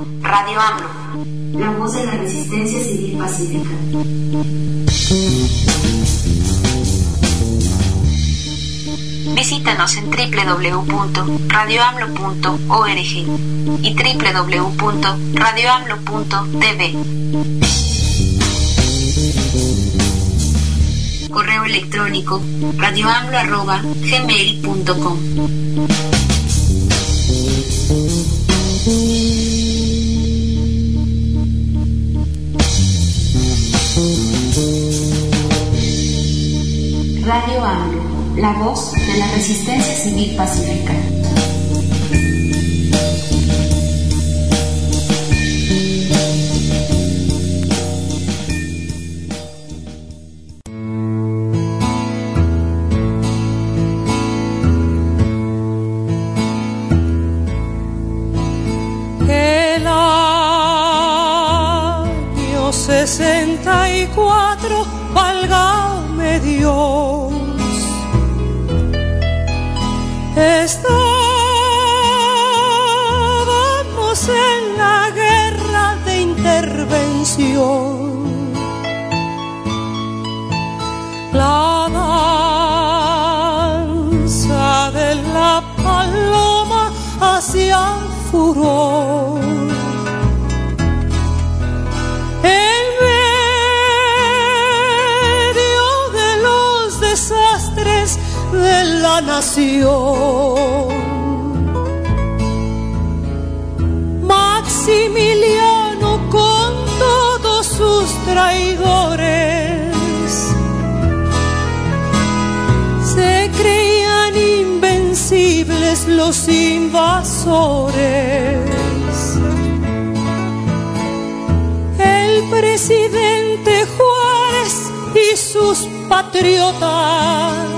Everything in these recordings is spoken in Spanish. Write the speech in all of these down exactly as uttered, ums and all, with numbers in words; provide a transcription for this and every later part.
Radio AMLO, la voz de la resistencia civil pacífica. Visítanos en doble u doble u doble u punto radio amlo punto org y doble u doble u doble u punto radio amlo punto t v. Correo electrónico radioamlo arroba gmail punto com. Radio AMLO, la voz de la resistencia civil pacífica. El año sesenta y cuatro, válgame Dios. Estábamos en la guerra de intervención. La danza de la paloma hacía furor. En medio de los desastres de la nación, Maximiliano con todos sus traidores se creían invencibles los invasores. El presidente Juárez y sus patriotas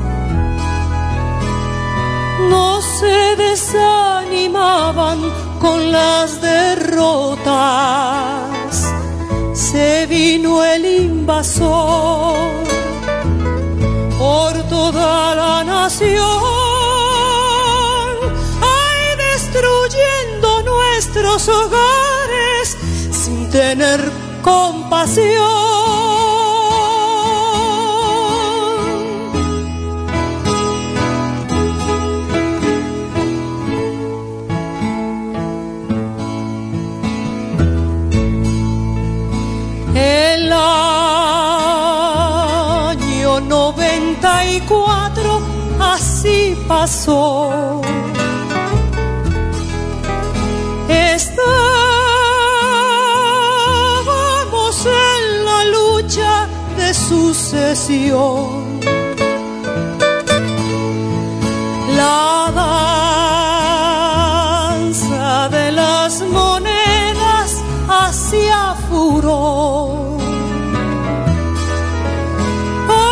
no se desanimaban con las derrotas. Se vino el invasor por toda la nación, ay, destruyendo nuestros hogares sin tener compasión. El año noventa y cuatro así pasó. Estábamos en la lucha de sucesión. La danza de las monedas hacía furor. A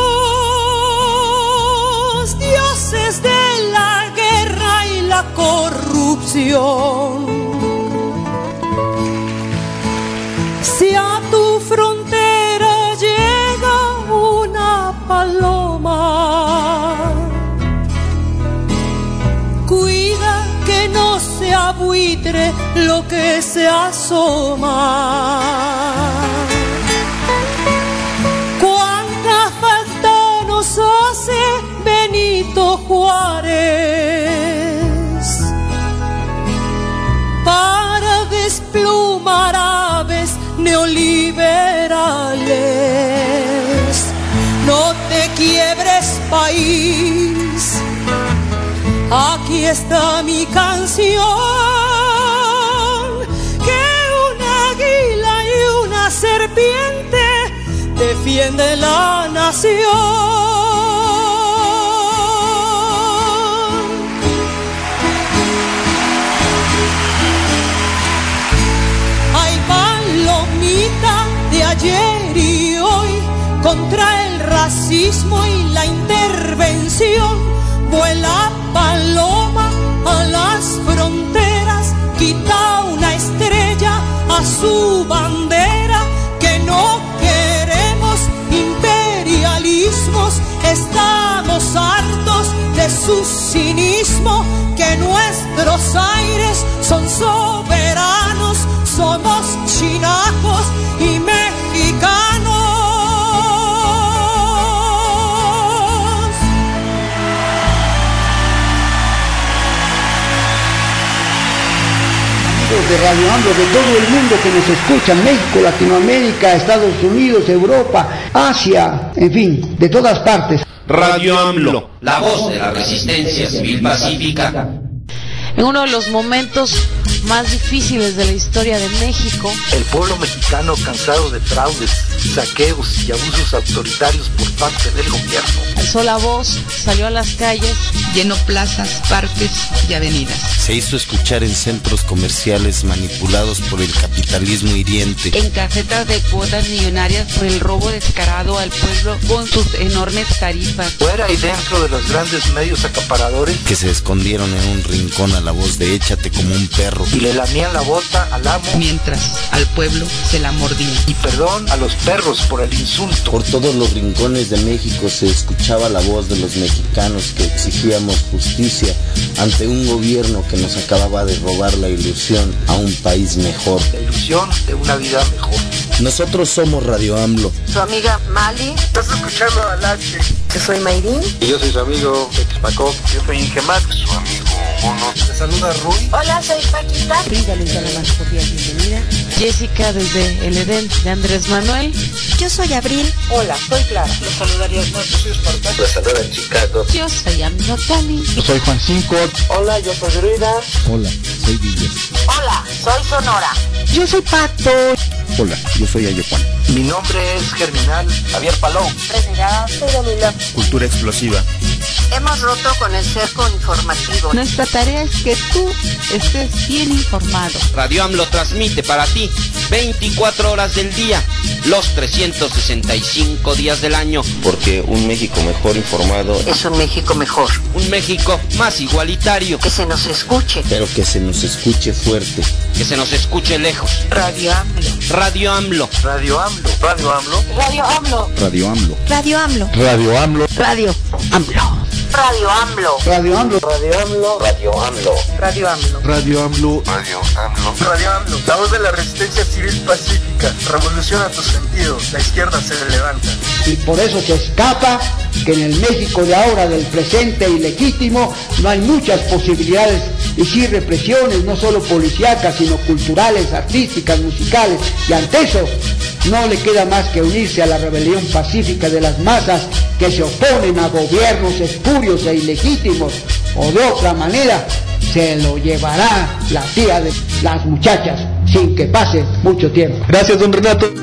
los dioses de la guerra y la corrupción, si a tu frontera llega una paloma, cuida que no se abuitre lo que se asoma. Cuánta falta nos hace Benito Juárez para desplumar aves neoliberales. No te quiebres, país, aquí está mi canción, que un águila y una serpiente defiende la nación. Ay, palomita de ayer y hoy, contra el racismo y la intervención, vuela paloma a las fronteras, quita una estrella a su bandera, que no queremos imperialismos, estamos hartos de su cinismo, que nuestros aires son soberanos. amigos de Radio AMLO, de todo el mundo que nos escucha, México, Latinoamérica, Estados Unidos, Europa, Asia, en fin, de todas partes. Radio AMLO, la voz de la resistencia civil pacífica. En uno de los momentos más difíciles de la historia de México, el pueblo mexicano, cansado de fraudes, saqueos y abusos autoritarios por parte del gobierno, alzó la voz, salió a las calles, llenó plazas, parques y avenidas. Se hizo escuchar en centros comerciales manipulados por el capitalismo hiriente, en casetas de cuotas millonarias por el robo descarado al pueblo con sus enormes tarifas. Fuera y dentro de los grandes medios acaparadores que se escondieron en un rincón a la voz de échate como un perro y le lamían la bota al amo, mientras al pueblo se la mordían. Y perdón a los perros por el insulto. Por todos los rincones de México se escuchaba la voz de los mexicanos que exigíamos justicia ante un gobierno que nos acababa de robar la ilusión a un país mejor. La ilusión de una vida mejor. Nosotros somos Radio AMLO. Su amiga Mali. Estás escuchando a Lache. Yo soy Mayrín. Y yo soy su amigo Expaco. Yo soy Ingemax, su amigo Mono. Te saluda Rui. Hola, soy Paquita. Frida les da la más cordial bienvenida. Jessica desde el Edén de Andrés Manuel. Yo soy Abril. Hola, soy Clara. Los saludaría más. Yo soy Espartaco. Los saluda en Chicago. Yo soy Amigo Cali. Yo soy Juan Cinco. Hola, yo soy Druida. Hola, soy Villas. Hola, soy Sonora. Yo soy Pato. Hola, yo soy Ayocuán. Mi nombre es Germinal Javier Palou. Retirada, soy Domila. Cultura explosiva. Hemos roto con el cerco informativo. Nuestra tarea es que tú estés bien informado. Radio AMLO transmite para ti veinticuatro horas del día, los trescientos sesenta y cinco días del año. Porque un México mejor informado es un México mejor. Un México más igualitario. Que se nos escuche. Pero que se nos escuche fuerte. Que se nos escuche lejos. Radio AMLO. Radio AMLO. Radio AMLO. Radio AMLO. Radio AMLO. Radio AMLO. Radio AMLO. Radio AMLO. Radio AMLO. Radio AMLO. Radio AMLO. Radio AMLO. Radio AMLO. Radio AMLO. Radio AMLO. Radio AMLO. Radio AMLO. La voz de la resistencia civil pacífica. Revoluciona tus sentidos. La izquierda se levanta. Y por eso se escapa que en el México de ahora, del presente ilegítimo, no hay muchas posibilidades y sí represiones, no solo policíacas, sino culturales, artísticas, musicales. Y ante eso, no le queda más que unirse a la rebelión pacífica de las masas que se oponen a gobiernos espurios e ilegítimos, o de otra manera se lo llevará la tía de las muchachas sin que pase mucho tiempo. Gracias, don Renato.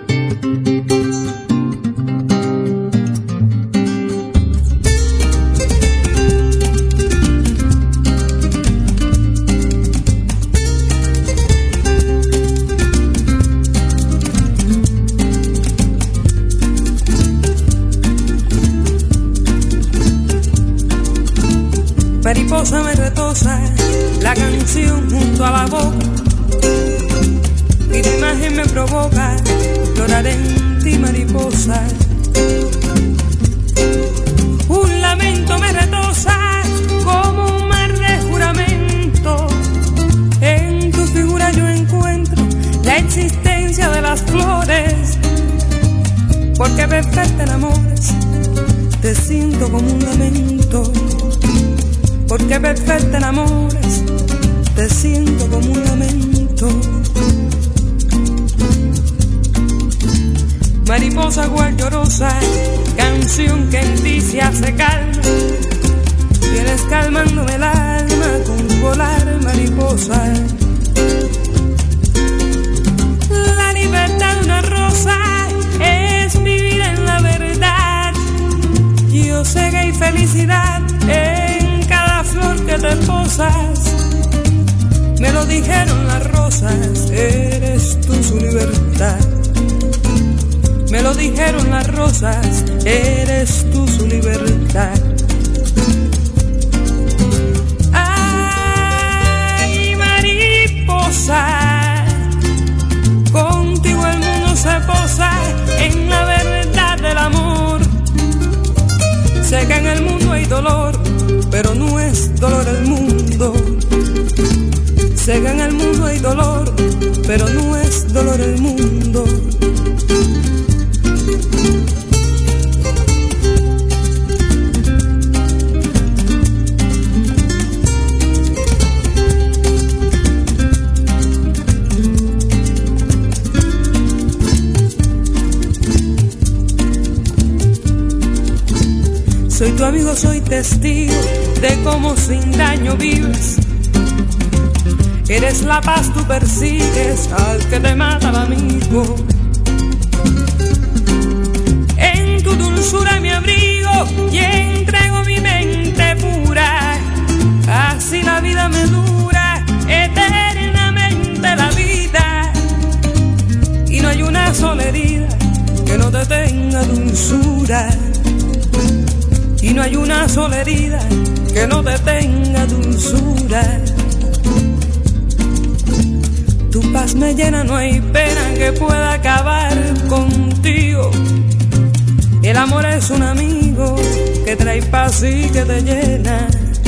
Mariposa me retosa la canción junto a la boca y tu imagen me provoca llorar en ti, mariposa. Un lamento me retosa como un mar de juramento. En tu figura yo encuentro la existencia de las flores, porque perfecta en amores te siento como un lamento. Porque perfecta en amores te siento como un lamento. Mariposa cual llorosa, canción que en ti se hace calma. Vienes calmándome el alma con tu volar, mariposa. La libertad de una rosa es vivir en la verdad. Yo sé que hay felicidad en cada flor que te posas. Me lo dijeron las rosas, eres tú su libertad. Me lo dijeron las rosas, eres tú su libertad. Ay, mariposa, contigo el mundo se posa en la verdad del amor. Sé que en el mundo hay dolor, pero no es dolor el mundo. Sé que en el mundo hay dolor, pero no es dolor el mundo. yo soy testigo de cómo sin daño vives. Eres la paz, tú persigues al que te mata el amigo. En tu dulzura me abrigo y entrego mi mente pura. Así la vida me dura, eternamente la vida. Y no hay una sola herida que no te tenga dulzura. Y no hay una sola herida que no te tenga dulzura. Tu paz me llena, no hay pena que pueda acabar contigo. El amor es un amigo que trae paz y que te llena.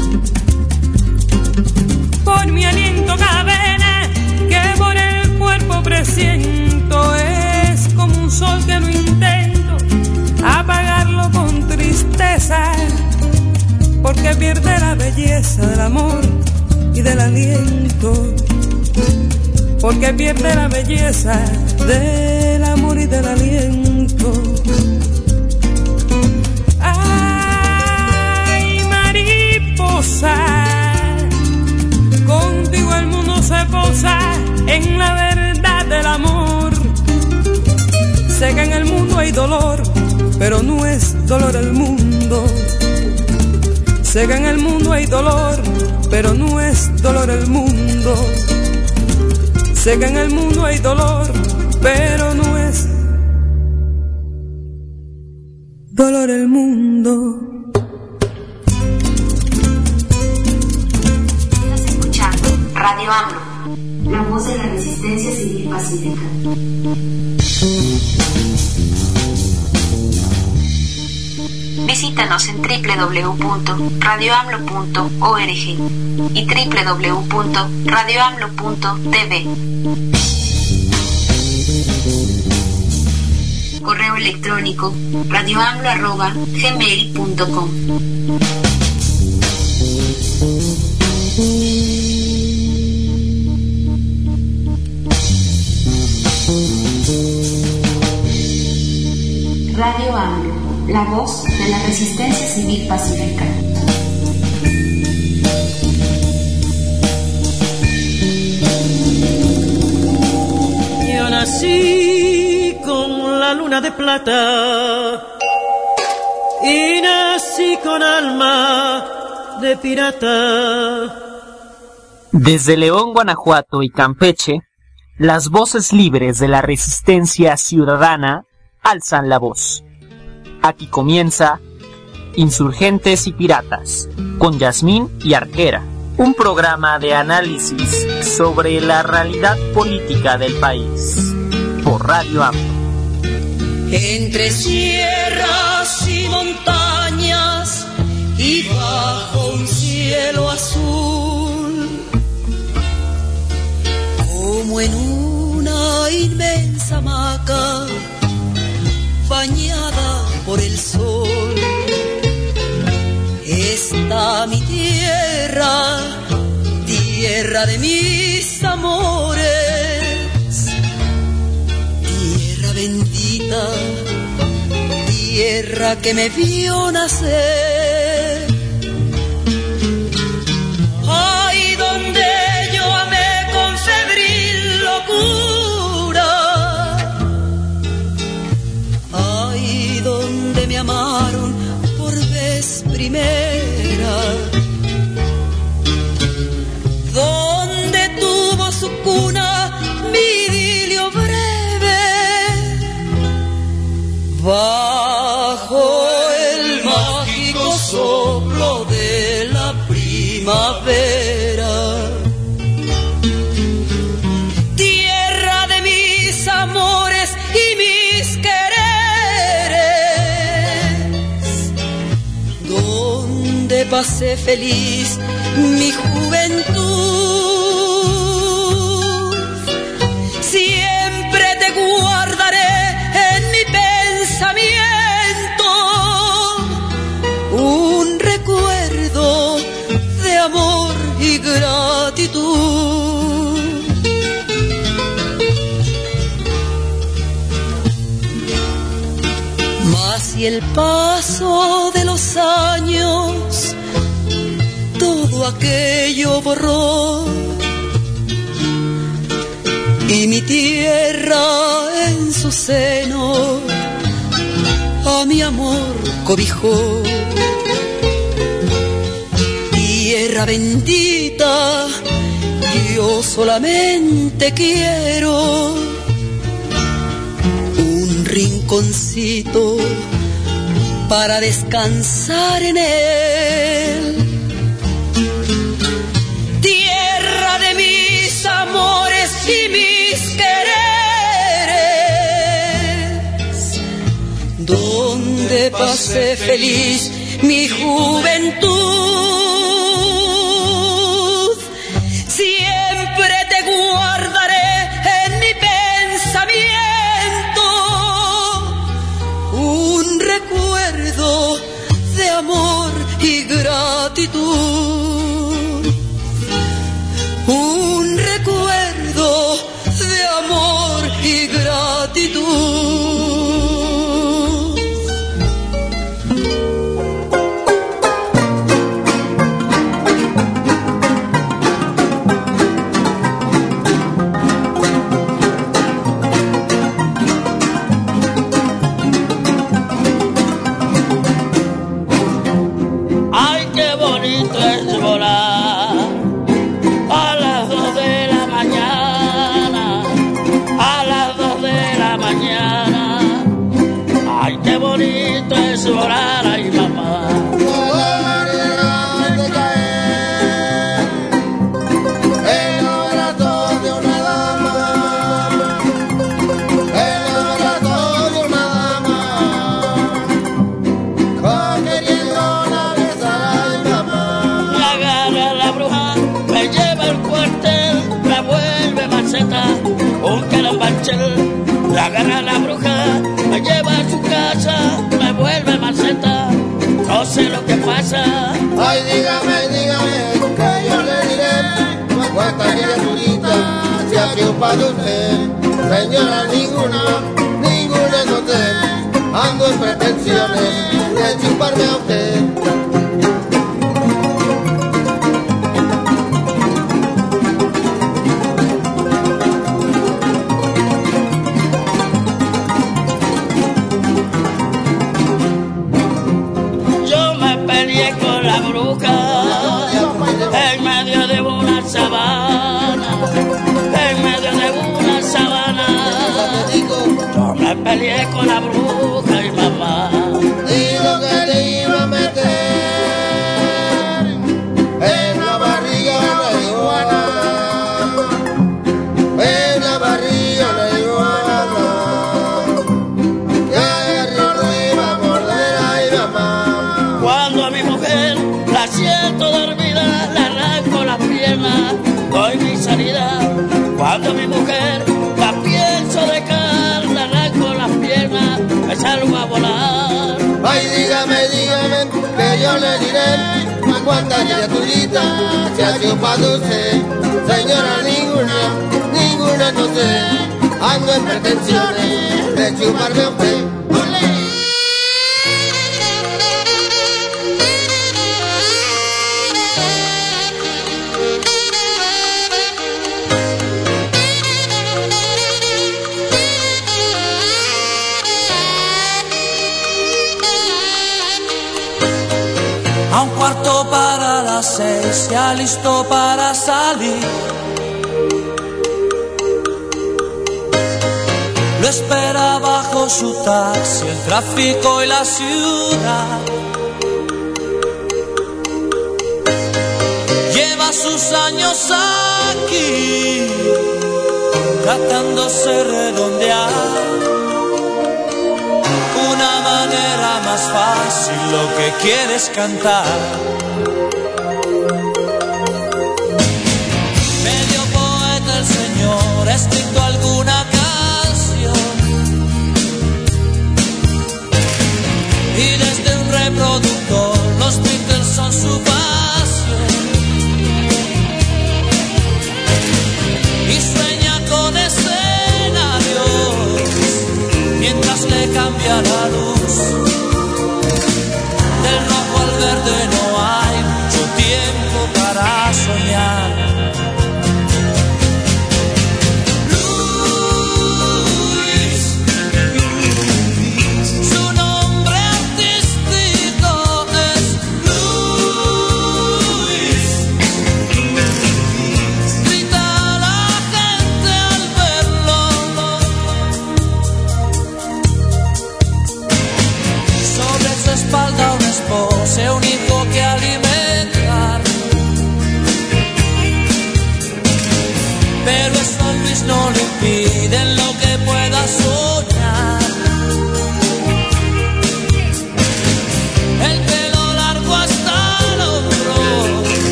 Por mi aliento cada vena que por el cuerpo presiento es como un sol que no intento apagarlo con tristeza, porque pierde la belleza del amor y del aliento. Porque pierde la belleza del amor y del aliento. Ay, mariposa, contigo el mundo se posa en la verdad del amor. Sé que en el mundo hay dolor, pero no es dolor el mundo. Sé que en el mundo hay dolor, pero no es dolor el mundo. Sé que en el mundo hay dolor, pero no es dolor el mundo. Estás escuchando Radio AMLO, la voz de la resistencia civil pacífica. Visítanos en doble u doble u doble u punto radio amlo punto org y doble u doble u doble u punto radio amlo punto t v. Correo electrónico radioamlo arroba gmail punto com. Radio AMLO, la voz de la resistencia civil pacífica. Yo nací con la luna de plata y nací con alma de pirata. Desde León, Guanajuato y Campeche, las voces libres de la resistencia ciudadana alzan la voz. Aquí comienza Insurgentes y Piratas, con Yasmín y Arquera, un programa de análisis sobre la realidad política del país, por Radio AMLO. Entre sierras y montañas y bajo un cielo azul, como en una inmensa hamaca bañada por el sol, está mi tierra, tierra de mis amores, tierra bendita, tierra que me vio nacer. Ay, donde yo amé con febril locura, ay, donde me amaron por vez primera, donde tuvo su cuna mi idilio breve, bajo el mágico soplo de la primavera. Tierra de mis amores y mis quereres, donde pasé feliz mi juventud. Siempre te guardaré en mi pensamiento, un recuerdo de amor y gratitud. Mas si el paso de los años aquello borró y mi tierra en su seno a mi amor cobijó. Tierra bendita, yo solamente quiero un rinconcito para descansar en él. Tierra de mis amores y mis quereres, donde pasé feliz mi juventud. Siempre te guardaré en mi pensamiento un recuerdo de amor y gratitud. Un recuerdo de amor y gratitud. Llorar, ay mamá. De caer en los brazos de una dama, en los brazos de una dama, queriendo la besar, ay mamá. Me agarra la bruja, me lleva al cuartel, me vuelve maceta, un calambanchel. Me agarra la bruja, me lleva a su casa, me vuelve maceta, no sé lo que pasa. Ay, dígame, dígame, que yo le diré, cuánta criaturita se ha chupado usted. Señora, ninguna, ninguna no sé, ando en pretensiones de chuparme a usted. En medio de una sabana, en medio de una sabana, yo me peleé con la bruja y mamá. Digo que te iba a meter en la barriga la iguana, en la barriga la iguana, que agarró lo iba a morder, ay mamá. Cuando a mi mujer la siento dormida, le arranco las piernas, doy mi salida. Cuando a mi mujer la pienso dejar, le arranco las piernas, me salgo a volar. Ay, dígame, dígame, que yo le diré cuánta criaturita se ha chupado usted. Señora, ninguna, ninguna no sé, ando en pretensiones de chuparme a usted. A un cuarto para las seis, ya listo para salir. Lo espera bajo su taxi, el tráfico y la ciudad. Lleva sus años aquí, tratándose redondear una manera más fácil, lo que quieres cantar. Medio poeta el señor, ha escrito alguna canción y desde un reproductor los Beatles son su pasión. Y sueña con escenarios mientras le cambia la luz del rojo al verde. No hay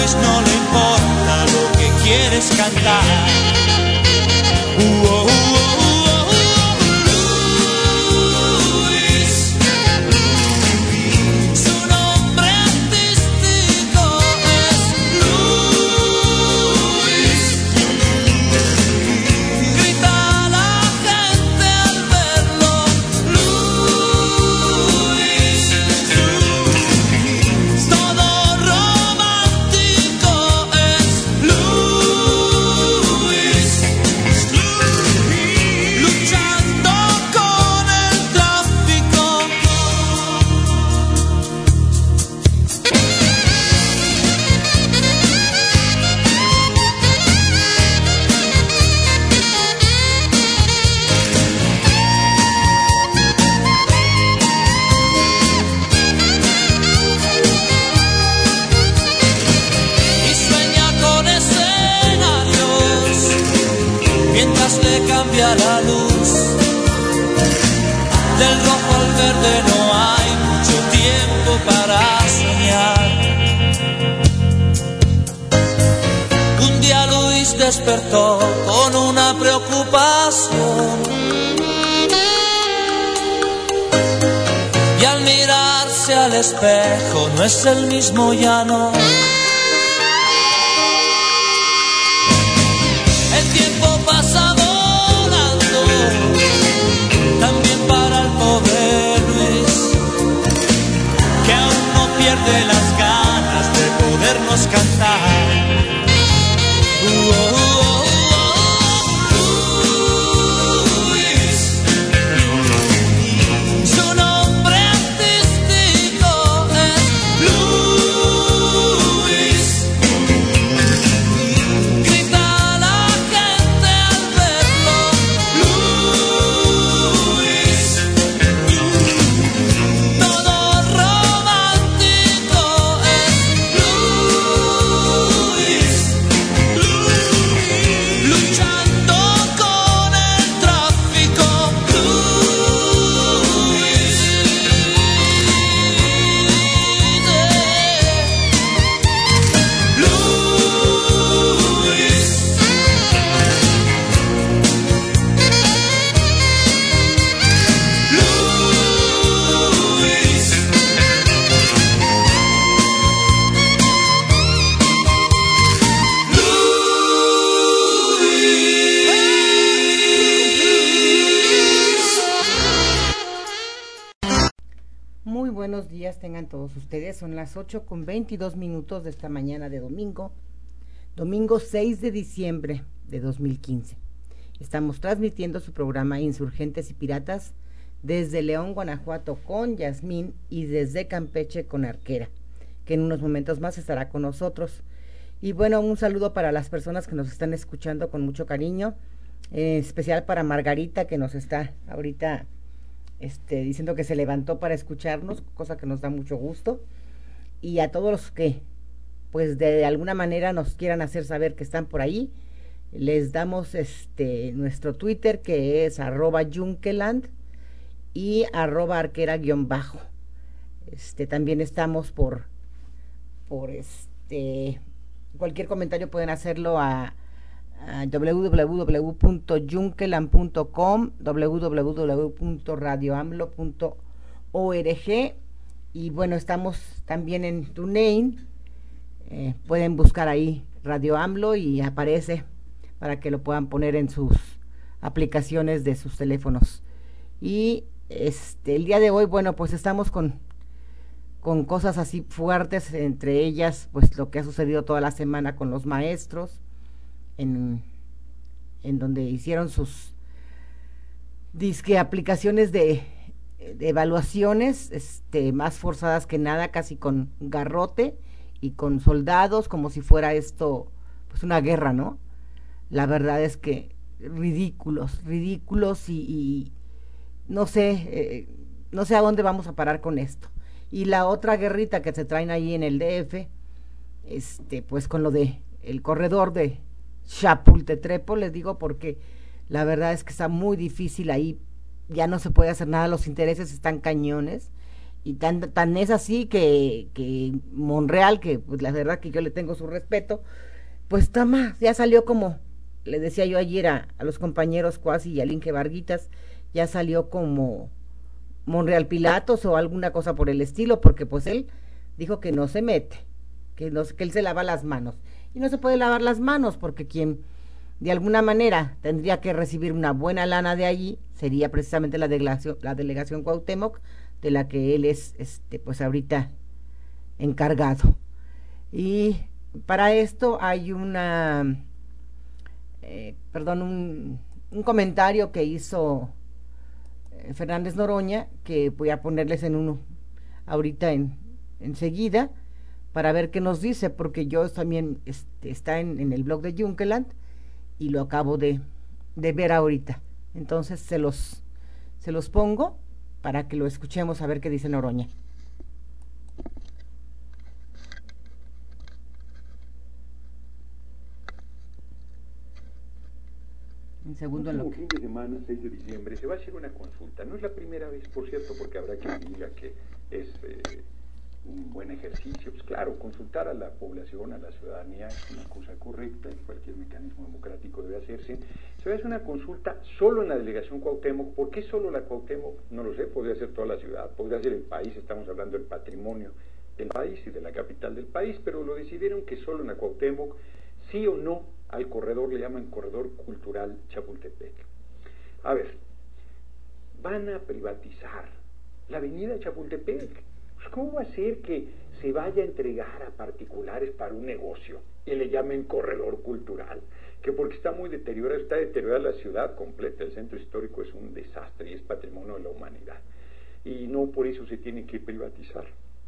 veces no le importa lo que quieres cantar. Uh, oh, uh, oh, oh, Luis, su nombre artístico es Luis. Grita a la gente al verlo, Luis. Todo romántico es Luis. Luchando con el tráfico. Y sueña con escenarios mientras le cambia la luz. Del rojo al verde no hay mucho tiempo para soñar. Un día Luis despertó con una preocupación y al mirarse al espejo no es el mismo ya no. El tiempo pasa volando, también para el pobre Luis, que aún no pierde las ganas de podernos cantar. Uh, oh, oh, oh, Luis, su nombre artístico es Luis. Grita a la gente al verlo, Luis. Todo romántico es Luis. Luchando con el tráfico, Luis. Luis. Luis. Muy buenos días tengan todos ustedes. Son las ocho con veintidós minutos de esta mañana de domingo, domingo seis de diciembre de dos mil quince. Estamos transmitiendo su programa Insurgentes y Piratas desde León, Guanajuato con Yasmín y desde Campeche con Arquera, que en unos momentos más estará con nosotros. Y bueno, un saludo para las personas que nos están escuchando con mucho cariño, en especial para Margarita, que nos está ahorita este, diciendo que se levantó para escucharnos, cosa que nos da mucho gusto. Y a todos los que pues de alguna manera nos quieran hacer saber que están por ahí, les damos este nuestro Twitter, que es arroba Junkeland y arroba arquera guión bajo. Este, también estamos por por este cualquier comentario pueden hacerlo a, a w w w punto junkeland punto com, w w w punto radio amlo punto org. Y bueno, estamos también en TuneIn, eh, pueden buscar ahí Radio AMLO y aparece para que lo puedan poner en sus aplicaciones de sus teléfonos. Y este el día de hoy, bueno, pues estamos con con cosas así fuertes, entre ellas pues lo que ha sucedido toda la semana con los maestros, en, en donde hicieron sus disque aplicaciones de, de evaluaciones, este, más forzadas que nada, casi con garrote y con soldados, como si fuera esto pues una guerra, ¿no? La verdad es que ridículos, ridículos y, y no sé, eh, no sé a dónde vamos a parar con esto. Y la otra guerrita que se traen ahí en el D F, este, pues con lo de el corredor de Chapultepec, les digo, porque la verdad es que está muy difícil ahí, ya no se puede hacer nada, los intereses están cañones, y tan, tan es así que, que Monreal, que pues la verdad que yo le tengo su respeto, pues está más, ya salió como, le decía yo ayer a, a los compañeros Cuasi y a Linke Varguitas, ya salió como Monreal Pilatos o alguna cosa por el estilo, porque pues él dijo que no se mete, que, no, que él se lava las manos, y no se puede lavar las manos porque quien de alguna manera tendría que recibir una buena lana de allí sería precisamente la delegación, la delegación Cuauhtémoc, de la que él es este pues ahorita encargado. Y para esto hay una eh, perdón un, un comentario que hizo eh, Fernández Noroña, que voy a ponerles en uno ahorita en enseguida para ver qué nos dice, porque yo también este, está en, en el blog de Junkeland y lo acabo de, de ver ahorita. Entonces se los se los pongo para que lo escuchemos a ver qué dice Noroña. Un segundo en lo que... fin de semana, seis de diciembre, se va a hacer una consulta. No es la primera vez, por cierto, porque habrá quien diga que es eh, un buen ejercicio. Pues claro, consultar a la población, a la ciudadanía, es una cosa correcta, cualquier mecanismo democrático debe hacerse. Se va a hacer una consulta solo en la delegación Cuauhtémoc. ¿Por qué solo la Cuauhtémoc? No lo sé, podría ser toda la ciudad, podría ser el país, estamos hablando del patrimonio del país y de la capital del país, pero lo decidieron que solo en la Cuauhtémoc, sí o no, al corredor le llaman Corredor Cultural Chapultepec. A ver, van a privatizar la avenida Chapultepec. Pues ¿cómo va a ser que se vaya a entregar a particulares para un negocio y le llamen Corredor Cultural? Que porque está muy deteriorada, está deteriorada la ciudad completa, el centro histórico es un desastre y es patrimonio de la humanidad. Y no por eso se tiene que privatizar.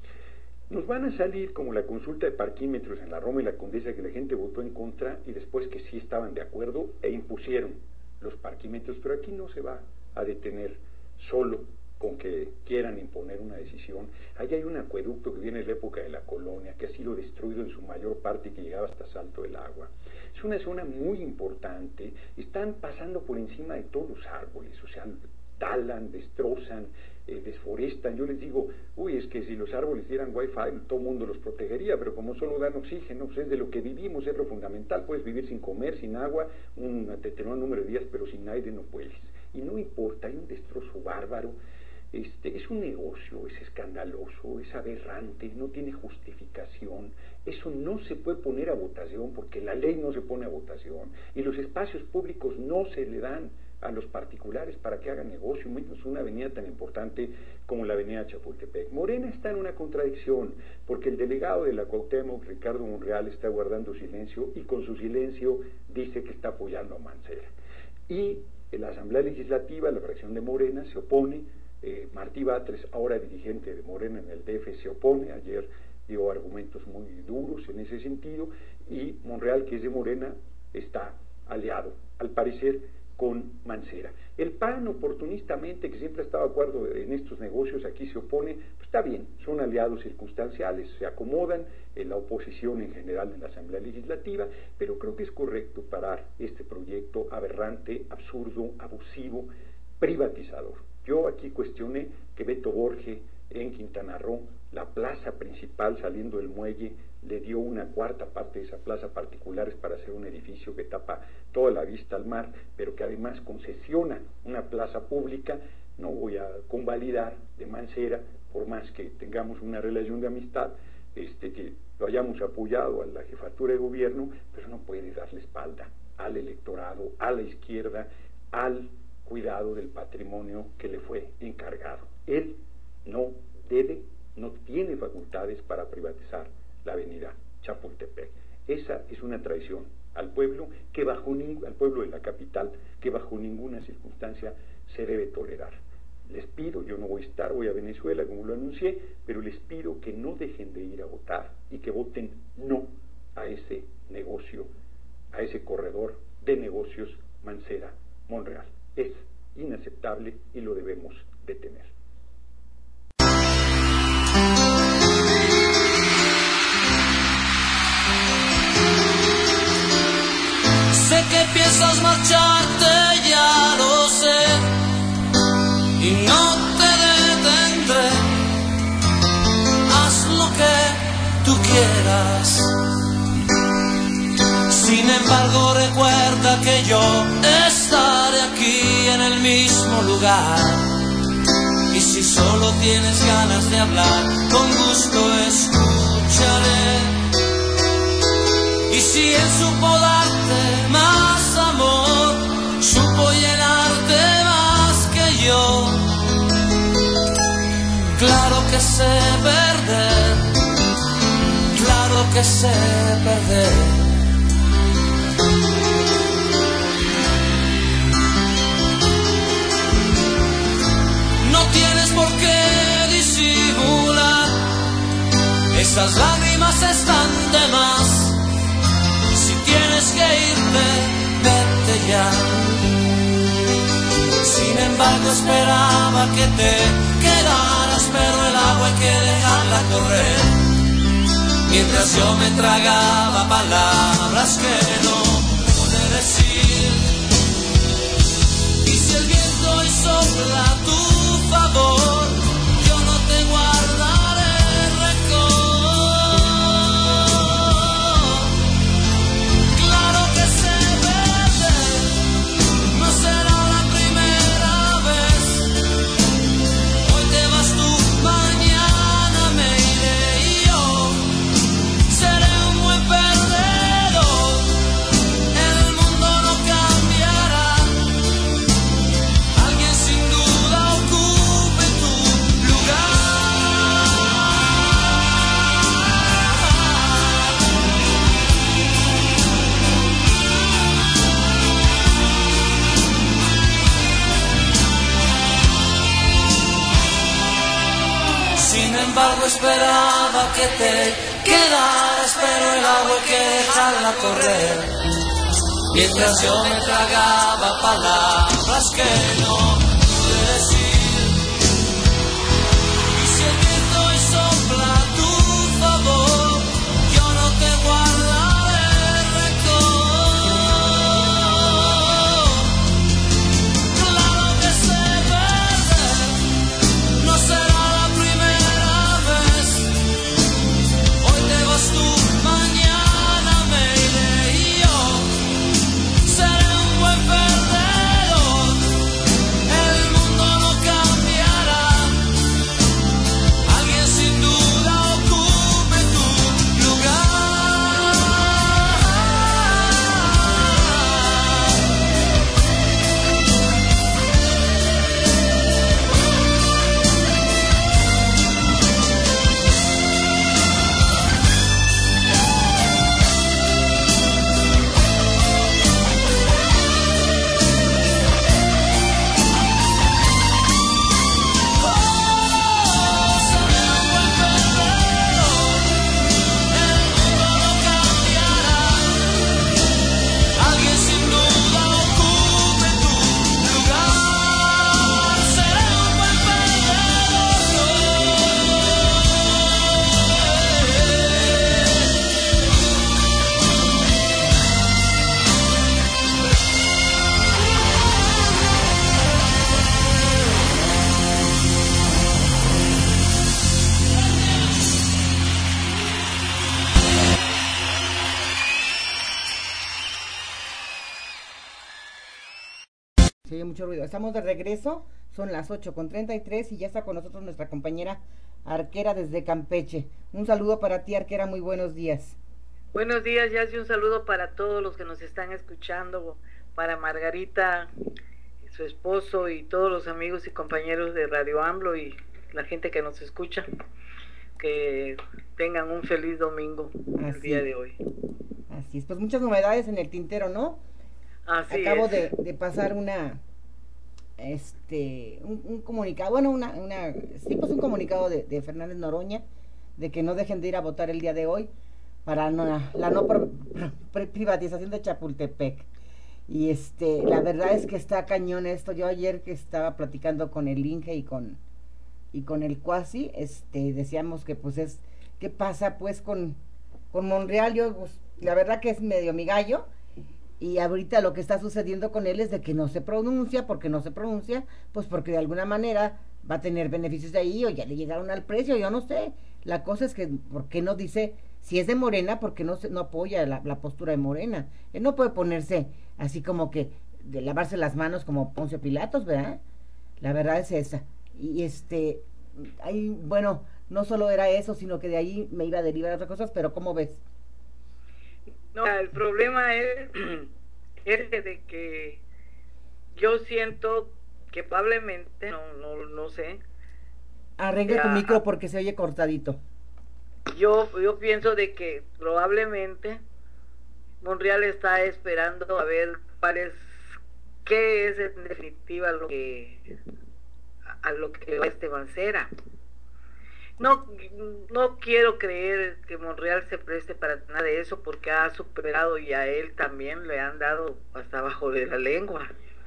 Nos van a salir como la consulta de parquímetros en la Roma y la Condesa, que la gente votó en contra y después que sí estaban de acuerdo e impusieron los parquímetros, pero aquí no se va a detener solo con que quieran imponer una decisión. Ahí hay un acueducto que viene de la época de la colonia, que ha sido destruido en su mayor parte y que llegaba hasta Salto del Agua. Es una zona muy importante, están pasando por encima de todos los árboles, o sea, talan, destrozan, eh, desforestan. Yo les digo, uy, es que si los árboles dieran wifi, todo el mundo los protegería, pero como solo dan oxígeno, pues es de lo que vivimos, es lo fundamental. Puedes vivir sin comer, sin agua, un determinado número de días, pero sin aire no puedes. Y no importa, hay un destrozo bárbaro. Este, es un negocio, es escandaloso, es aberrante, no tiene justificación. Eso no se puede poner a votación porque la ley no se pone a votación y los espacios públicos no se le dan a los particulares para que hagan negocio, menos una avenida tan importante como la avenida Chapultepec. Morena está en una contradicción porque el delegado de la Cuauhtémoc, Ricardo Monreal, está guardando silencio y con su silencio dice que está apoyando a Mancera. Y en la Asamblea Legislativa, la fracción de Morena se opone. Eh, Martí Batres, ahora dirigente de Morena en el D F, se opone. Ayer dio argumentos muy duros en ese sentido, y Monreal, que es de Morena, está aliado, al parecer, con Mancera. El P A N, oportunistamente, que siempre ha estado de acuerdo en estos negocios, aquí se opone. Pues está bien, son aliados circunstanciales, se acomodan en la oposición en general en la Asamblea Legislativa, pero creo que es correcto parar este proyecto aberrante, absurdo, abusivo, privatizador. Yo aquí cuestioné que Beto Borge en Quintana Roo, la plaza principal saliendo del muelle, le dio una cuarta parte de esa plaza particulares para hacer un edificio que tapa toda la vista al mar, pero que además concesiona una plaza pública. No voy a convalidar de Mancera, por más que tengamos una relación de amistad, este, que lo hayamos apoyado a la jefatura de gobierno, pero no puede darle espalda al electorado, a la izquierda, al cuidado del patrimonio que le fue encargado. Él no debe, no tiene facultades para privatizar la avenida Chapultepec. Esa es una traición al pueblo, que bajo ningún, al pueblo de la capital, que bajo ninguna circunstancia se debe tolerar. Les pido, yo no voy a estar, voy a Venezuela como lo anuncié, pero les pido que no dejen de ir a votar y que voten no a ese negocio, a ese corredor de negocios Mancera-Monreal. Es inaceptable y lo debemos detener. Sé que piensas marcharte, ya lo sé, y no te detendré. atrás. Sin embargo, recuerda que yo estaré aquí en el mismo lugar. Y si solo tienes ganas de hablar, con gusto escucharé. Y si él supo darte más amor, supo llenarte más que yo, claro que sé perder, claro que sé perder. No tienes por qué disimular, esas lágrimas están de más. Si tienes que irte, vete ya. Sin embargo, esperaba que te quedaras, pero el agua hay que dejarla correr. Mientras yo me tragaba palabras que no pude decir. Y si el viento hoy sopla a tu favor, yo no te guardaré rencor. Claro que sé perder, no será la primera vez. Hoy te vas tú, mañana me iré y yo seré un buen perdedor. El mundo no cambiará, alguien sin duda ocupe tu lugar. Sin embargo, esperaba que te quedaras, pero el agua hay que dejarla correr. Mientras yo me tragaba palabras que no pude decir. Y si el viento hoy sopla a tu favor, yo no te guardaré rencor. Claro que sé perder, no será la primera vez. Hoy te vas tú, mañana me iré y yo seré un buen perdedor. El mundo no cambiará, alguien sin duda ocupe tu lugar. Alguien sin duda ocupe tu lugar. Seré un buen Se oye mucho ruido. Estamos de regreso, son las ocho con treinta y tres y ya está con nosotros nuestra compañera Arquera desde Campeche. Un saludo para ti, Arquera, muy buenos días. Buenos días, Yassi, un saludo para todos los que nos están escuchando, para Margarita, su esposo y todos los amigos y compañeros de Radio AMLO y la gente que nos escucha. Que tengan un feliz domingo el Así. día de hoy. Así es, pues muchas novedades en el tintero, ¿no? Así Acabo es. de, de pasar una, este, un, un comunicado, bueno, una, una, sí, pues un comunicado de, de Fernández Noroña, de que no dejen de ir a votar el día de hoy para no, la no pro- pro- privatización de Chapultepec. Y este, la verdad es que está cañón esto. Yo ayer que estaba platicando con el Inge y con, y con el Cuasi, este, decíamos que pues es, ¿qué pasa pues con, con Monreal? Yo, pues, la verdad que es medio mi gallo. Y ahorita lo que está sucediendo con él es de que no se pronuncia, porque no se pronuncia, pues porque de alguna manera va a tener beneficios de ahí, o ya le llegaron al precio, yo no sé. La cosa es que, ¿por qué no dice si es de Morena, porque no se, no apoya la, la postura de Morena. Él no puede ponerse así como que de lavarse las manos como Poncio Pilatos, ¿verdad? La verdad es esa. Y este, ahí, bueno, no solo era eso, sino que de ahí me iba a derivar otras cosas, pero ¿cómo ves? No, el problema es, es de que yo siento que probablemente, no, no, no sé. Arregla ya, tu micro porque se oye cortadito. Yo, yo pienso de que probablemente Monreal está esperando a ver cuál es, qué es en definitiva lo que a, a lo que va este Mancera. No, no quiero creer que Monreal se preste para nada de eso, porque ha superado y a él también le han dado hasta abajo de la lengua.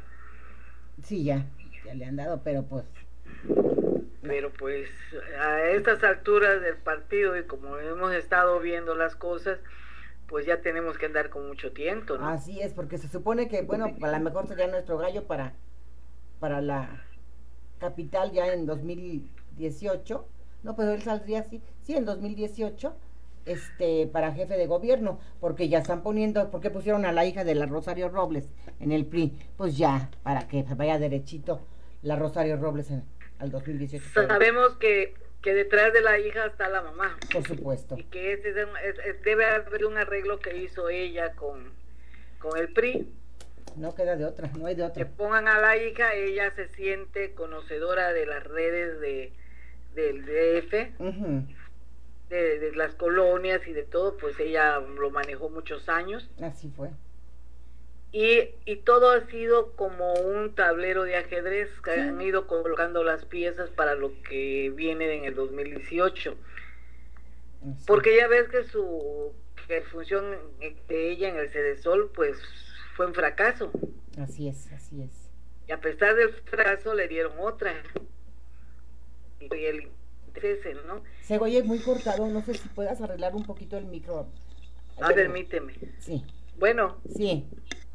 Sí, ya, ya le han dado, pero pues... Pero pues a estas alturas del partido y como hemos estado viendo las cosas, pues ya tenemos que andar con mucho tiento, ¿no? Así es, porque se supone que, bueno, a lo mejor sería nuestro gallo para, para la capital ya en dos mil dieciocho. No, pues él saldría así, sí, en dos mil dieciocho, este, para jefe de gobierno, porque ya están poniendo, porque pusieron a la hija de la Rosario Robles en el P R I, pues ya, para que vaya derechito la Rosario Robles en, al dos mil dieciocho. Sabemos que, que detrás de la hija está la mamá. Por supuesto. Y que ese es, es, es, debe haber un arreglo que hizo ella con, con el P R I. No queda de otra, no hay de otra. Que pongan a la hija, ella se siente conocedora de las redes de del D F, uh-huh. de, de las colonias y de todo, pues ella lo manejó muchos años. Así fue. Y, y todo ha sido como un tablero de ajedrez, que sí. Han ido colocando las piezas para lo que viene en el dos mil dieciocho. Sí. Porque ya ves que su que función de ella en el Cedesol, pues fue un fracaso. Así es, así es. Y a pesar del fracaso le dieron otra. Y el ese, ¿no? Se oye muy cortado, no sé si puedas arreglar un poquito el micro. Ah, permíteme. Sí. Bueno. Sí.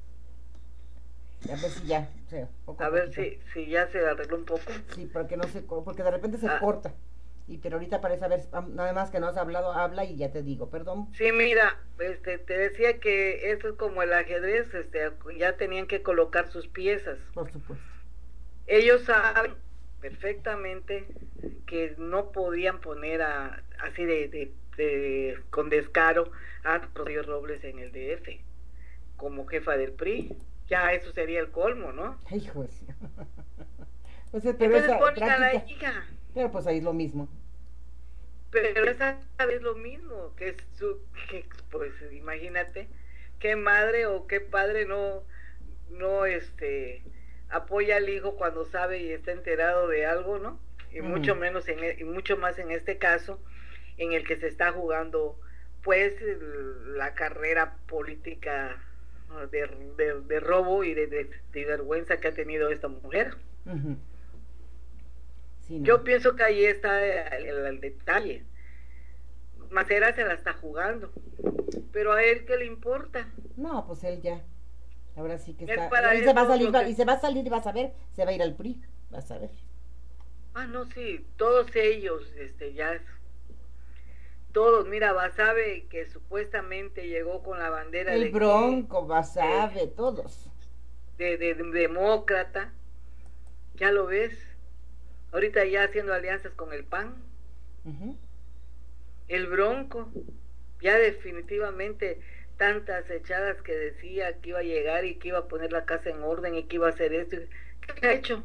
A ver si ya. O sea, poco a ver si, si ya se arregló un poco. Sí, porque no se, porque de repente se ah. corta. Y pero ahorita parece, a ver, nada más que no has hablado, habla y ya te digo, perdón. Sí, mira, este, te decía que esto es como el ajedrez, este, ya tenían que colocar sus piezas. Por supuesto. Ellos saben perfectamente que no podían poner a así de, de, de con descaro a Rocío Robles en el D F como jefa del P R I. Ya eso sería el colmo, ¿no? Hijo de... o sea, pero entonces ponen a la hija. Pero pues ahí es lo mismo. Pero esa es lo mismo, que es su, que, pues imagínate qué madre o qué padre no no este apoya al hijo cuando sabe y está enterado de algo, ¿no? Y uh-huh. mucho menos en y mucho más en este caso en el que se está jugando pues la carrera política de, de, de robo y de, de, de vergüenza que ha tenido esta mujer. Uh-huh. Sí, no. Yo pienso que ahí está el, el, el detalle. Mancera se la está jugando, pero a él qué le importa. No, pues él ya. Ahora sí que está. Y se va a salir, que... y se va a salir y vas a ver, se va a ir al P R I, vas a ver. Ah, no, sí, todos ellos, este, ya, todos, mira, Basabe, que supuestamente llegó con la bandera el de Bronco, Basabe, eh, todos. De, de, de demócrata, ya lo ves, ahorita ya haciendo alianzas con el P A N. Uh-huh. El Bronco, ya definitivamente tantas echadas que decía que iba a llegar y que iba a poner la casa en orden y que iba a hacer esto. ¿Qué ha hecho?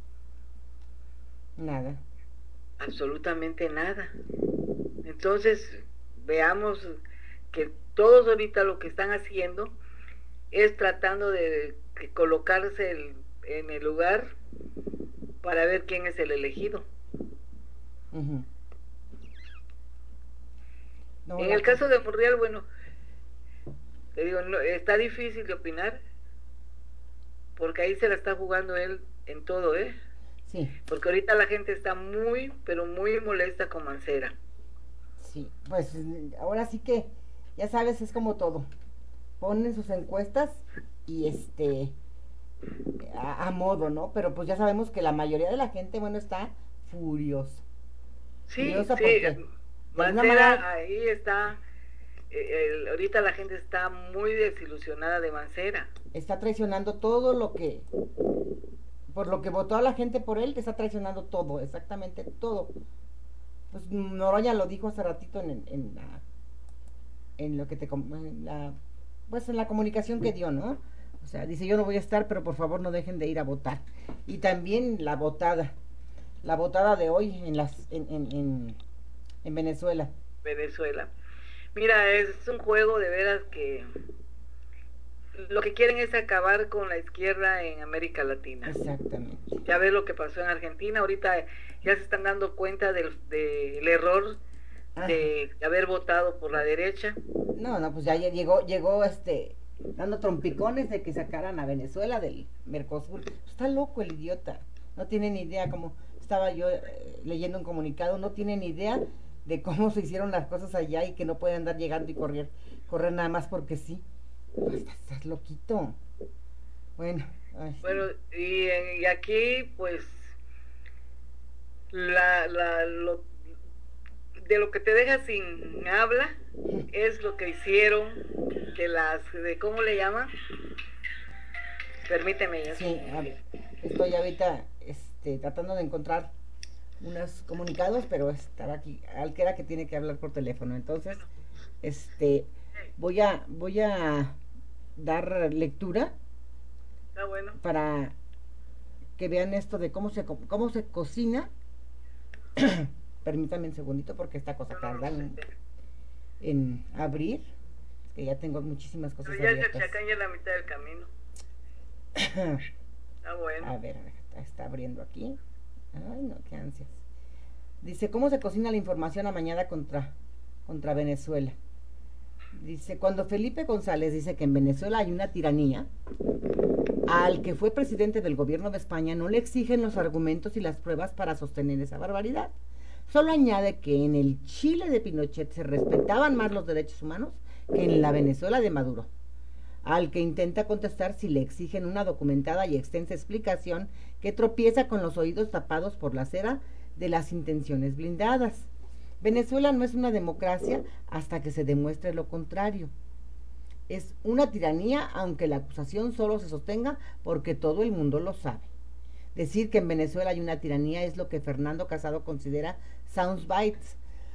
Nada. Absolutamente nada. Entonces, veamos que todos ahorita lo que están haciendo es tratando de colocarse el, en el lugar para ver quién es el elegido. Uh-huh. No, en el caso de Monreal, bueno, te digo, no, está difícil de opinar, porque ahí se la está jugando él en todo, ¿eh? Sí. Porque ahorita la gente está muy, pero muy molesta con Mancera. Sí, pues ahora sí que, ya sabes, es como todo. Ponen sus encuestas y este, a, a modo, ¿no? Pero pues ya sabemos que la mayoría de la gente, bueno, está furioso. Sí, furiosa sí. Porque, Mancera manera... ahí está el, ahorita la gente está muy desilusionada de Mancera. Está traicionando todo lo que, por lo que votó a la gente por él, está traicionando todo, exactamente todo. Pues Noroña lo dijo hace ratito en, en la, en lo que te, en la, pues en la comunicación que dio, ¿no? O sea, dice, yo no voy a estar, pero por favor no dejen de ir a votar. Y también la votada, la votada de hoy en las, en, en, en, en Venezuela. Venezuela. Mira, es un juego de veras que lo que quieren es acabar con la izquierda en América Latina. Exactamente. Ya ves lo que pasó en Argentina, ahorita ya se están dando cuenta del, del error de ah. haber votado por la derecha. No, no, pues ya llegó, llegó este, dando trompicones de que sacaran a Venezuela del Mercosur. Está loco el idiota, no tiene ni idea, como estaba yo eh, leyendo un comunicado, no tiene ni idea de cómo se hicieron las cosas allá y que no puede andar llegando y correr, correr nada más porque sí. Estás, estás loquito. Bueno. Ay. Bueno, y, y aquí pues la, la, lo, de lo que te deja sin habla es lo que hicieron de las, de ¿cómo le llaman? Permíteme. Ya sí, a ver, estoy ahorita este, tratando de encontrar unos comunicados, pero estaba aquí, Alquera que tiene que hablar por teléfono, entonces, este, voy a, voy a dar lectura ah, bueno. para que vean esto de cómo se, cómo se cocina. Permítame un segundito porque esta cosa no, tarda no, no, en, en abrir, que ya tengo muchísimas cosas pero ya abiertas. Chacán ya en la mitad del camino. Ah, bueno. A ver, está, está abriendo aquí. Ay, no, qué ansias. Dice, ¿cómo se cocina la información amañada contra, contra Venezuela? Dice, cuando Felipe González dice que en Venezuela hay una tiranía, al que fue presidente del gobierno de España no le exigen los argumentos y las pruebas para sostener esa barbaridad. Solo añade que en el Chile de Pinochet se respetaban más los derechos humanos que en la Venezuela de Maduro. Al que intenta contestar si le exigen una documentada y extensa explicación que tropieza con los oídos tapados por la cera de las intenciones blindadas. Venezuela no es una democracia hasta que se demuestre lo contrario. Es una tiranía, aunque la acusación solo se sostenga porque todo el mundo lo sabe. Decir que en Venezuela hay una tiranía es lo que Fernando Casado considera soundbites,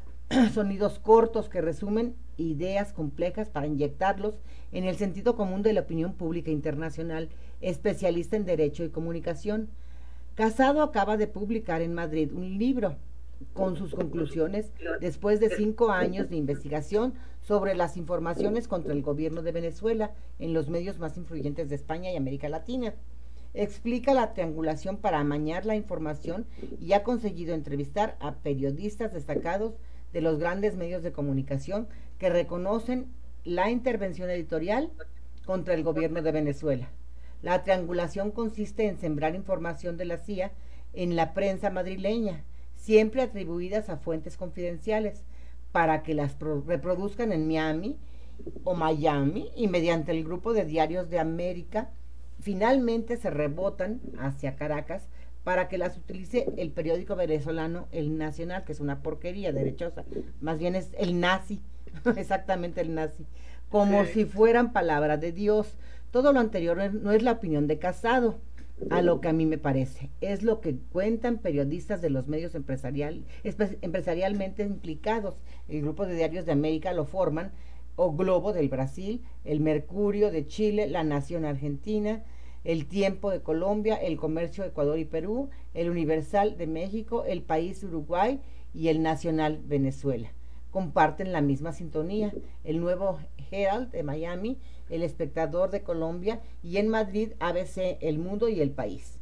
sonidos cortos que resumen ideas complejas para inyectarlos en el sentido común de la opinión pública internacional, especialista en derecho y comunicación. Casado acaba de publicar en Madrid un libro con sus conclusiones después de cinco años de investigación sobre las informaciones contra el gobierno de Venezuela en los medios más influyentes de España y América Latina. Explica la triangulación para amañar la información y ha conseguido entrevistar a periodistas destacados de los grandes medios de comunicación que reconocen la intervención editorial contra el gobierno de Venezuela. La triangulación consiste en sembrar información de la C I A en la prensa madrileña, siempre atribuidas a fuentes confidenciales, para que las reproduzcan en Miami o Miami y mediante el grupo de diarios de América, finalmente se rebotan hacia Caracas para que las utilice el periódico venezolano El Nacional, que es una porquería derechosa, más bien es el nazi, exactamente el nazi, como sí. si fueran palabra de Dios. Todo lo anterior no es la opinión de Casado, a lo que a mí me parece, es lo que cuentan periodistas de los medios empresarial, empresarialmente implicados. El grupo de diarios de América lo forman O Globo del Brasil, El Mercurio de Chile, La Nación Argentina, El Tiempo de Colombia, El Comercio de Ecuador y Perú, El Universal de México, El País Uruguay y El Nacional Venezuela. Comparten la misma sintonía. El Nuevo Herald de Miami, El Espectador de Colombia y en Madrid A B C, El Mundo y El País.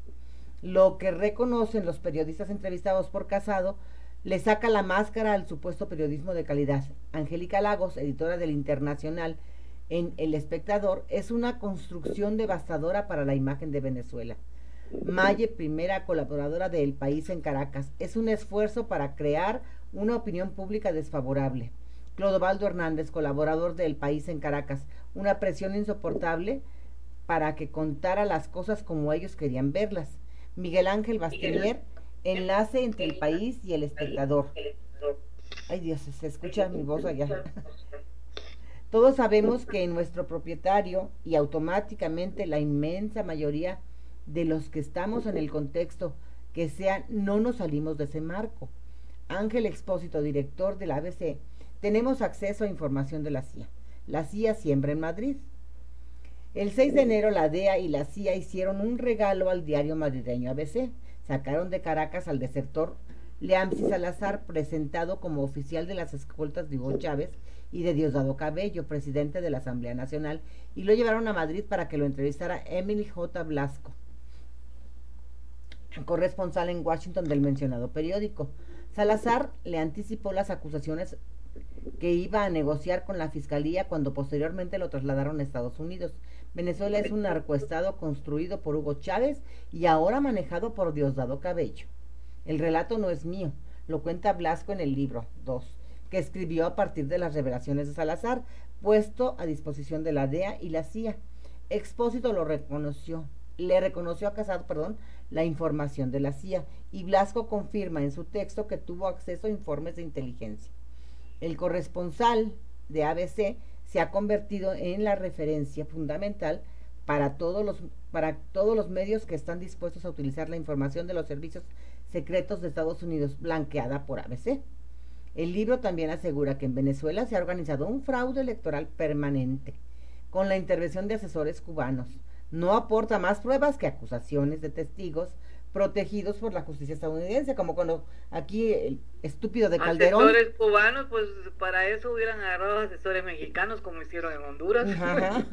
Lo que reconocen los periodistas entrevistados por Casado le saca la máscara al supuesto periodismo de calidad. Angélica Lagos, editora del Internacional en El Espectador, es una construcción devastadora para la imagen de Venezuela. Maye, primera colaboradora de El País en Caracas, es un esfuerzo para crear una opinión pública desfavorable. Clodovaldo Hernández, colaborador de El País en Caracas, una presión insoportable para que contara las cosas como ellos querían verlas. Miguel Ángel Bastelier, enlace entre El País y El Espectador. Ay Dios, se escucha mi voz allá. Todos sabemos que nuestro propietario y automáticamente la inmensa mayoría de los que estamos en el contexto que sea, no nos salimos de ese marco. Ángel Expósito, director del A B C, tenemos acceso a información de la C I A. La C I A siembra en Madrid. El seis de enero la D E A y la C I A hicieron un regalo al diario madrileño A B C. Sacaron de Caracas al desertor Leamsi Salazar, presentado como oficial de las escoltas de Hugo Chávez y de Diosdado Cabello, presidente de la Asamblea Nacional, y lo llevaron a Madrid para que lo entrevistara Emily J. Blasco, corresponsal en Washington del mencionado periódico. Salazar le anticipó las acusaciones que iba a negociar con la fiscalía cuando posteriormente lo trasladaron a Estados Unidos. Venezuela es un narcoestado construido por Hugo Chávez y ahora manejado por Diosdado Cabello. El relato no es mío, lo cuenta Blasco en el libro dos, que escribió a partir de las revelaciones de Salazar, puesto a disposición de la D E A y la C I A. Expósito lo reconoció, le reconoció a Casado, perdón, la información de la C I A, y Blasco confirma en su texto que tuvo acceso a informes de inteligencia. El corresponsal de A B C se ha convertido en la referencia fundamental para todos los, para todos los medios que están dispuestos a utilizar la información de los servicios secretos de Estados Unidos, blanqueada por A B C. El libro también asegura que en Venezuela se ha organizado un fraude electoral permanente, con la intervención de asesores cubanos. No aporta más pruebas que acusaciones de testigos protegidos por la justicia estadounidense, como cuando aquí el estúpido de Calderón. Asesores cubanos, pues para eso hubieran agarrado asesores mexicanos como hicieron en Honduras. Ajá.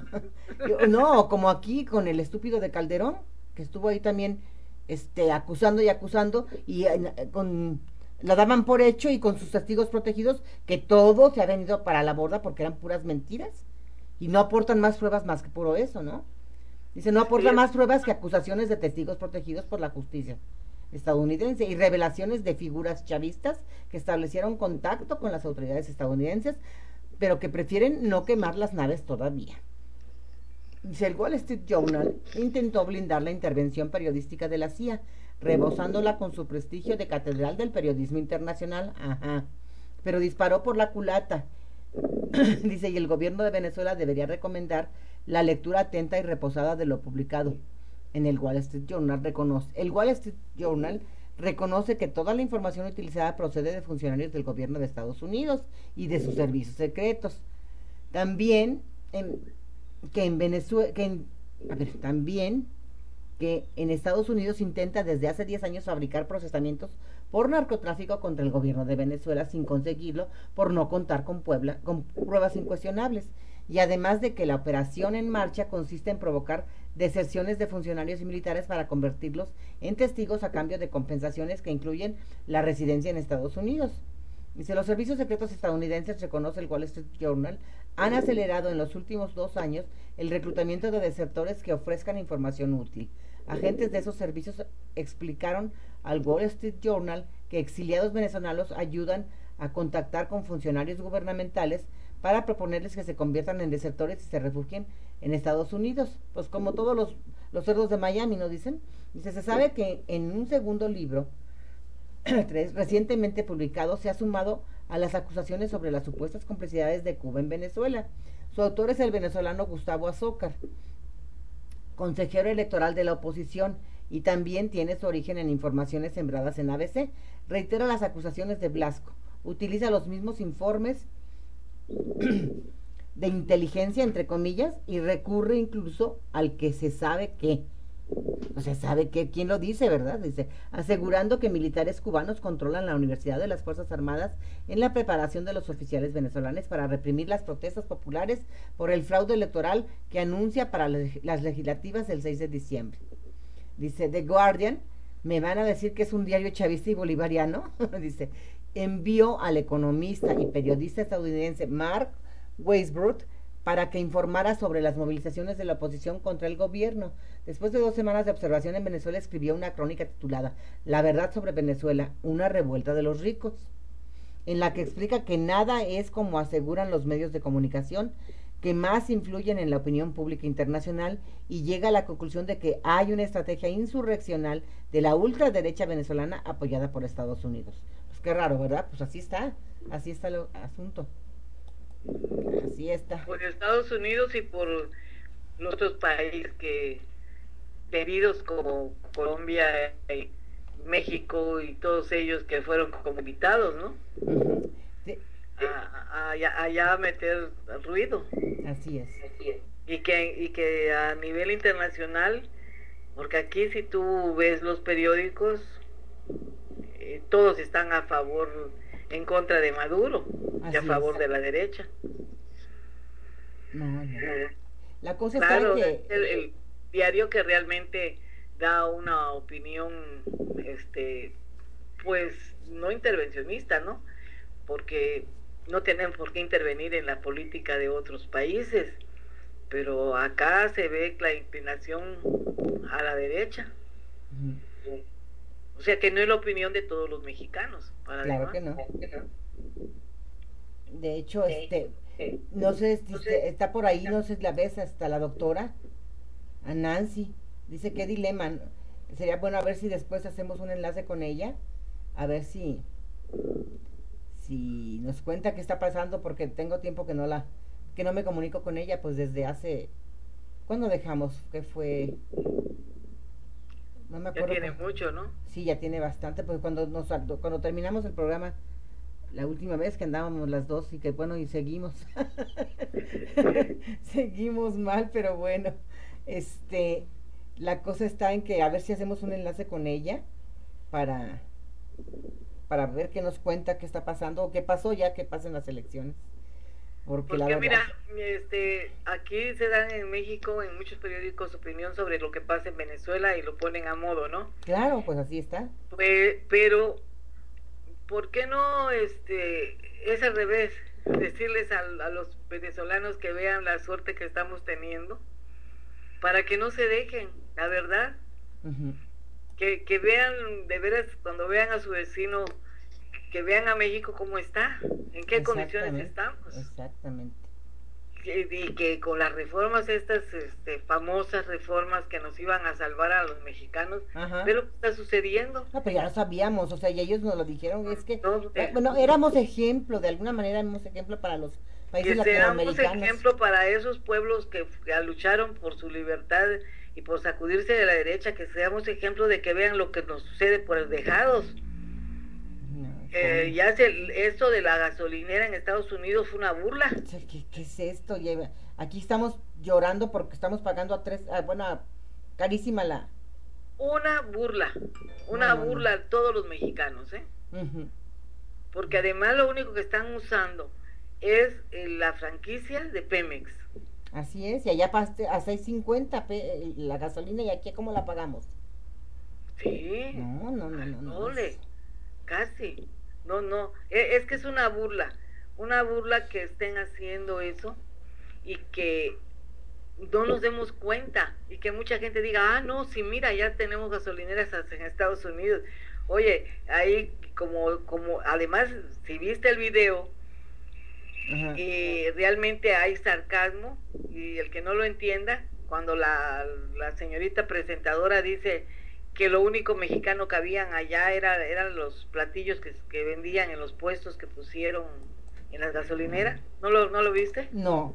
No, como aquí con el estúpido de Calderón, que estuvo ahí también este acusando y acusando, y eh, con la daban por hecho y con sus testigos protegidos, que todo se ha venido para la borda porque eran puras mentiras, y no aportan más pruebas más que puro eso, ¿no? Dice, no aporta más pruebas que acusaciones de testigos protegidos por la justicia estadounidense y revelaciones de figuras chavistas que establecieron contacto con las autoridades estadounidenses, pero que prefieren no quemar las naves todavía. Dice, el Wall Street Journal intentó blindar la intervención periodística de la C I A, rebosándola con su prestigio de catedral del periodismo internacional, ajá, pero disparó por la culata. Dice, y el gobierno de Venezuela debería recomendar la lectura atenta y reposada de lo publicado en el Wall Street Journal. Reconoce, el Wall Street Journal reconoce que toda la información utilizada procede de funcionarios del gobierno de Estados Unidos y de sus servicios secretos. También en, que en Venezuela, que en, a ver, también que en Estados Unidos intenta desde hace diez años fabricar procesamientos por narcotráfico contra el gobierno de Venezuela sin conseguirlo por no contar con, Puebla, con pruebas incuestionables. Y además de que la operación en marcha consiste en provocar deserciones de funcionarios y militares para convertirlos en testigos a cambio de compensaciones que incluyen la residencia en Estados Unidos. Dice, los servicios secretos estadounidenses, reconoce el Wall Street Journal, han acelerado en los últimos dos años el reclutamiento de desertores que ofrezcan información útil. Agentes de esos servicios explicaron al Wall Street Journal que exiliados venezolanos ayudan a contactar con funcionarios gubernamentales para proponerles que se conviertan en desertores y se refugien en Estados Unidos, pues como todos los, los cerdos de Miami, ¿no dicen? Dice, se sabe que en un segundo libro, tres, recientemente publicado, se ha sumado a las acusaciones sobre las supuestas complicidades de Cuba en Venezuela. Su autor es el venezolano Gustavo Azócar, consejero electoral de la oposición, y también tiene su origen en informaciones sembradas en A B C. Reitera las acusaciones de Blasco, utiliza los mismos informes de inteligencia, entre comillas, y recurre incluso al que se sabe que, o sea, sabe que, ¿quién lo dice, verdad? Dice, asegurando que militares cubanos controlan la Universidad de las Fuerzas Armadas en la preparación de los oficiales venezolanos para reprimir las protestas populares por el fraude electoral que anuncia para las legislativas del seis de diciembre. Dice, The Guardian, me van a decir que es un diario chavista y bolivariano, dice, envió al economista y periodista estadounidense Mark Weisbrot para que informara sobre las movilizaciones de la oposición contra el gobierno. Después de dos semanas de observación en Venezuela, escribió una crónica titulada La verdad sobre Venezuela, una revuelta de los ricos, en la que explica que nada es como aseguran los medios de comunicación que más influyen en la opinión pública internacional, y llega a la conclusión de que hay una estrategia insurreccional de la ultraderecha venezolana apoyada por Estados Unidos. Pues qué raro, ¿verdad? Pues así está, así está el asunto. Gracias. Así está. Por Estados Unidos y por los otros países que queridos como Colombia, y México y todos ellos que fueron como invitados, ¿no? Uh-huh. Sí. A, a, allá, allá a meter ruido. Así es. Y que, y que a nivel internacional, porque aquí si tú ves los periódicos, eh, todos están a favor, en contra de Maduro, Así y a favor es. de la derecha. No, no. La cosa claro, está que... el, el diario que realmente da una opinión, este, pues, no intervencionista, ¿no? Porque no tienen por qué intervenir en la política de otros países, pero acá se ve la inclinación a la derecha. Uh-huh. O sea que no es la opinión de todos los mexicanos. Para claro que no. De hecho, sí. este, sí. no sé si no sé. está por ahí, no sé si la ves hasta la doctora, a Nancy, dice qué dilema, sería bueno a ver si después hacemos un enlace con ella, a ver si, si nos cuenta qué está pasando, porque tengo tiempo que no la, que no me comunico con ella, pues desde hace, ¿cuándo dejamos? ¿Qué fue? No me acuerdo. Ya tiene cuando, mucho, ¿no? Sí, ya tiene bastante, pues cuando nos, cuando terminamos el programa, la última vez que andábamos las dos y que bueno, y seguimos, seguimos mal, pero bueno, este, la cosa está en que a ver si hacemos un enlace con ella para, para ver qué nos cuenta, qué está pasando, o qué pasó ya que pasen las elecciones. Porque, Porque la verdad, mira, este, aquí se dan en México, en muchos periódicos, opinión sobre lo que pasa en Venezuela y lo ponen a modo, ¿no? Claro, pues así está. Pues, pero, ¿por qué no, este, es al revés? Decirles a, a los venezolanos que vean la suerte que estamos teniendo, para que no se dejen, la verdad. Uh-huh. Que, que vean, de veras, cuando vean a su vecino, que vean a México cómo está, en qué condiciones estamos. Exactamente. Y, y que con las reformas estas, este, famosas reformas que nos iban a salvar a los mexicanos, Ajá. pero ¿qué está sucediendo? No, pero ya lo sabíamos, o sea, y ellos nos lo dijeron, es que, no, eh, bueno, éramos ejemplo, de alguna manera éramos ejemplo para los países que latinoamericanos. Que seamos ejemplo para esos pueblos que, que lucharon por su libertad y por sacudirse de la derecha, que seamos ejemplo de que vean lo que nos sucede por el dejados. Eh, ya se, esto de la gasolinera en Estados Unidos fue una burla. ¿Qué, qué es esto? Aquí estamos llorando porque estamos pagando a tres, a, bueno, a, carísima la... Una burla, una no, no, burla no. a todos los mexicanos, ¿eh? Uh-huh. Porque además lo único que están usando es eh, la franquicia de Pemex. Así es, y allá a seis cincuenta pe, la gasolina, y aquí ¿cómo la pagamos? Sí. No, no, no, no. no Ole, casi. No, no, es que es una burla, una burla que estén haciendo eso y que no nos demos cuenta y que mucha gente diga, ah, no, sí, mira, ya tenemos gasolineras en Estados Unidos. Oye, ahí como, como, además, si viste el video, eh, realmente hay sarcasmo, y el que no lo entienda, cuando la, la señorita presentadora dice que lo único mexicano que habían allá era, eran los platillos que, que vendían en los puestos que pusieron en las gasolineras. ¿No lo, no lo viste? No.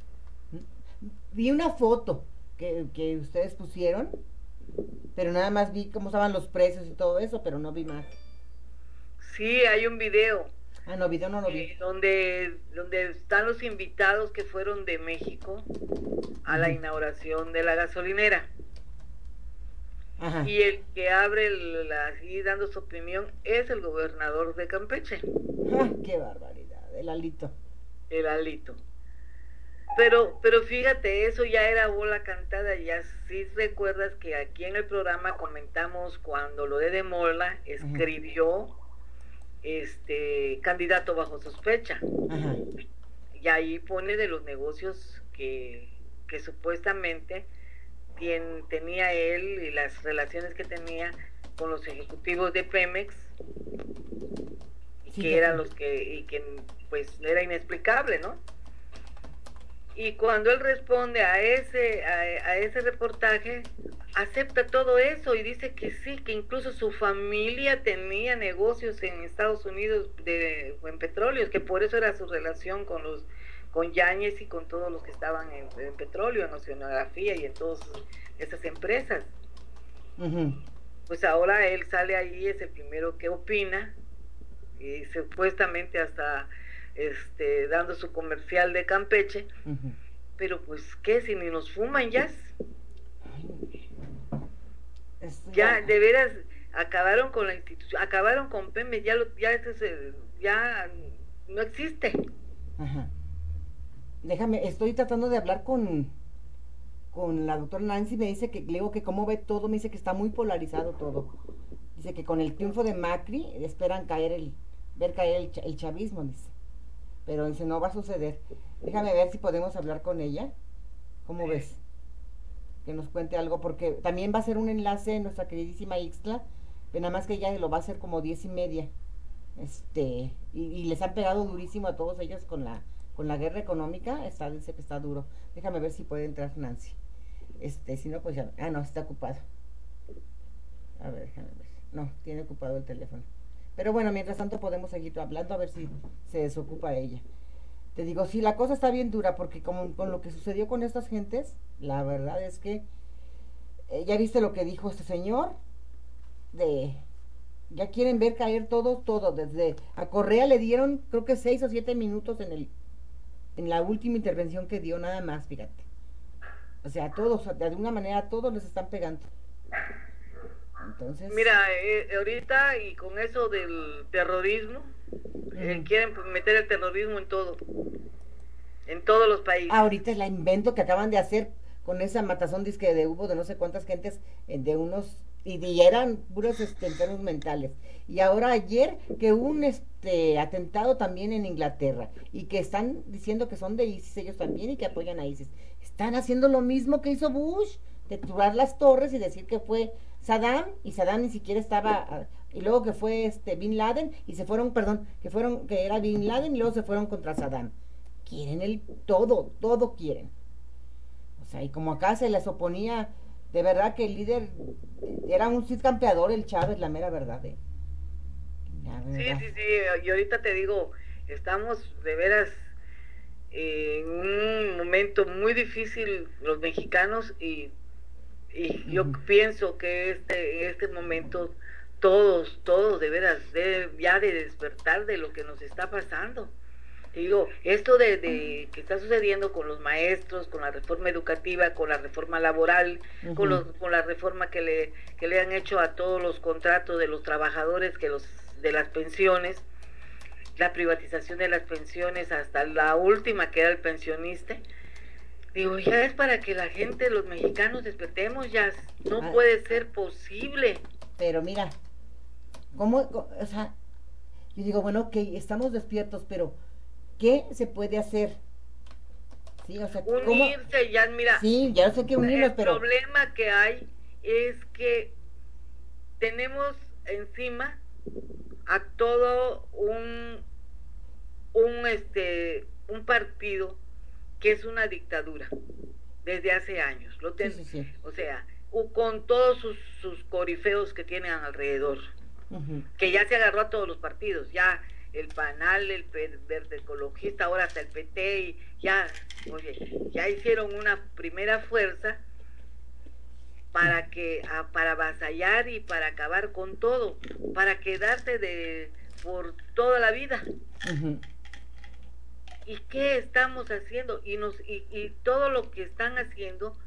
Vi una foto que, que ustedes pusieron, pero nada más vi cómo estaban los precios y todo eso, pero no vi más. Sí, hay un video. Ah, no, video no lo vi. Eh, donde, donde están los invitados que fueron de México a uh-huh. la inauguración de la gasolinera. Ajá. Y el que abre el, así dando su opinión es el gobernador de Campeche. ¡Ah, qué barbaridad! El Alito. El Alito. Pero, pero fíjate, eso ya era bola cantada. Ya sí recuerdas que aquí en el programa comentamos cuando lo de De Mola escribió Ajá. este candidato bajo sospecha. Ajá. Y ahí pone de los negocios que, que supuestamente Quien tenía él y las relaciones que tenía con los ejecutivos de Pemex, y sí, que eran los que, y que pues era inexplicable, ¿no? Y cuando él responde a ese, a, a ese reportaje, acepta todo eso y dice que sí, que incluso su familia tenía negocios en Estados Unidos de, en petróleos, que por eso era su relación con los con Yáñez y con todos los que estaban en, en petróleo, en oceanografía y en todas esas empresas. Uh-huh. Pues ahora él sale ahí, es el primero que opina, y supuestamente hasta este dando su comercial de Campeche. Uh-huh. Pero pues qué, si ni nos fuman ya. Ya, de veras, acabaron con la institución, acabaron con Pemex, ya, lo, ya, este, ya no existe. Ajá. Déjame, estoy tratando de hablar con con la doctora Nancy, me dice que, le digo que cómo ve todo, me dice que está muy polarizado todo. Dice que con el triunfo de Macri esperan caer el, ver caer el, el chavismo, dice. Pero dice, no va a suceder. Déjame ver si podemos hablar con ella. ¿Cómo sí. ves? Que nos cuente algo, porque también va a ser un enlace nuestra queridísima Ixtla, pero nada más que ella lo va a hacer como diez y media. Este, y, y les han pegado durísimo a todos ellos con la con la guerra económica, está, dice que está duro. Déjame ver si puede entrar Nancy. Este, si no, pues ya, ah, no, está ocupado. A ver, déjame ver. No, tiene ocupado el teléfono. Pero bueno, mientras tanto podemos seguir hablando a ver si se desocupa ella. Te digo, sí, la cosa está bien dura, porque como con lo que sucedió con estas gentes, la verdad es que, eh, ya viste lo que dijo este señor, de, ya quieren ver caer todo, todo, desde, a Correa le dieron, creo que seis o siete minutos en el, en la última intervención que dio, nada más, fíjate. O sea, a todos, de alguna manera, a todos les están pegando. Entonces... Mira, eh, ahorita y con eso del terrorismo, uh-huh. eh, quieren meter el terrorismo en todo, en todos los países. Ahorita es la invento que acaban de hacer con esa matazón disque de hubo de no sé cuántas gentes, eh, de unos, y, y eran puros este, enfermos mentales. Y ahora ayer que hubo un este atentado también en Inglaterra, y que están diciendo que son de ISIS ellos también y que apoyan a ISIS. Están haciendo lo mismo que hizo Bush, de turar las torres y decir que fue Saddam, y Saddam ni siquiera estaba, y luego que fue este Bin Laden, y se fueron, perdón, que fueron, que era Bin Laden, y luego se fueron contra Saddam. Quieren el todo, todo quieren. O sea, y como acá se les oponía, de verdad que el líder era un Cid campeador, el Chávez, la mera verdad. ¿eh? La verdad. Sí, sí, sí, y ahorita te digo, estamos de veras en un momento muy difícil los mexicanos, y y yo uh-huh. pienso que este en este momento todos, todos de veras deben ya de despertar de lo que nos está pasando. Y digo, esto de, de que está sucediendo con los maestros, con la reforma educativa, con la reforma laboral, uh-huh. con los, con la reforma que le que le han hecho a todos los contratos de los trabajadores, que los de las pensiones, la privatización de las pensiones hasta la última que era el pensionista. Digo, ya es para que la gente, los mexicanos despertemos, ya no ah, puede ser posible. Pero mira, ¿cómo? O sea, yo digo, bueno, ok, estamos despiertos, pero ¿qué se puede hacer? Sí, o sea, unirse, ¿cómo? Ya, mira. Sí, ya sé que unirnos, el pero... El problema que hay es que tenemos encima a todo un, un, este, un partido que es una dictadura desde hace años, lo ten, sí, sí, sí. O sea, con todos sus, sus corifeos que tienen alrededor, uh-huh. que ya se agarró a todos los partidos, ya el PANAL, el Verde Ecologista, ahora hasta el P T, y ya, oye, ya hicieron una primera fuerza para que, a, para avasallar y para acabar con todo, para quedarse de por toda la vida. Uh-huh. ¿Y qué estamos haciendo? Y nos y, y todo lo que están haciendo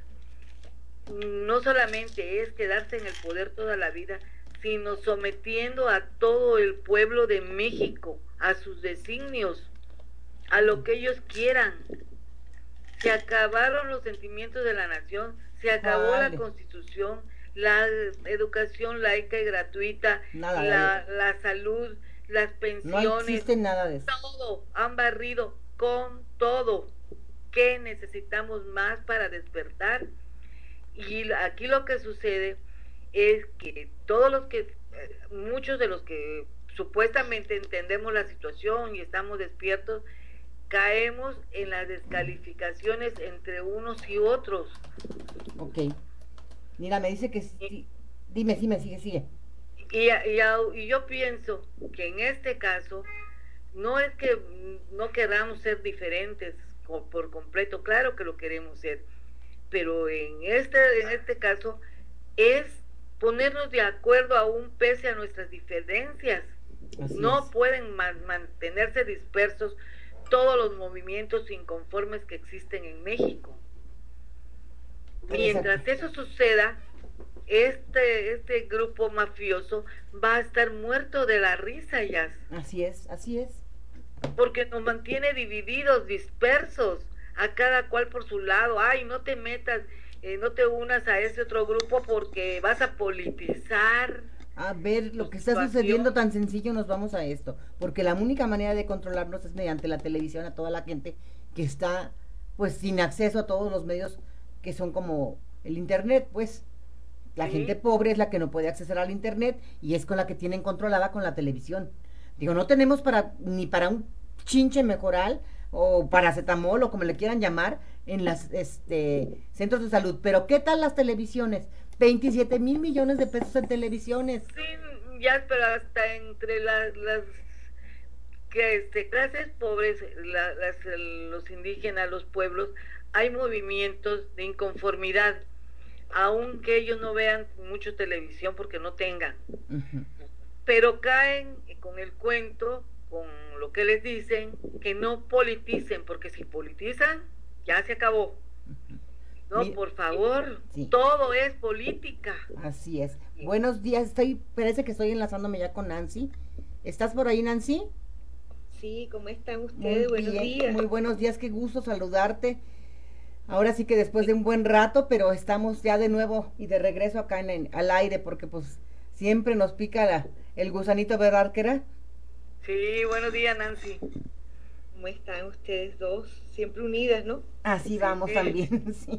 no solamente es quedarse en el poder toda la vida, sino sometiendo a todo el pueblo de México a sus designios, a lo que ellos quieran. Se acabaron los sentimientos de la nación, se acabó vale. la Constitución, la educación laica y gratuita, nada, la, la salud, las pensiones, no existe nada de eso. Todo, han barrido con todo. ¿Qué necesitamos más para despertar? Y aquí lo que sucede es que todos los que, muchos de los que supuestamente entendemos la situación y estamos despiertos, caemos en las descalificaciones entre unos y otros. Ok. Mira, me dice que sí. Dime, dime, sigue, sigue. Y, y, y yo pienso que en este caso no es que no queramos ser diferentes por completo, claro que lo queremos ser, pero en este, en este caso es ponernos de acuerdo aún pese a nuestras diferencias. Así no es. Pueden man, mantenerse dispersos todos los movimientos inconformes que existen en México. Mientras eso suceda, este este grupo mafioso va a estar muerto de la risa, ya. Así es, así es. Porque nos mantiene divididos, dispersos, a cada cual por su lado. Ay, no te metas, eh, no te unas a ese otro grupo porque vas a politizar. A ver, lo que está sucediendo tan sencillo, nos vamos a esto, porque la única manera de controlarnos es mediante la televisión a toda la gente que está, pues, sin acceso a todos los medios que son como el internet, pues, la sí. gente pobre es la que no puede acceder al internet y es con la que tienen controlada con la televisión. Digo, no tenemos para ni para un chinche mejoral o paracetamol o como le quieran llamar en las este centros de salud, pero ¿qué tal las televisiones? veintisiete mil millones de pesos en televisiones. Sí, ya, pero hasta entre las, las que este, clases pobres, la, las, los indígenas, los pueblos, hay movimientos de inconformidad, aunque ellos no vean mucho televisión porque no tengan. Uh-huh. Pero caen con el cuento, con lo que les dicen, que no politicen, porque si politizan, ya se acabó. No, Mira, por favor, sí. todo es política. Así es. Sí. Buenos días, estoy, parece que estoy enlazándome ya con Nancy. ¿Estás por ahí, Nancy? Sí, ¿cómo están ustedes? Muy buenos bien, días. Muy buenos días, qué gusto saludarte. Ahora sí que después de un buen rato, pero estamos ya de nuevo y de regreso acá en, en al aire, porque pues siempre nos pica la, el gusanito, ¿verdad, Arquera? Sí, buenos días, Nancy. ¿Cómo están ustedes dos? Siempre unidas, ¿no? Así vamos sí. también, sí.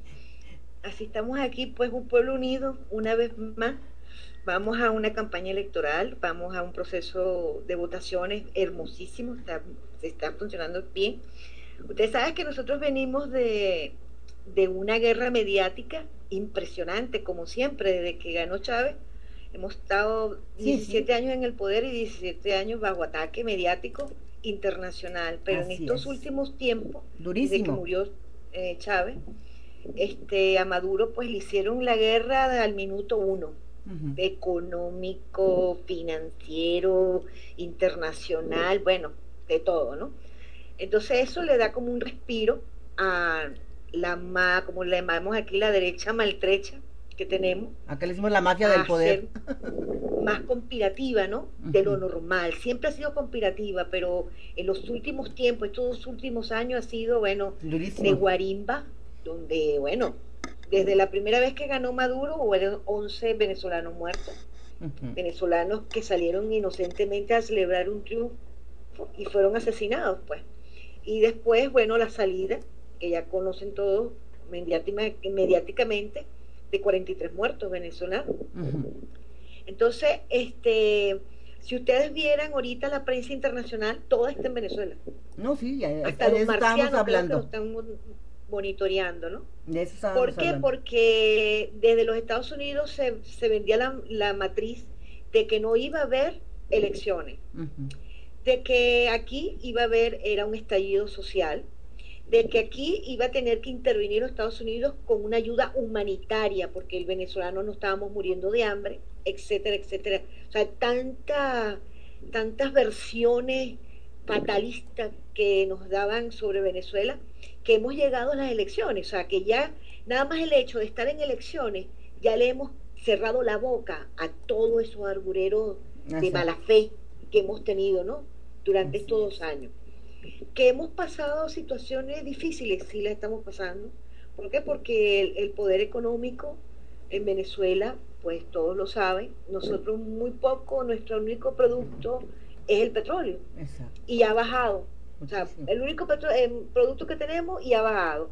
Así estamos aquí, pues un pueblo unido, una vez más. Vamos a una campaña electoral, vamos a un proceso de votaciones hermosísimo, está, está funcionando bien. Ustedes saben que nosotros venimos de, de una guerra mediática impresionante, como siempre, desde que ganó Chávez. Hemos estado diecisiete sí, sí. años en el poder y diecisiete años bajo ataque mediático internacional, pero Así en estos es. últimos tiempos, Durísimo. desde que murió eh, Chávez, este, a Maduro pues le hicieron la guerra al minuto uno, uh-huh. económico, financiero, internacional, bueno, de todo, ¿no? Entonces eso le da como un respiro a la ma, como le llamamos aquí, la derecha maltrecha que tenemos. Acá le decimos la mafia del poder. Más conspirativa, ¿no? Uh-huh. De lo normal. Siempre ha sido conspirativa, pero en los últimos tiempos, estos últimos años ha sido, bueno, Durísimo. de guarimba, donde, bueno, desde la primera vez que ganó Maduro hubo once venezolanos muertos. Uh-huh. Venezolanos que salieron inocentemente a celebrar un triunfo y fueron asesinados, pues. Y después, bueno, la salida, que ya conocen todos mediáticamente, de cuarenta y tres muertos venezolanos. Uh-huh. Entonces, este, si ustedes vieran ahorita la prensa internacional, toda está en Venezuela. No, sí, ya, hasta los marcianos hablando. Creo que lo están monitoreando, ¿no? De eso ¿Por qué? Hablando. Porque desde los Estados Unidos se, se vendía la, la matriz de que no iba a haber elecciones, uh-huh. de que aquí iba a haber, era un estallido social, de que aquí iba a tener que intervenir los Estados Unidos con una ayuda humanitaria, porque el venezolano no estábamos muriendo de hambre, etcétera, etcétera. O sea, tanta, tantas versiones fatalistas que nos daban sobre Venezuela, que hemos llegado a las elecciones. O sea, que ya nada más el hecho de estar en elecciones, ya le hemos cerrado la boca a todos esos argureros de mala fe que hemos tenido, ¿no? Durante estos dos años. Que hemos pasado situaciones difíciles, sí las estamos pasando. ¿Por qué? Porque el, el poder económico en Venezuela, pues todos lo saben, nosotros muy poco, nuestro único producto es el petróleo. Exacto. Y ha bajado. Muchísimo. O sea, el único petro, el producto que tenemos y ha bajado.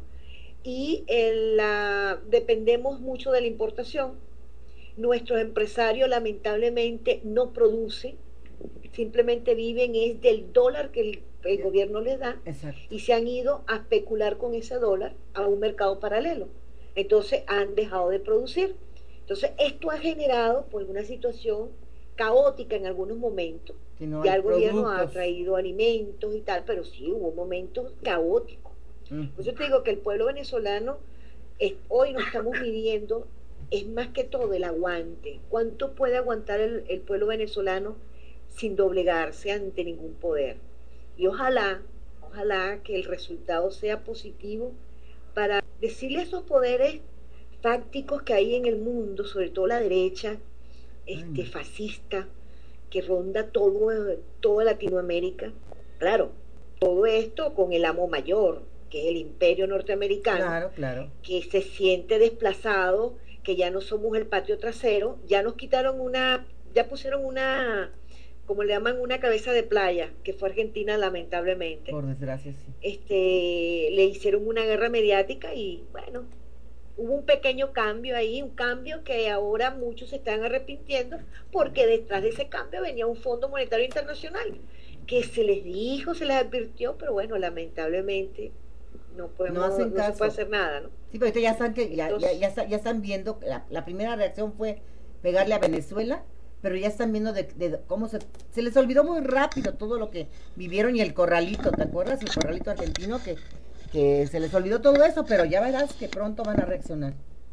Y el, la, dependemos mucho de la importación. Nuestros empresarios lamentablemente no producen, simplemente viven es del dólar que el, el gobierno les da. Exacto. Y se han ido a especular con ese dólar a un mercado paralelo. Entonces han dejado de producir. Entonces esto ha generado pues una situación caótica en algunos momentos. Si no ya el productos. gobierno ha traído alimentos y tal, pero sí hubo momentos caóticos, Uh-huh. Por eso te digo que el pueblo venezolano, es, hoy nos estamos midiendo, es más que todo el aguante. ¿Cuánto puede aguantar el, el pueblo venezolano sin doblegarse ante ningún poder? Y ojalá, ojalá que el resultado sea positivo para decirle a esos poderes fácticos que hay en el mundo, sobre todo la derecha este, fascista, que ronda todo, toda Latinoamérica. Claro, todo esto con el amo mayor, que es el imperio norteamericano, claro, claro. que se siente desplazado, que ya no somos el patio trasero, ya nos quitaron una, ya pusieron una, como le llaman, una cabeza de playa, que fue Argentina, lamentablemente. Por desgracia, sí. Este, le hicieron una guerra mediática y bueno, hubo un pequeño cambio ahí, un cambio que ahora muchos se están arrepintiendo, porque detrás de ese cambio venía un Fondo Monetario Internacional, que se les dijo, se les advirtió, pero bueno, lamentablemente no podemos, no, hacen no caso. se puede hacer nada, ¿no? Sí, pero ya están, que, ya, Entonces, ya, ya, ya están viendo, la, la primera reacción fue pegarle a Venezuela, pero ya están viendo de, de cómo se, se les olvidó muy rápido todo lo que vivieron y el corralito, ¿te acuerdas? El corralito argentino, que, que se les olvidó todo eso, pero ya verás que pronto van a reaccionar.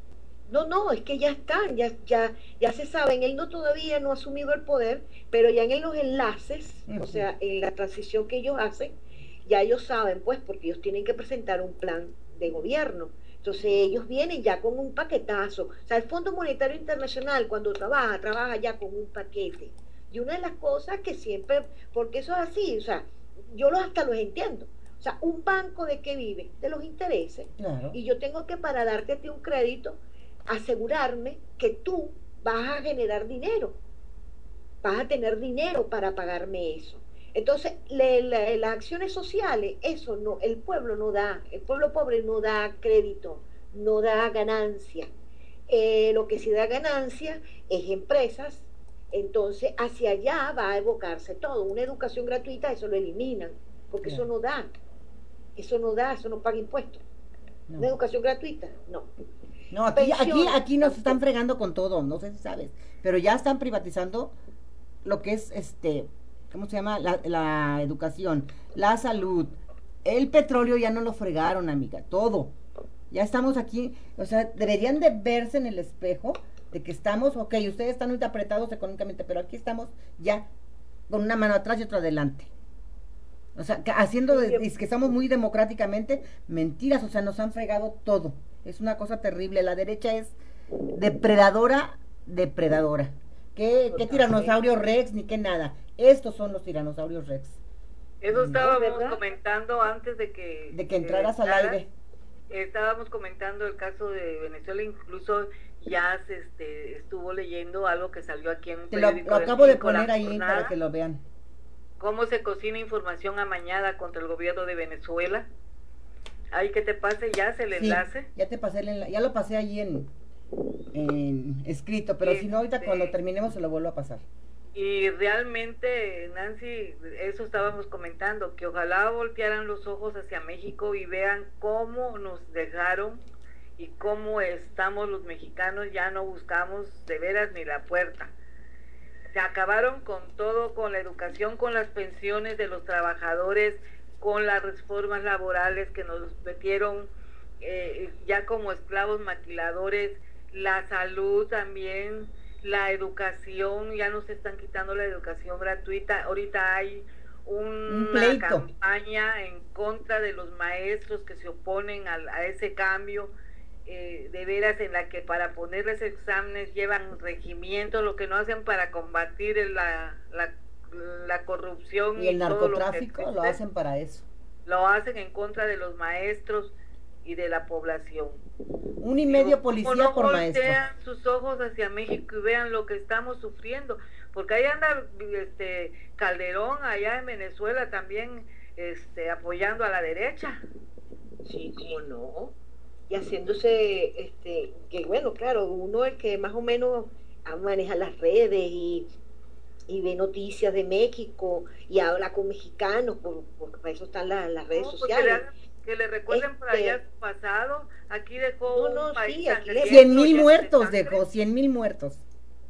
No, no, es que ya están, ya, ya, ya se saben, él no todavía no ha asumido el poder, pero ya en los enlaces, uh-huh. o sea, en la transición que ellos hacen, ya ellos saben, pues, porque ellos tienen que presentar un plan de gobierno. Entonces ellos vienen ya con un paquetazo. O sea, el Fondo Monetario Internacional cuando trabaja, trabaja ya con un paquete. Y una de las cosas que siempre, porque eso es así, o sea, yo los hasta los entiendo. O sea, un banco de qué vive, de los intereses. Claro. Y yo tengo que, para darte a ti un crédito, asegurarme que tú vas a generar dinero. Vas a tener dinero para pagarme eso. Entonces, le, le, las acciones sociales, eso no, el pueblo no da, el pueblo pobre no da crédito, no da ganancia. Eh, lo que sí da ganancia es empresas, entonces hacia allá va a evocarse todo. Una educación gratuita, eso lo eliminan, porque yeah. eso no da, eso no da, eso no paga impuestos. No. Una educación gratuita, no. No, aquí, aquí, aquí nos están fregando con todo, no sé si sabes, pero ya están privatizando lo que es este... ¿cómo se llama? La, la educación, la salud, el petróleo ya no lo fregaron, amiga, todo. Ya estamos aquí, o sea, deberían de verse en el espejo de que estamos, ok, ustedes están muy apretados económicamente, pero aquí estamos ya con una mano atrás y otra adelante. O sea, que haciendo de, de, que estamos muy democráticamente, mentiras, o sea, nos han fregado todo. Es una cosa terrible, la derecha es depredadora, depredadora. ¿Qué, qué tiranosaurio Rex ni qué nada? Estos son los tiranosaurios Rex. Eso estábamos ¿verdad? comentando antes de que... De que entraras al aire. Estábamos comentando el caso de Venezuela, incluso ya se, este, estuvo leyendo algo que salió aquí en un Te periódico. Lo, lo acabo de poner ahí jornada, para que lo vean. Cómo se cocina información amañada contra el gobierno de Venezuela. Ahí que te pase ya el sí, enlace. Ya te pasé el enlace, ya lo pasé allí en... en escrito, pero este, si no ahorita cuando terminemos se lo vuelvo a pasar. Y realmente, Nancy, eso estábamos comentando, que ojalá voltearan los ojos hacia México y vean cómo nos dejaron y cómo estamos los mexicanos, ya no buscamos de veras ni la puerta. Se acabaron con todo, con la educación, con las pensiones de los trabajadores, con las reformas laborales que nos metieron eh, ya como esclavos maquiladores, la salud también, la educación, ya nos están quitando la educación gratuita. Ahorita hay un una campaña en contra de los maestros que se oponen a, a ese cambio, eh, de veras, en la que para ponerles exámenes llevan regimientos, lo que no hacen para combatir la, la, la corrupción y el y narcotráfico, todo lo, que lo hacen para eso. Lo hacen en contra de los maestros y de la población. Un y medio policía no por maestro. Voltean sus ojos hacia México y vean lo que estamos sufriendo, porque ahí anda este Calderón allá en Venezuela también este apoyando a la derecha. Sí, cómo no. Y haciéndose este que bueno, claro, uno es que más o menos maneja las redes y y ve noticias de México y habla con mexicanos, por, por, por eso están las, las redes no, sociales. Que le recuerden este, por allá su pasado, aquí dejó no, no, un país sí, aquí cien mil muertos dejó, cien mil muertos.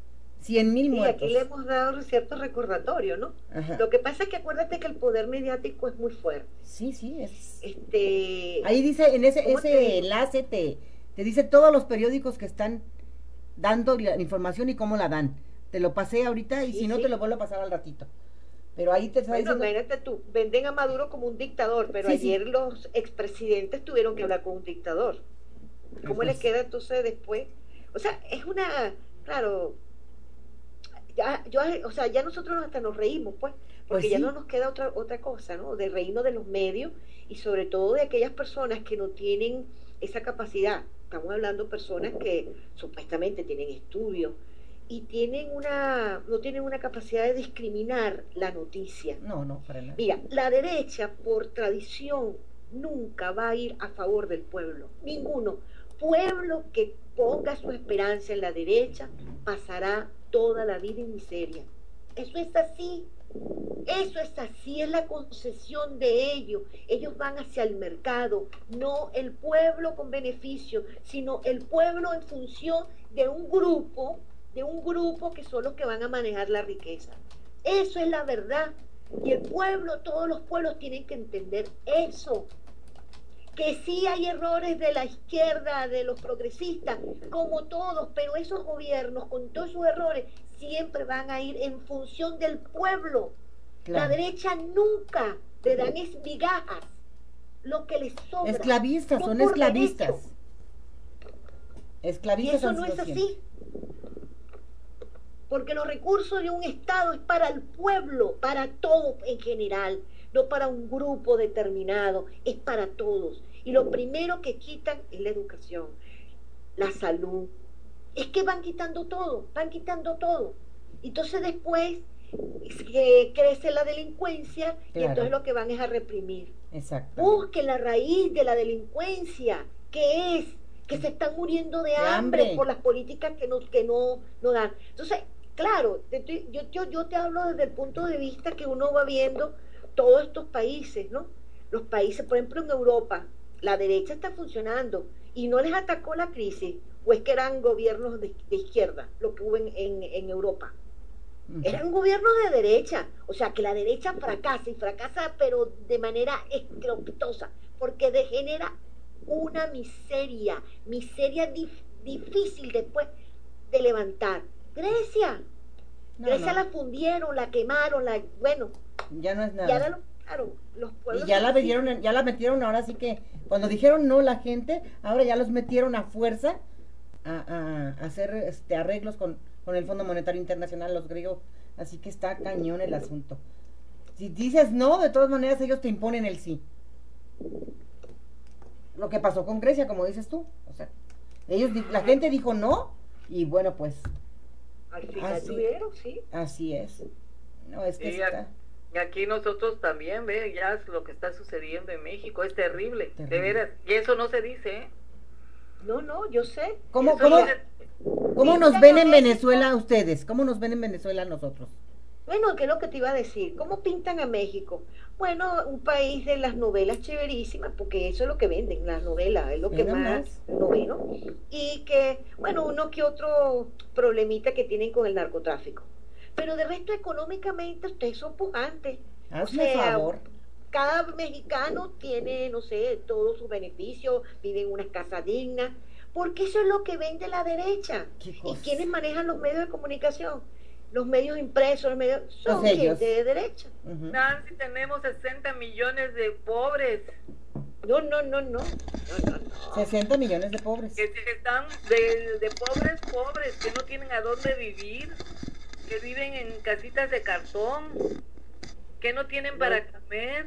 cien mil sí, muertos. aquí le hemos dado cierto recordatorio, ¿no? Ajá. Lo que pasa es que acuérdate que el poder mediático es muy fuerte. Sí, sí, es. Este, ahí dice, en ese, ¿cómo te ese digo? enlace te, te dice todos los periódicos que están dando la información y cómo la dan. Te lo pasé ahorita y Sí, si no sí. te lo vuelvo a pasar al ratito. Pero ahí te está Bueno, diciendo. imagínate tú, venden a Maduro como un dictador, pero Sí, sí. ayer los expresidentes tuvieron que hablar con un dictador. ¿Cómo Pues, les queda entonces después? O sea, es una, claro, ya, yo, o sea, ya nosotros hasta nos reímos, pues, porque Pues ya sí. no nos queda otra otra cosa, ¿no? De reírnos de los medios y sobre todo de aquellas personas que no tienen esa capacidad. Estamos hablando de personas que supuestamente tienen estudios y tienen una, no tienen una capacidad de discriminar la noticia. No, no, para nada. Mira, la derecha por tradición nunca va a ir a favor del pueblo, ninguno. Pueblo que ponga su esperanza en la derecha pasará toda la vida en miseria. Eso es así, eso es así, es la concesión de ellos. Ellos van hacia el mercado, no el pueblo con beneficio, sino el pueblo en función de un grupo, de un grupo que son los que van a manejar la riqueza. Eso es la verdad. Y el pueblo, todos los pueblos tienen que entender eso. Que sí hay errores de la izquierda, de los progresistas, como todos, pero esos gobiernos con todos sus errores siempre van a ir en función del pueblo. Claro. La derecha nunca le dan es migajas, lo que les sobra. Esclavistas, no son por esclavistas. derecho. Y Esclavistas eso han no sido es siempre. así. Porque los recursos de un Estado es para el pueblo, para todos en general, no para un grupo determinado, es para todos. Y lo primero que quitan es la educación, la salud. Es que van quitando todo, van quitando todo. Entonces después eh, crece la delincuencia y Claro. entonces lo que van es a reprimir. Exacto. Busquen la raíz de la delincuencia, que es que se están muriendo de, De hambre, hambre. por las políticas que no, que no, no dan. Entonces, claro, te estoy- yo, yo, yo te hablo desde el punto de vista que uno va viendo todos estos países, ¿no? Los países, por ejemplo, en Europa, la derecha está funcionando y no les atacó la crisis, o es que eran gobiernos de, de izquierda, lo que hubo en, en, en Europa. Eran gobiernos de derecha, o sea que la derecha fracasa y fracasa pero de manera estrepitosa, porque degenera una miseria, miseria dif- difícil después de levantar. Grecia, No, Grecia no. la fundieron, la quemaron, la, bueno, Ya no es y nada. ahora lo, claro, los pueblos Y ya la son así. metieron, en- ya la metieron, ahora sí que, cuando dijeron no la gente, ahora ya los metieron a fuerza a, a hacer este arreglos con, con el Fondo Monetario Internacional, los griegos, así que está cañón el asunto. Si dices no, de todas maneras ellos te imponen el sí. Lo que pasó con Grecia, como dices tú, o sea, ellos, di- la gente dijo no, y bueno, pues, Al final así, tuvieron, sí. así es. No, es que Sí, está... y aquí nosotros también, ve, ya es lo que está sucediendo en México, es terrible, Terrible. de veras, y eso no se dice, ¿eh? No, no, yo sé. ¿Cómo, Eso cómo, no se- cómo nos Pintan ven a en México. Venezuela ustedes? ¿Cómo nos ven en Venezuela nosotros? Bueno, ¿qué es lo que te iba a decir? ¿Cómo pintan a México? Bueno, un país de las novelas chéverísimas, porque eso es lo que venden, las novelas, es lo que Mira más más. lo ve, ¿no? Y que, bueno, uno que otro problemita que tienen con el narcotráfico. Pero de resto, económicamente, ustedes son pujantes. Hazme favor. Cada mexicano tiene, no sé, todos sus beneficios, vive en una casa digna, porque eso es lo que vende la derecha. ¿Y quiénes manejan los medios de comunicación? Los medios impresos, los medios, son Pues ellos. gente de derecha. Nancy, tenemos sesenta millones de pobres No, no, no, no. no, no, no. sesenta millones de pobres. que se están de, de pobres, pobres, que no tienen a dónde vivir, que viven en casitas de cartón, que no tienen para comer.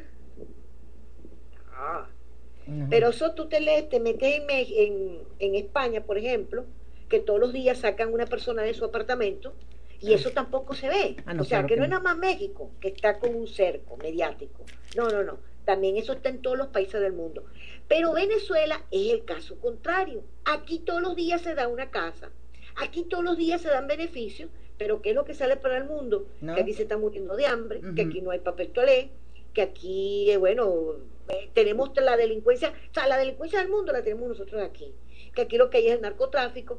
Ah. Pero eso tú te lees, te metes en, Me- en, en España, por ejemplo, que todos los días sacan una persona de su apartamento y eso tampoco se ve. Ah, no, o sea, claro que que no es no. nada más México, que está con un cerco mediático. No, no, no. También eso está en todos los países del mundo. Pero Venezuela es el caso contrario. Aquí todos los días se da una casa. Aquí todos los días se dan beneficios, pero ¿qué es lo que sale para el mundo? No. Que aquí se está muriendo de hambre, que Ujú. aquí no hay papel toalé, que aquí, eh, bueno, eh, tenemos la delincuencia, o sea, la delincuencia del mundo la tenemos nosotros aquí, que aquí lo que hay es el narcotráfico,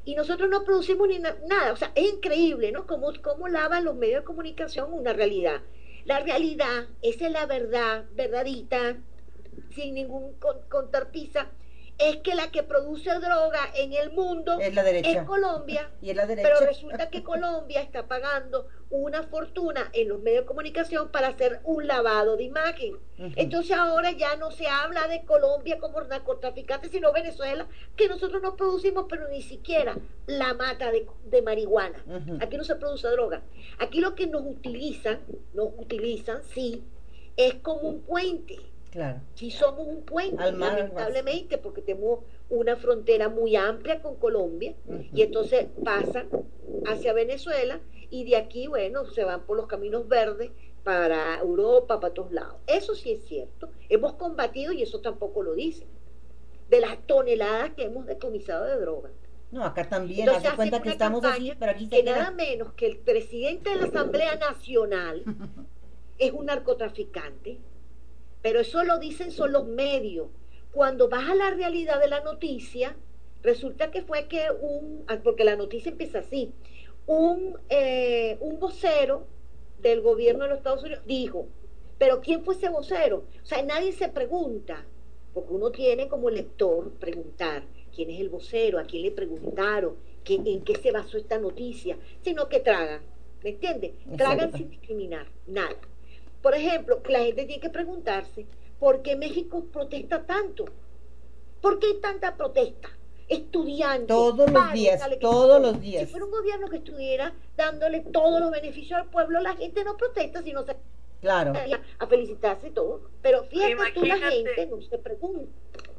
y nosotros no producimos ni na nada. O sea, es increíble, ¿no? Cómo, cómo lavan los medios de comunicación una realidad. La realidad, esa es la verdad, verdadita, sin ningún con, contartiza, es que la que produce droga en el mundo es la derecha. Es Colombia, y es la derecha. Pero resulta que Colombia está pagando una fortuna en los medios de comunicación para hacer un lavado de imagen. Uh-huh. Entonces ahora ya no se habla de Colombia como narcotraficante, sino Venezuela, que nosotros no producimos, pero ni siquiera la mata de, de marihuana. Uh-huh. Aquí no se produce droga. Aquí lo que nos utilizan, nos utilizan, sí, es como un puente. Claro. Si somos un puente, lamentablemente, porque tenemos una frontera muy amplia con Colombia, uh-huh. y entonces pasan hacia Venezuela, y de aquí, bueno, se van por los caminos verdes para Europa, para todos lados. Eso sí es cierto. Hemos combatido, y eso tampoco lo dicen, de las toneladas que hemos decomisado de droga. No, acá también, haz de cuenta que estamos así, pero aquí se que nada menos que el presidente de la Asamblea Nacional es un narcotraficante. Pero eso lo dicen son los medios. Cuando vas a la realidad de la noticia, resulta que fue que un, porque la noticia empieza así, un, eh, un vocero del gobierno de los Estados Unidos dijo, pero ¿quién fue ese vocero? O sea, nadie se pregunta, porque uno tiene como lector preguntar, ¿quién es el vocero? ¿A quién le preguntaron? ¿Qué, ¿En qué se basó esta noticia? Sino que tragan, ¿me entiendes? Tragan sin discriminar, nada. Por ejemplo, la gente tiene que preguntarse, ¿por qué México protesta tanto? ¿Por qué hay tanta protesta? Estudiantes. Todos los días, todos los días. Si fuera un gobierno que estuviera dándole todos los beneficios al pueblo, la gente no protesta, sino se... Claro. A felicitarse y todo. Pero fíjate Imagínate. tú, la gente no se pregunta.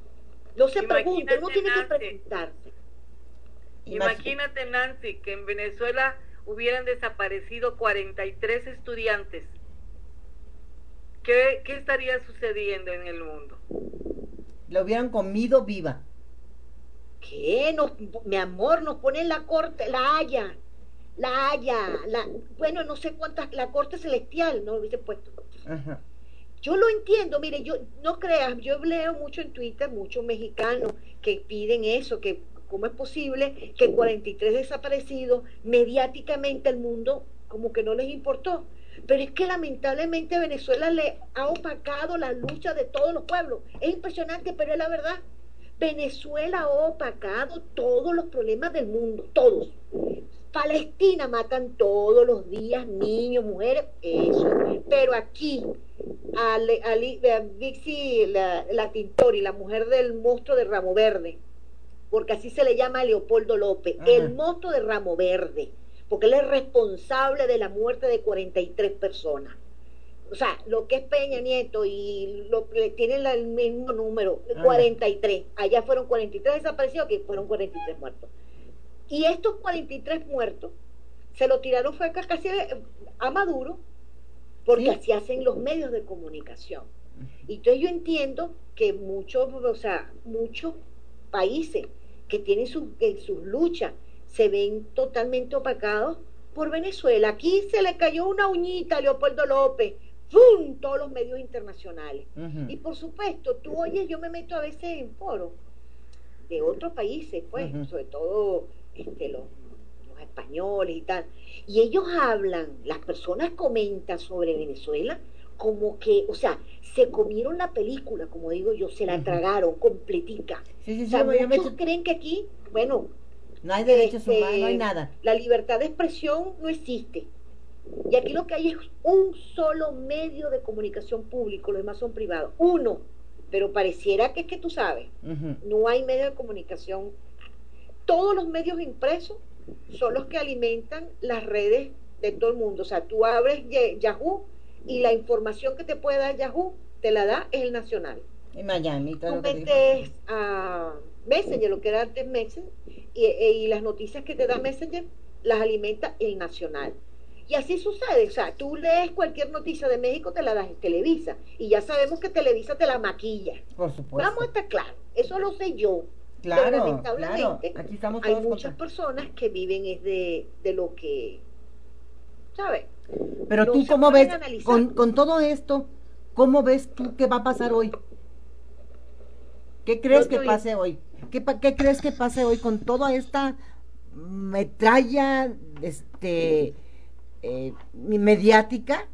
No se Imagínate, pregunta, uno tiene Nancy. que preguntarse. Imagínate, Nancy, que en Venezuela hubieran desaparecido cuarenta y tres estudiantes. ¿Qué, ¿Qué estaría sucediendo en el mundo? La hubieran comido viva. ¿Qué? Nos, mi amor, nos ponen la corte, la Haya, la Haya, la, bueno, no sé cuántas, la corte celestial, no lo hubiese puesto. Ajá. Yo lo entiendo, mire, yo, no creas, yo leo mucho en Twitter, muchos mexicanos que piden eso, que cómo es posible que cuarenta y tres desaparecidos, mediáticamente el mundo como que no les importó. Pero es que lamentablemente Venezuela le ha opacado la lucha de todos los pueblos. Es impresionante, pero es la verdad. Venezuela ha opacado todos los problemas del mundo, todos. Palestina matan todos los días niños, mujeres, eso. Pero aquí, a, a, a Vixi, la, la Tintori, la mujer del monstruo de Ramo Verde, porque así se le llama a Leopoldo López, Ajá. el monstruo de Ramo Verde, porque él es responsable de la muerte de cuarenta y tres personas. O sea, lo que es Peña Nieto y lo tienen el mismo número, ah, cuarenta y tres. Allá fueron cuarenta y tres desaparecidos, aquí fueron cuarenta y tres muertos. Y estos cuarenta y tres muertos se lo tiraron fue casi a Maduro, porque ¿sí? así hacen los medios de comunicación. Y entonces yo entiendo que muchos, o sea, muchos países que tienen sus, en sus luchas se ven totalmente opacados por Venezuela. Aquí se le cayó una uñita a Leopoldo López, ¡fum! Todos los medios internacionales. Uh-huh. Y por supuesto, tú oyes, yo me meto a veces en foros de otros países, pues, uh-huh. sobre todo este, los, los españoles y tal, y ellos hablan, las personas comentan sobre Venezuela como que, o sea, se comieron la película, como digo yo, se la uh-huh. tragaron completica. Sí, sí, sí, o sea, muchos me... creen que aquí, bueno, no hay derechos este, humanos, no hay nada. La libertad de expresión no existe. Y aquí lo que hay es un solo medio de comunicación público, los demás son privados. Uno, pero pareciera que es que tú sabes, uh-huh. no hay medio de comunicación. Todos los medios impresos son los que alimentan las redes de todo el mundo. O sea, tú abres Yahoo y la información que te puede dar Yahoo, te la da el Nacional. En Miami. Todo tú lo que metes a Messenger, lo que era antes Messenger, y, y las noticias que te da Messenger las alimenta el Nacional. Y así sucede, o sea, tú lees cualquier noticia de México, te la das en Televisa, y ya sabemos que Televisa te la maquilla. Por supuesto. Vamos a estar claros, eso lo sé yo. Claro, pero lamentablemente claro. Aquí estamos hay todos muchas contra. personas que viven es de, de lo que, ¿sabes? Pero no tú, ¿cómo ves, con, con todo esto, cómo ves tú qué va a pasar hoy? ¿Qué crees no que pase hoy? ¿Qué, ¿Qué crees que pase hoy con toda esta metralla este eh, mediática.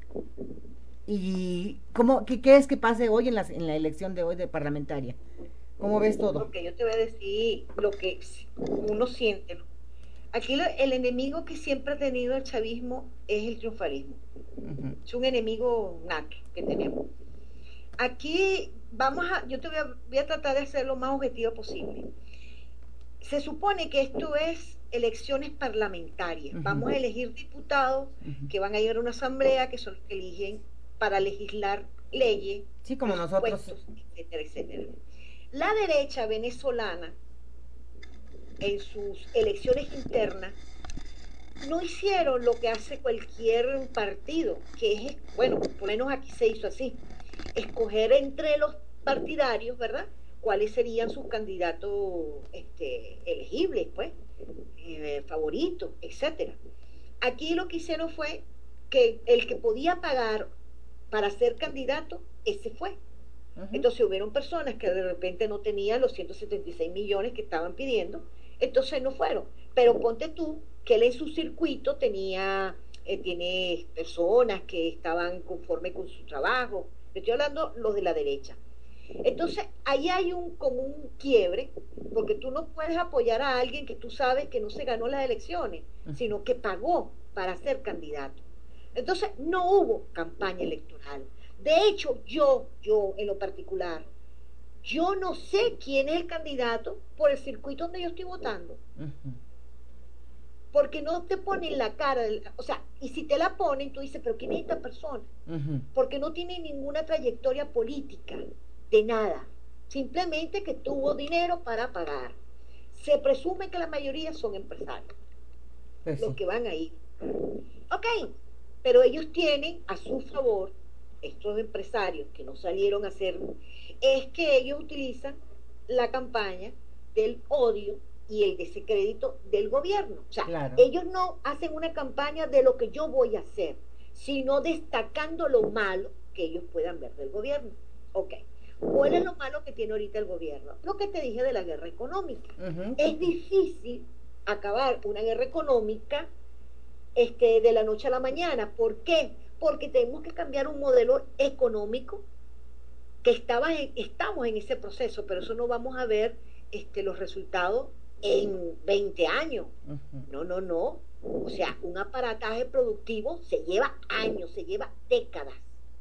¿Y cómo, qué crees que pase hoy en la, en la elección de hoy de parlamentaria? ¿Cómo ves todo? Ok, yo te voy a decir lo que uno siente. Aquí lo, el enemigo que siempre ha tenido el chavismo es el triunfalismo. Uh-huh. Es un enemigo nato que tenemos. Aquí vamos a, yo te voy a, voy a tratar de hacer lo más objetivo posible. Se supone que esto es elecciones parlamentarias. Uh-huh. Vamos a elegir diputados uh-huh. que van a ir a una asamblea, que son los que eligen para legislar leyes, sí, como nosotros, etcétera, etcétera. La derecha venezolana, en sus elecciones internas, no hicieron lo que hace cualquier partido, que es, bueno, por lo menos aquí se hizo así, escoger entre los partidarios, ¿verdad?, cuáles serían sus candidatos este, elegibles, pues, eh, favoritos, etcétera. Aquí lo que hicieron fue que el que podía pagar para ser candidato, ese fue. Uh-huh. Entonces hubieron personas que de repente no tenían los ciento setenta y seis millones que estaban pidiendo, entonces no fueron. Pero ponte tú que él en su circuito tenía, eh, tiene personas que estaban conforme con su trabajo. Estoy hablando los de la derecha. Entonces ahí hay un como un quiebre, porque tú no puedes apoyar a alguien que tú sabes que no se ganó las elecciones, uh-huh. sino que pagó para ser candidato. Entonces no hubo campaña electoral. De hecho, yo, yo en lo particular, yo no sé quién es el candidato por el circuito donde yo estoy votando. Uh-huh. Porque no te ponen la cara, o sea, y si te la ponen, tú dices, pero ¿quién es esta persona? Uh-huh. Porque no tiene ninguna trayectoria política, de nada. Simplemente que tuvo dinero para pagar. Se presume que la mayoría son empresarios, pues los sí. que van ahí. Ok, pero ellos tienen a su favor, estos empresarios que no salieron a hacer, es que ellos utilizan la campaña del odio y el descrédito del gobierno. O sea, claro. ellos no hacen una campaña de lo que yo voy a hacer, sino destacando lo malo que ellos puedan ver del gobierno. Ok, ¿cuál es lo malo que tiene ahorita el gobierno? Lo que te dije de la guerra económica. Uh-huh. Es difícil acabar una guerra económica este, de la noche a la mañana. ¿Por qué? Porque tenemos que cambiar un modelo económico que estaba en, estamos en ese proceso, pero eso no vamos a ver este, los resultados en veinte años. Uh-huh. No, no, no. O sea, un aparataje productivo se lleva años, se lleva décadas.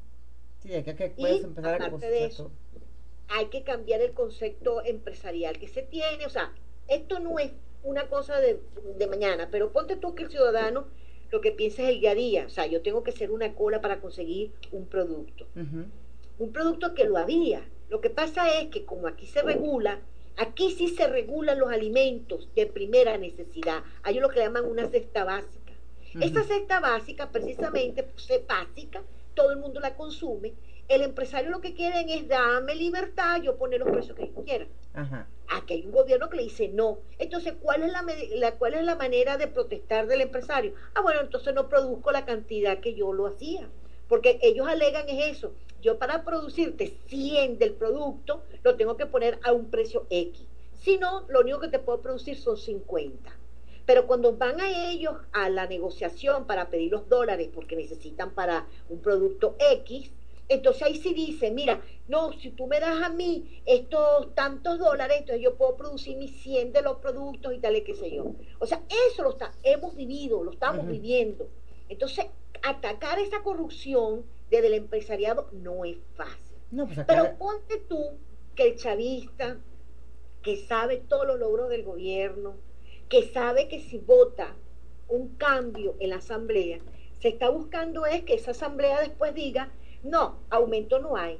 Sí, acá que puedes y empezar aparte a de eso, hay que cambiar el concepto empresarial que se tiene. O sea, esto no es una cosa de, de mañana, pero ponte tú que el ciudadano lo que piensa es el día a día. O sea, yo tengo que hacer una cola para conseguir un producto. Uh-huh. Un producto que lo había. Lo que pasa es que como aquí se regula, aquí sí se regulan los alimentos de primera necesidad. Hay lo que le llaman una cesta básica. Uh-huh. Esta cesta básica, precisamente, pues, es básica, todo el mundo la consume. El empresario lo que quieren es darme libertad, yo poner los precios que yo quiera. Ajá. Aquí hay un gobierno que le dice no. Entonces, ¿cuál es la, la, ¿cuál es la manera de protestar del empresario? Ah, bueno, entonces no produzco la cantidad que yo lo hacía. Porque ellos alegan es eso. Yo para producirte cien del producto, lo tengo que poner a un precio X. Si no, lo único que te puedo producir son cincuenta. Pero cuando van a ellos a la negociación para pedir los dólares, porque necesitan para un producto X, entonces ahí sí dice, mira, no, si tú me das a mí estos tantos dólares, entonces yo puedo producir mis cien de los productos y tal y qué sé yo. O sea, eso lo está, hemos vivido, lo estamos uh-huh. viviendo. Entonces, atacar esa corrupción desde el empresariado no es fácil. No, pues acá... Pero ponte tú que el chavista, que sabe todos los logros del gobierno, que sabe que si vota un cambio en la asamblea, se está buscando es que esa asamblea después diga, no, aumento no hay,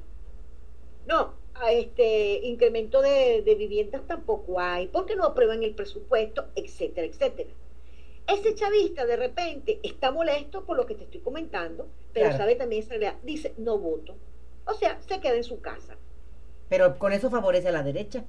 no, este incremento de, de viviendas tampoco hay, porque no aprueban el presupuesto, etcétera, etcétera. Ese chavista de repente está molesto por lo que te estoy comentando, pero claro. sabe también esa realidad, dice, no voto, o sea, se queda en su casa. Pero con eso favorece a la derecha.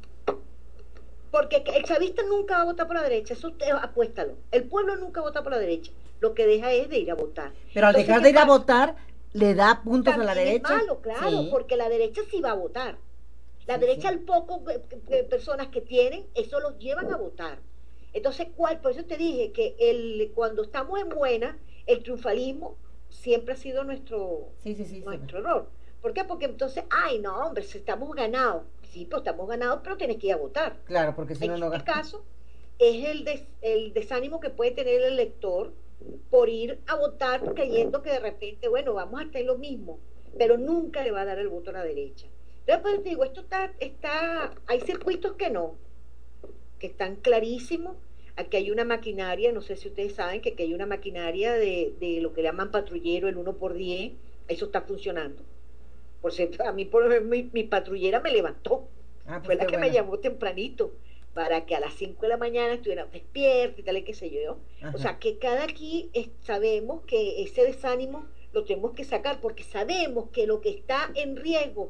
Porque el chavista nunca va a votar por la derecha, eso usted apuéstalo. El pueblo nunca vota por la derecha, lo que deja es de ir a votar. Pero al Entonces, dejar de ir a votar, le da puntos a la derecha. Es malo, claro, sí. porque la derecha sí va a votar. La sí, derecha, sí. al poco de personas que tienen, eso los llevan a votar. Entonces, ¿cuál? Por eso te dije que el, cuando estamos en buena, el triunfalismo siempre ha sido nuestro, sí, sí, sí, nuestro sí. error. ¿Por qué? Porque entonces, ay, no, hombre, si estamos ganados. Sí, pues estamos ganados, pero tienes que ir a votar. Claro, porque si no, no En este ganas. caso, es el, des, el desánimo que puede tener el elector por ir a votar creyendo que de repente, bueno, vamos a hacer lo mismo, pero nunca le va a dar el voto a la derecha. Entonces, pues te digo, esto está, está, hay circuitos que no, que están clarísimos. Aquí hay una maquinaria, no sé si ustedes saben que aquí hay una maquinaria de, de lo que le llaman patrullero, el uno por diez, eso está funcionando. Por cierto, a mí por ejemplo, mi, mi patrullera me levantó, Ah, pues fue la qué que bueno. me llamó tempranito, para que a las cinco de la mañana estuviera despierta y tal y qué sé yo. Ajá. O sea, que cada aquí es- sabemos que ese desánimo lo tenemos que sacar, porque sabemos que lo que está en riesgo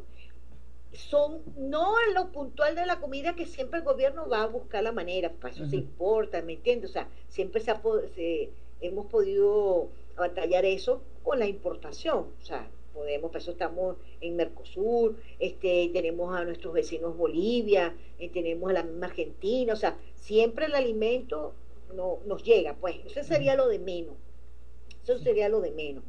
son no lo puntual de la comida, que siempre el gobierno va a buscar la manera, para eso se Ujú. importa, ¿me entiendes? O sea, siempre se ha, po- se- hemos podido batallar eso con la importación, o sea, podemos, por eso estamos en Mercosur, este, tenemos a nuestros vecinos Bolivia, eh, tenemos a la misma Argentina, o sea, siempre el alimento no, nos llega, pues, eso sería lo de menos, eso sería lo de menos.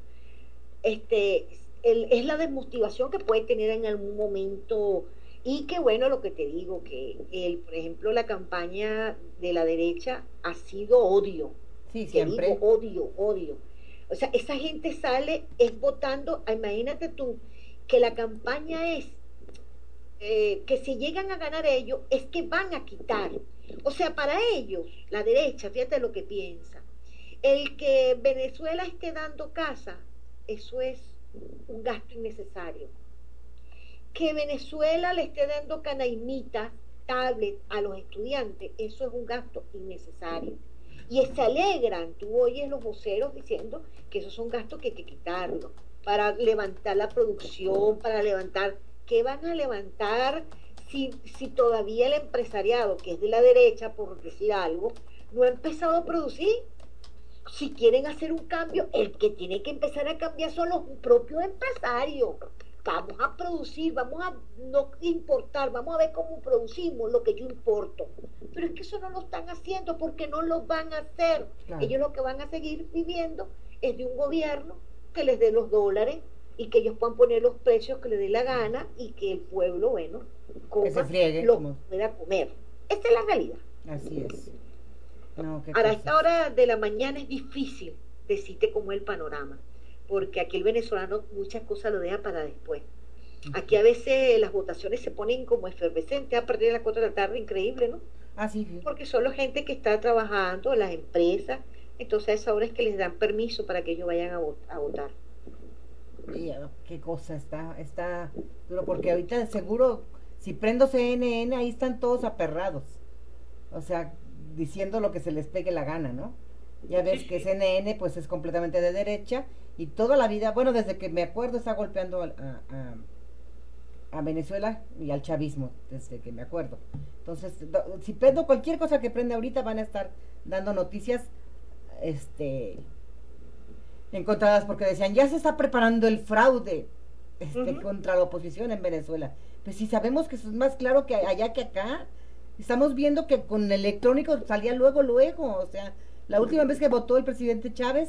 Este, el- es la desmotivación que puede tener en algún momento, y que bueno, lo que te digo, que el, por ejemplo, la campaña de la derecha ha sido odio. Sí, Te siempre. digo odio, odio. O sea, esa gente sale, es votando, imagínate tú, que la campaña es eh, que si llegan a ganar ellos, es que van a quitar. O sea, para ellos, la derecha, fíjate lo que piensa, el que Venezuela esté dando casa, eso es un gasto innecesario. Que Venezuela le esté dando canaimitas, tablets a los estudiantes, eso es un gasto innecesario. Y se alegran, tú oyes los voceros diciendo que esos son gastos que hay que quitarlos, para levantar la producción, para levantar, ¿qué van a levantar si, si todavía el empresariado, que es de la derecha, por decir algo, no ha empezado a producir? Si quieren hacer un cambio, el que tiene que empezar a cambiar son los propios empresarios. Vamos a producir, vamos a no importar, vamos a ver cómo producimos lo que yo importo. Pero es que eso no lo están haciendo, porque no lo van a hacer. Claro. Ellos lo que van a seguir viviendo es de un gobierno que les dé los dólares y que ellos puedan poner los precios que les dé la gana, y que el pueblo, bueno, Que se coma friegue, lo como- pueda comer. Esta es la realidad. Así es. No, qué Ahora, a cosas. esta hora de la mañana es difícil decirte cómo es el panorama, porque aquí el venezolano muchas cosas lo deja para después. Aquí a veces las votaciones se ponen como efervescentes a partir de las cuatro de la tarde, increíble, ¿no? Ah, sí, sí. Porque son la gente que está trabajando, las empresas, entonces a esa hora es que les dan permiso para que ellos vayan a, vot- a votar. Y, ah, qué cosa está, está duro, porque ahorita seguro, si prendo C N N, ahí están todos aperrados. O sea, diciendo lo que se les pegue la gana, ¿no? Ya ves que C N N pues es completamente de derecha, y toda la vida, bueno, desde que me acuerdo está golpeando al- a, a, a Venezuela y al chavismo, desde que me acuerdo. Entonces, do- si prendo cualquier cosa que prende ahorita, van a estar dando noticias, este, encontradas, porque decían, ya se está preparando el fraude este, Ujú. contra la oposición en Venezuela. Pues si sabemos que eso es más claro que allá que acá. Estamos viendo que con el electrónico salía luego, luego. O sea, la última vez que votó el presidente Chávez,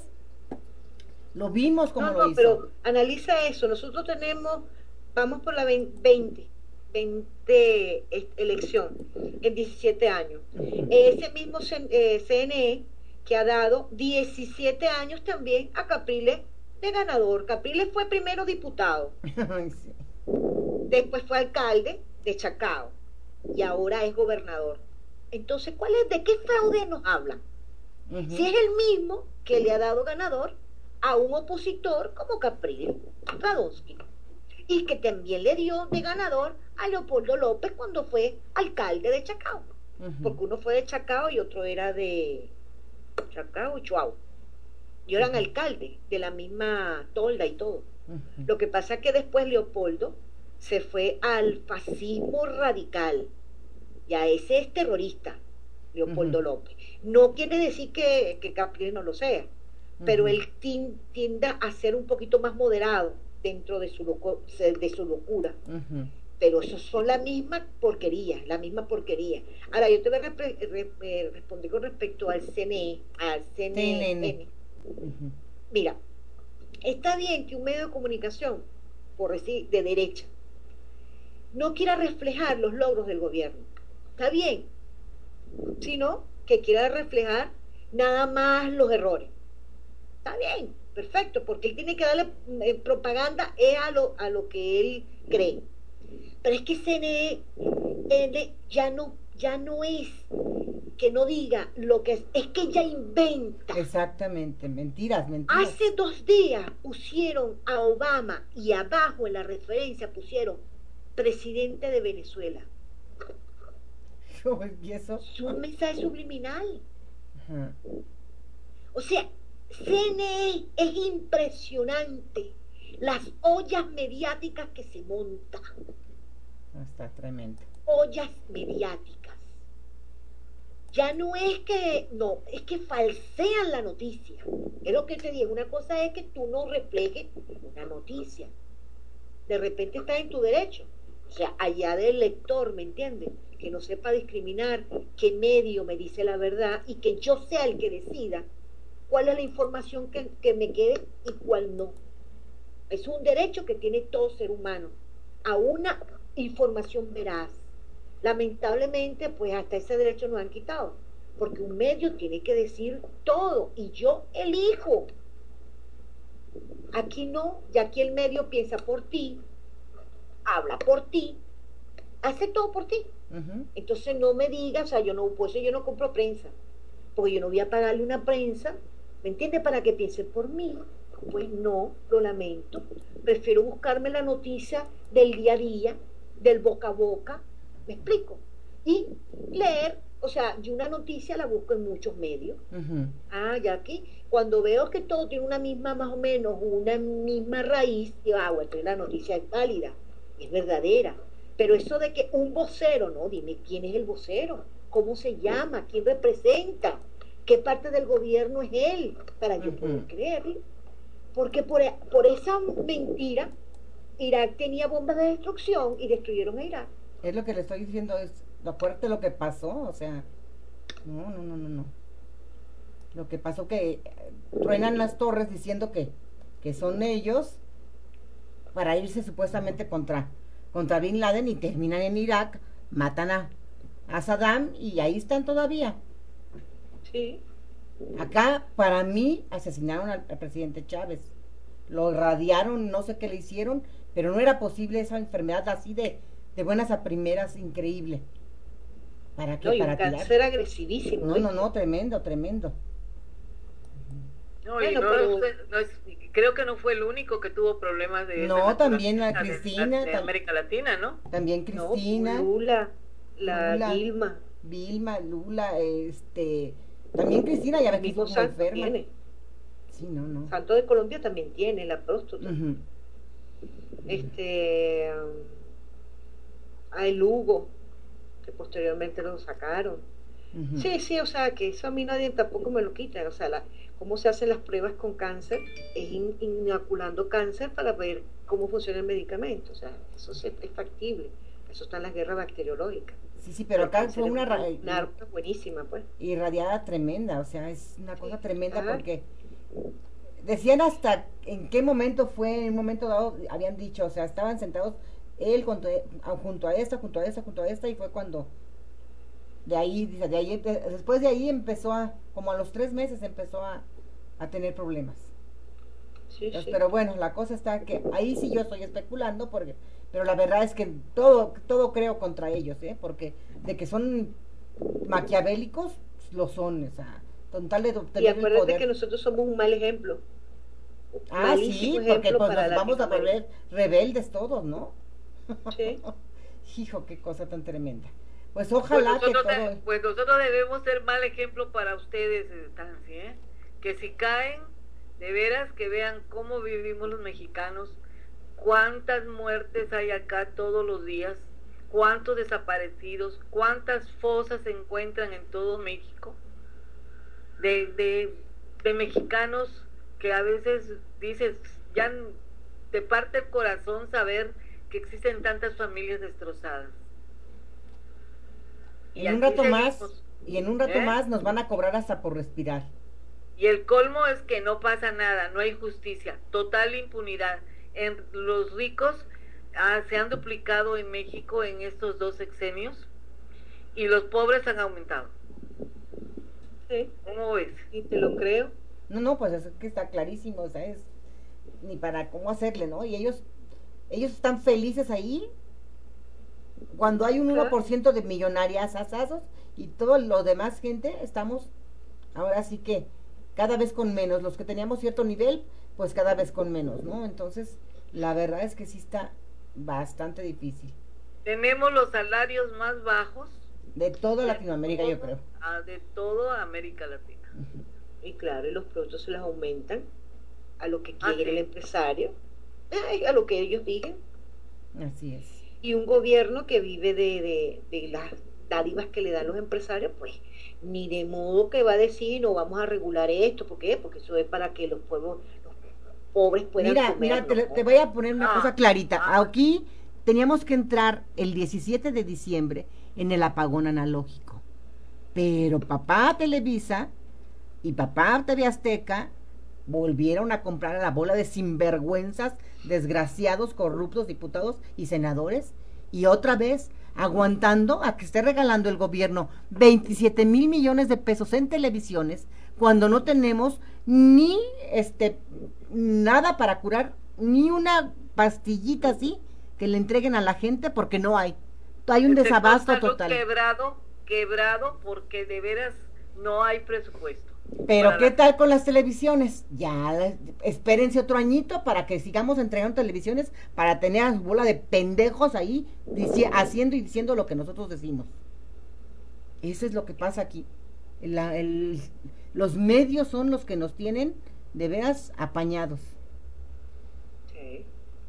lo vimos como No, lo no, hizo. pero analiza eso. Nosotros tenemos, vamos por la veinte, veinte es- elección en diecisiete años. Ese mismo C- eh, C N E que ha dado diecisiete años también a Capriles de ganador. Capriles fue primero diputado, Ay, sí. después fue alcalde de Chacao y ahora es gobernador. Entonces, ¿cuál es, de qué fraude nos hablan? Ujú. Si es el mismo que le ha dado ganador a un opositor como Capriles Radonsky, y que también le dio de ganador a Leopoldo López cuando fue alcalde de Chacao, Ujú. porque uno fue de Chacao y otro era de Chacao y Chuao, y eran Ujú. alcaldes de la misma tolda y todo. Ujú. Lo que pasa es que después Leopoldo se fue al fascismo radical, ya ese es terrorista, Leopoldo Ujú. López. No quiere decir que, que Capriles no lo sea, pero Ujú. él tin- tiende a ser un poquito más moderado dentro de su, loco- de su locura. Ujú. pero esos son la misma porquería, la misma porquería. Ahora, yo te voy a re re re responder con respecto al C N E, al C N N. Uh-huh. Mira, está bien que un medio de comunicación, por decir, de derecha, no quiera reflejar los logros del gobierno. Está bien, sino que quiera reflejar nada más los errores. Está bien, perfecto, porque él tiene que darle eh, propaganda es a lo, a lo que él cree. Pero es que C N E ya no, ya no es que no diga lo que es, es que ya inventa. Exactamente, mentiras, mentiras. Hace dos días pusieron a Obama y abajo en la referencia pusieron presidente de Venezuela. ¿Y eso? Es un mensaje subliminal. Ajá. O sea, C N E es impresionante las ollas mediáticas que se montan. Está tremendo. Ollas mediáticas. Ya no es que, no, es que falsean la noticia. Es lo que te digo, una cosa es que tú no reflejes una noticia. De repente estás en tu derecho. O sea, allá del lector, ¿me entiendes? Que no sepa discriminar qué medio me dice la verdad y que yo sea el que decida cuál es la información que, que me quede y cuál no. Es un derecho que tiene todo ser humano a una información veraz. Lamentablemente, pues hasta ese derecho nos han quitado, porque un medio tiene que decir todo y yo elijo. Aquí no, ya aquí el medio piensa por ti, habla por ti, hace todo por ti. Uh-huh. Entonces no me digas, o sea, yo no, por eso yo no compro prensa, porque yo no voy a pagarle una prensa, ¿me entiendes? Para que piense por mí. Pues no, lo lamento. Prefiero buscarme la noticia del día a día, del boca a boca, ¿me explico? Y leer, o sea, yo una noticia la busco en muchos medios. Uh-huh. Ah, ya aquí, cuando veo que todo tiene una misma, más o menos, una misma raíz, digo, ah, bueno, entonces la noticia es válida, es verdadera. Pero eso de que un vocero, no, dime quién es el vocero, cómo se llama, quién representa, qué parte del gobierno es él, para yo uh-huh. poder creerlo. Porque por, por esa mentira, Irak tenía bombas de destrucción y destruyeron a Irak. Es lo que le estoy diciendo, es lo fuerte lo que pasó, o sea, no, no, no, no, no. Lo que pasó que eh, truenan las torres diciendo que, que son ellos para irse supuestamente contra, contra Bin Laden y terminan en Irak, matan a, a Saddam y ahí están todavía. Sí. Acá, para mí, asesinaron al, al presidente Chávez. Lo radiaron, no sé qué le hicieron, pero no era posible esa enfermedad así de, de buenas a primeras, increíble. ¿Para qué? No, y para un cáncer agresivísimo. No, no, no, tremendo, tremendo. No, bueno, y no, pero... fue, no es, creo que no fue el único que tuvo problemas de no, también la Cristina. De, de América Latina, ¿no? También Cristina. No, Lula, la Lula, Vilma. Vilma, Lula, este... También Cristina, ya ves que estuvo enferma. Tiene. Sí, no, no. Santo de Colombia también tiene la próstata. Uh-huh. Este... a el Hugo, que posteriormente lo sacaron. Uh-huh. Sí, sí, o sea, que eso a mí nadie tampoco me lo quita. O sea, la, cómo se hacen las pruebas con cáncer es in, inoculando cáncer para ver cómo funciona el medicamento. O sea, eso es, es factible. Eso está en las guerras bacteriológicas. Sí, sí, pero acá fue una, ra- una arma buenísima, pues. Irradiada tremenda, o sea, es una cosa sí. tremenda ah. porque decían hasta en qué momento fue, en un momento dado, habían dicho, o sea, estaban sentados él junto, junto a esta, junto a esta, junto a esta, y fue cuando de ahí, de ahí, después de ahí empezó a, como a los tres meses empezó a, a tener problemas. Sí, Entonces, sí. Pero bueno, la cosa está que ahí sí yo estoy especulando, porque pero la verdad es que todo todo creo contra ellos, ¿eh? Porque de que son maquiavélicos, lo son, o sea, con tal de obtener y acuérdate el poder. Que nosotros somos un mal ejemplo. Ah, sí, porque pues nos vamos a volver rebeldes todos, ¿no? Sí. Hijo, qué cosa tan tremenda. Pues ojalá pues que todo... De, pues nosotros debemos ser mal ejemplo para ustedes, Tansi, ¿eh? Que si caen, de veras que vean cómo vivimos los mexicanos, cuántas muertes hay acá todos los días, cuántos desaparecidos, cuántas fosas se encuentran en todo México, de, de, de mexicanos que a veces dices, ya te parte el corazón saber que existen tantas familias destrozadas. Y Y en un aquí rato más, seguimos. y en un rato ¿Eh? más nos van a cobrar hasta por respirar. Y el colmo es que no pasa nada, no hay justicia, total impunidad. En los ricos ah, se han duplicado en México en estos dos sexenios y los pobres han aumentado. Sí. ¿Cómo ves? Y te lo creo. No, no, pues es que está clarísimo, o sea, es ni para cómo hacerle, ¿no? Y ellos, ellos están felices ahí cuando hay un uno por ciento de millonarias asazos y todo lo demás gente estamos ahora sí que cada vez con menos, los que teníamos cierto nivel, pues cada vez con menos, ¿no? Entonces, la verdad es que sí está bastante difícil. Tenemos los salarios más bajos De toda Latinoamérica, todo, yo creo. ah, de toda América Latina. Uh-huh. Y claro, y los productos se les aumentan a lo que Ah, quiere sí. el empresario, ay, a lo que ellos digan. Así es. Y un gobierno que vive de, de, de las dádivas que le dan los empresarios, pues ni de modo que va a decir no vamos a regular esto. ¿Por qué? Porque eso es para que los pueblos, los pobres puedan Mira, comer. mira, te, ¿no? te voy a poner una Ah, cosa clarita. ah. Aquí teníamos que entrar el diecisiete de diciembre en el apagón analógico. Pero papá Televisa y papá T V Azteca volvieron a comprar a la bola de sinvergüenzas, desgraciados, corruptos, diputados y senadores, y otra vez aguantando a que esté regalando el gobierno veintisiete mil millones de pesos en televisiones, cuando no tenemos ni este nada para curar, ni una pastillita así que le entreguen a la gente, porque no hay. Hay un El sector desabasto salud total. Quebrado, quebrado porque de veras no hay presupuesto. Pero Para ¿qué la- tal con las televisiones? Ya, espérense otro añito para que sigamos entregando televisiones para tener a su bola de pendejos ahí dici- haciendo y diciendo lo que nosotros decimos. Eso es lo que pasa aquí. La- el- los medios son los que nos tienen de veras apañados. Sí.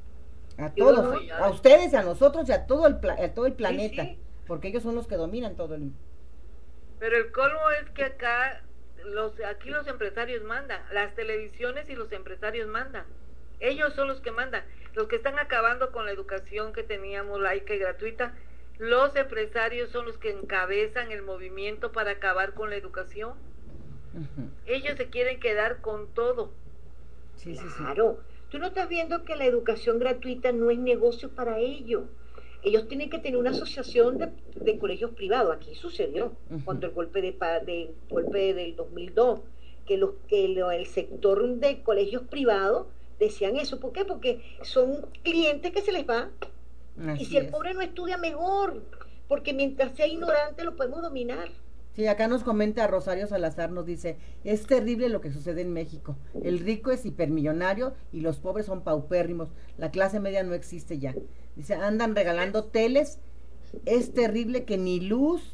A Yo todos, no, ya. a ustedes, a nosotros y a todo el, pla- a todo el planeta. sí. Porque ellos son los que dominan todo el... Pero el colmo es que acá los aquí los empresarios mandan, las televisiones y los empresarios mandan. Ellos son los que mandan, los que están acabando con la educación que teníamos laica y gratuita. Los empresarios son los que encabezan el movimiento para acabar con la educación. Ujú. Ellos se quieren quedar con todo. Sí, sí, sí. Claro, tú no estás viendo que la educación gratuita no es negocio para ellos. Ellos tienen que tener una asociación de, de colegios privados. Aquí sucedió Ujú. cuando el golpe de, pa- de golpe del dos mil dos, que los que lo- el sector de colegios privados decían eso. ¿Por qué? Porque son clientes que se les va. Y Así si el es. pobre no estudia, mejor, porque mientras sea ignorante lo podemos dominar. Sí, acá nos comenta Rosario Salazar, nos dice, es terrible lo que sucede en México. El rico es hipermillonario y los pobres son paupérrimos. La clase media no existe ya. Dice, andan regalando teles. Es terrible que ni luz,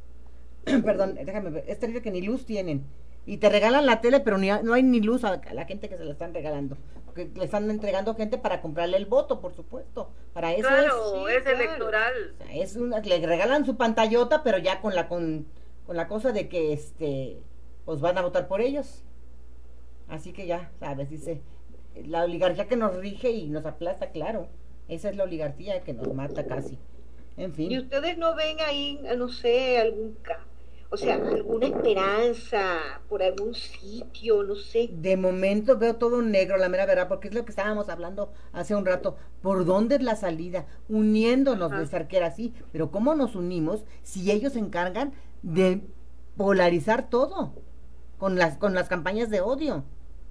perdón, déjame ver, es terrible que ni luz tienen. Y te regalan la tele, pero ni, no hay ni luz a, a la gente que se la están regalando. Porque le están entregando gente para comprarle el voto, por supuesto. Para eso Claro, es. es electoral. O sea, es una, le regalan su pantallota, pero ya con la con, con la cosa de que este pues van a votar por ellos. Así que ya, sabes, dice, la oligarquía que nos rige y nos aplasta, claro. Esa es la oligarquía que nos mata casi. En Y fin. ustedes no ven ahí, no sé, algún ca- o sea, alguna esperanza por algún sitio, no sé. De momento veo todo negro, la mera verdad, porque es lo que estábamos hablando hace un rato. ¿Por dónde es la salida? Uniéndonos, Ajá. de estar que era así. Pero ¿cómo nos unimos si ellos se encargan de polarizar todo? Con las, con las campañas de odio.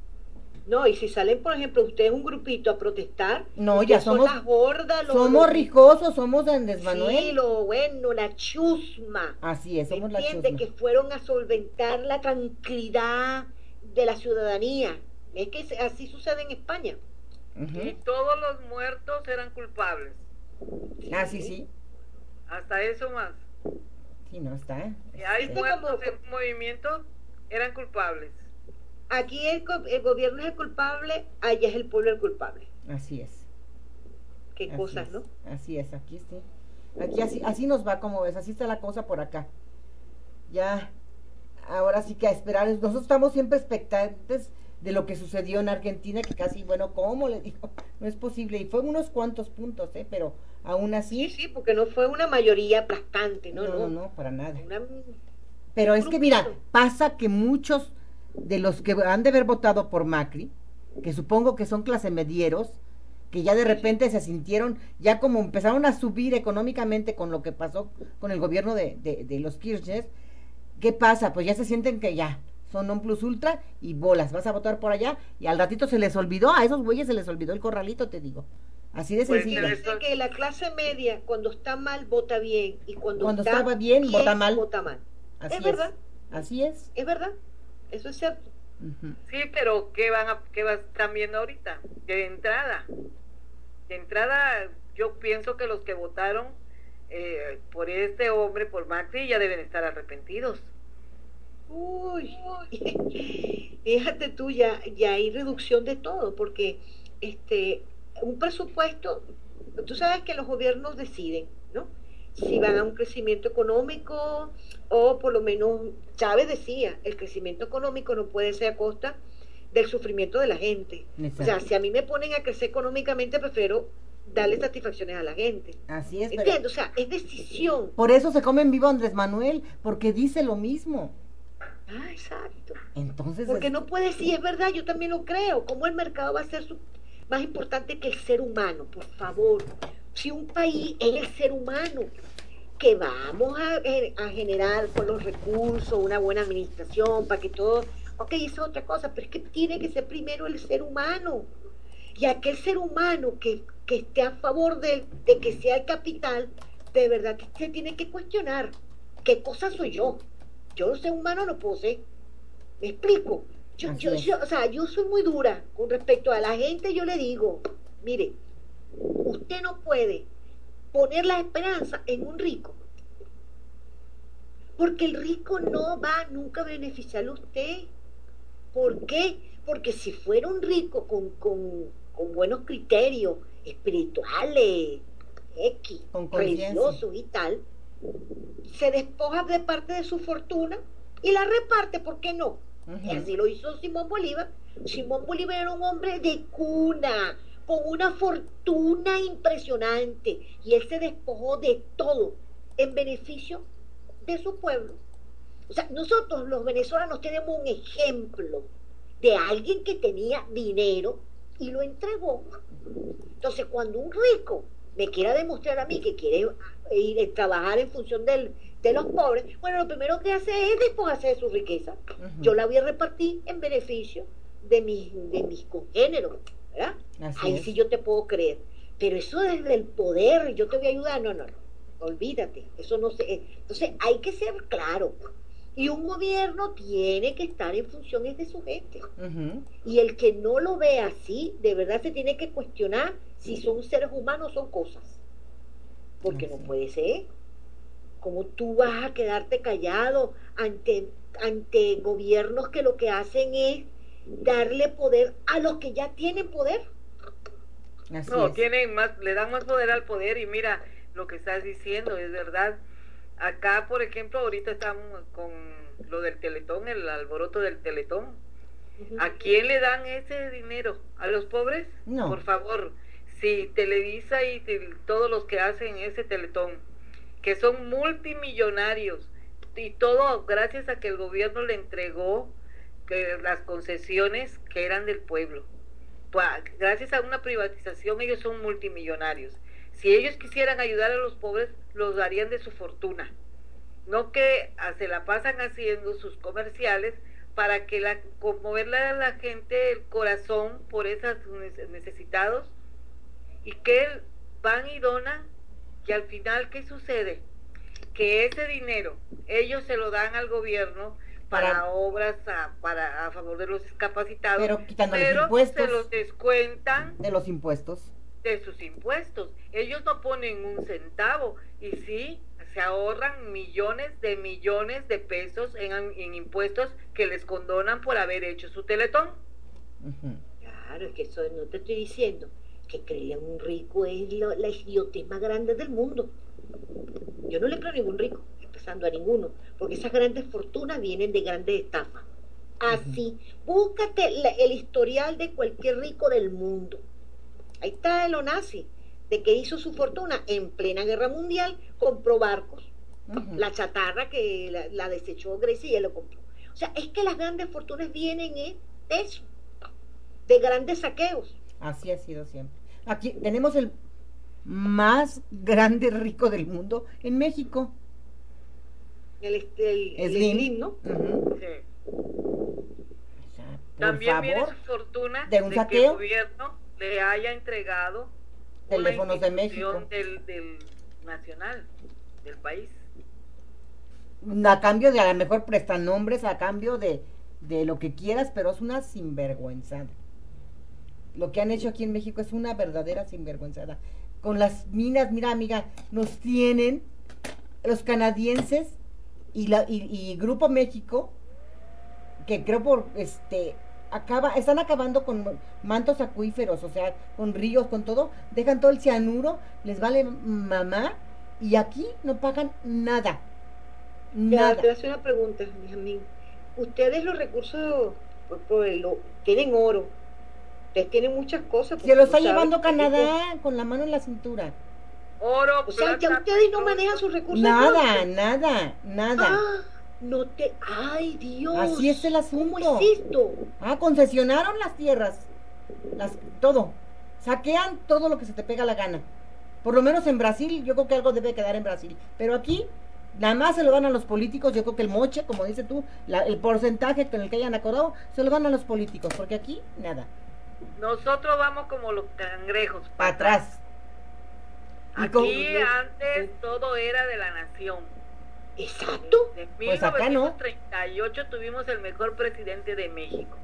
No, y si salen, por ejemplo, ustedes un grupito a protestar, No, ya ustedes son somos, las gordas, los- somos los- rijosos, somos Andrés Manuel. Sí, lo bueno, la chusma. Así es, somos la ¿Entiendes? chusma. Que fueron a solventar la tranquilidad de la ciudadanía. Es que se- así sucede en España. Ujú. Y todos los muertos eran culpables. Ah, sí, sí. Hasta eso más. Sí, no está. ¿eh? Si hay Este muertos como- en movimiento, eran culpables. Aquí el, co- el gobierno es el culpable, allá es el pueblo el culpable. Así es. Qué Así cosas, es, ¿no? Así es, aquí sí. Aquí así, así nos va, como ves, así está la cosa por acá. Ya, ahora sí que a esperar. Nosotros estamos siempre expectantes de lo que sucedió en Argentina, que casi, bueno, ¿cómo le digo? No es posible, y fue unos cuantos puntos, ¿eh? Pero aún así... Sí, sí, porque no fue una mayoría aplastante, ¿no? No, no, no, no, para nada. Una... Pero es que, mira, pasa que muchos de los que han de haber votado por Macri, que supongo que son clase medieros, que ya de repente se sintieron, ya como empezaron a subir económicamente con lo que pasó con el gobierno de, de, de los Kirchner, ¿qué pasa? Pues ya se sienten que ya son non plus ultra y bolas, vas a votar por allá y al ratito se les olvidó, a esos güeyes se les olvidó el corralito, te digo. Así de pues sencillo. Dice que la clase media cuando está mal vota bien y cuando, cuando está estaba bien, bien vota mal. Vota mal. Así es verdad. Así es. Es verdad. Eso es cierto. Uh-huh. Sí, pero ¿qué van a, qué están viendo ahorita? De entrada. De entrada, yo pienso que los que votaron eh, por este hombre, por Macri, ya deben estar arrepentidos. Uy, fíjate tú, ya, ya hay reducción de todo, porque este un presupuesto, tú sabes que los gobiernos deciden, ¿no? Si van a un crecimiento económico o por lo menos, Chávez decía, el crecimiento económico no puede ser a costa del sufrimiento de la gente. Exacto. O sea, si a mí me ponen a crecer económicamente, prefiero darle satisfacciones a la gente. Así es. ¿Entiendes? Pero... O sea, es decisión. Por eso se come en vivo Andrés Manuel, porque dice lo mismo. Ah, exacto. Entonces porque es... no puede decir, es verdad, yo también lo creo. ¿Cómo el mercado va a ser su... más importante que el ser humano? Por favor. Si un país es el ser humano, que vamos a, a generar con los recursos una buena administración para que todo... Ok, esa es otra cosa, pero es que tiene que ser primero el ser humano. Y aquel ser humano que, que esté a favor de, de que sea el capital, de verdad que se tiene que cuestionar. ¿Qué cosa soy yo? Yo, ser humano, no puedo ser. ¿Me explico? Yo, yo, yo, o sea, yo soy muy dura con respecto a la gente. Yo le digo, mire, usted no puede poner la esperanza en un rico, porque el rico no va nunca a beneficiarle a usted. ¿Por qué? Porque si fuera un rico con, con, con buenos criterios espirituales, X, religiosos y tal, se despoja de parte de su fortuna y la reparte, ¿por qué no? Uh-huh. Y así lo hizo Simón Bolívar. Simón Bolívar era un hombre de cuna, con una fortuna impresionante, y él se despojó de todo en beneficio de su pueblo. O sea, nosotros los venezolanos tenemos un ejemplo de alguien que tenía dinero y lo entregó. Entonces, cuando un rico me quiera demostrar a mí que quiere ir a trabajar en función del, de los pobres, bueno, lo primero que hace es despojarse de su riqueza. Uh-huh. Yo la voy a repartir en beneficio de mis, de mis congéneros, ¿verdad? Así Ahí es. Sí yo te puedo creer. Pero eso desde el poder, yo te voy a ayudar, no, no, no. Olvídate, eso no se... Entonces hay que ser claro. Y un gobierno tiene que estar en funciones de su gente. Uh-huh. Y el que no lo ve así, de verdad se tiene que cuestionar si son seres humanos o son cosas. Porque uh-huh. no puede ser. ¿Cómo tú vas a quedarte callado ante, ante gobiernos que lo que hacen es darle poder a los que ya tienen poder? Así no, es. tienen más, le dan más poder al poder. Y mira, lo que estás diciendo es verdad. Acá, por ejemplo, ahorita estamos con lo del Teletón, el alboroto del Teletón. Uh-huh. ¿A quién le dan ese dinero? ¿A los pobres? No. Por favor, si Televisa y todos los que hacen ese Teletón, que son multimillonarios, y todo gracias a que el gobierno le entregó que las concesiones que eran del pueblo. Pues, gracias a una privatización ellos son multimillonarios. Si ellos quisieran ayudar a los pobres, los darían de su fortuna. No que se la pasan haciendo sus comerciales para que la conmoverle a la gente el corazón por esos necesitados, y que van y donan, que al final, ¿qué sucede? Que ese dinero ellos se lo dan al gobierno para, para obras a, para, a favor de los discapacitados, pero, pero impuestos, se los descuentan de los impuestos. de sus impuestos. Ellos no ponen un centavo, y sí, se ahorran millones de millones de pesos en, en impuestos que les condonan por haber hecho su Teletón. Uh-huh. Claro, es que eso no te estoy diciendo que creer en un rico es lo, la idiotez más grande del mundo. Yo no le creo a ningún rico, empezando a ninguno, porque esas grandes fortunas vienen de grandes estafas. así. Uh-huh. Búscate la, el historial de cualquier rico del mundo. Ahí está el Onassis, de que hizo su fortuna en plena guerra mundial, compró barcos. Uh-huh. La chatarra que la, la desechó Grecia y él lo compró. O sea, es que las grandes fortunas vienen de eso, de grandes saqueos. Así ha sido siempre. Aquí tenemos el más grande rico del mundo en México. El, el, el Slim, Slim, ¿no? Uh-huh. Sí. O sea, también favor, viene su fortuna de un de saqueo, que el gobierno le haya entregado teléfonos de México del, del nacional del país. A cambio de, a lo mejor prestan nombres, a cambio de, de lo que quieras, pero es una sinvergüenzada. Lo que han hecho aquí en México es una verdadera sinvergüenzada. Con las minas, mira amiga, nos tienen los canadienses y la y, y Grupo México, que creo por este acaba están acabando con mantos acuíferos, o sea, con ríos, con todo, dejan todo el cianuro, les vale mamá, y aquí no pagan nada. Nada. Te voy a hacer una pregunta, Benjamín. Ustedes los recursos pues, pues, lo, tienen oro, ustedes tienen muchas cosas. Se lo está llevando Canadá con la mano en la cintura. Oro, o sea, ya ustedes no manejan sus recursos. Nada, nada, nada. Ah, no te... ¡Ay, Dios! Así es el asunto. ¿Cómo es esto? Ah, concesionaron las tierras, las, todo. Saquean todo lo que se te pega la gana. Por lo menos en Brasil, yo creo que algo debe quedar en Brasil. Pero aquí, nada más se lo dan a los políticos. Yo creo que el moche, como dices tú, la, el porcentaje con el que hayan acordado, se lo dan a los políticos. Porque aquí, nada. Nosotros vamos como los cangrejos. Para atrás. Aquí con, antes no, todo era de la nación. Exacto. En pues mil novecientos treinta y ocho acá no. Tuvimos el mejor presidente de México.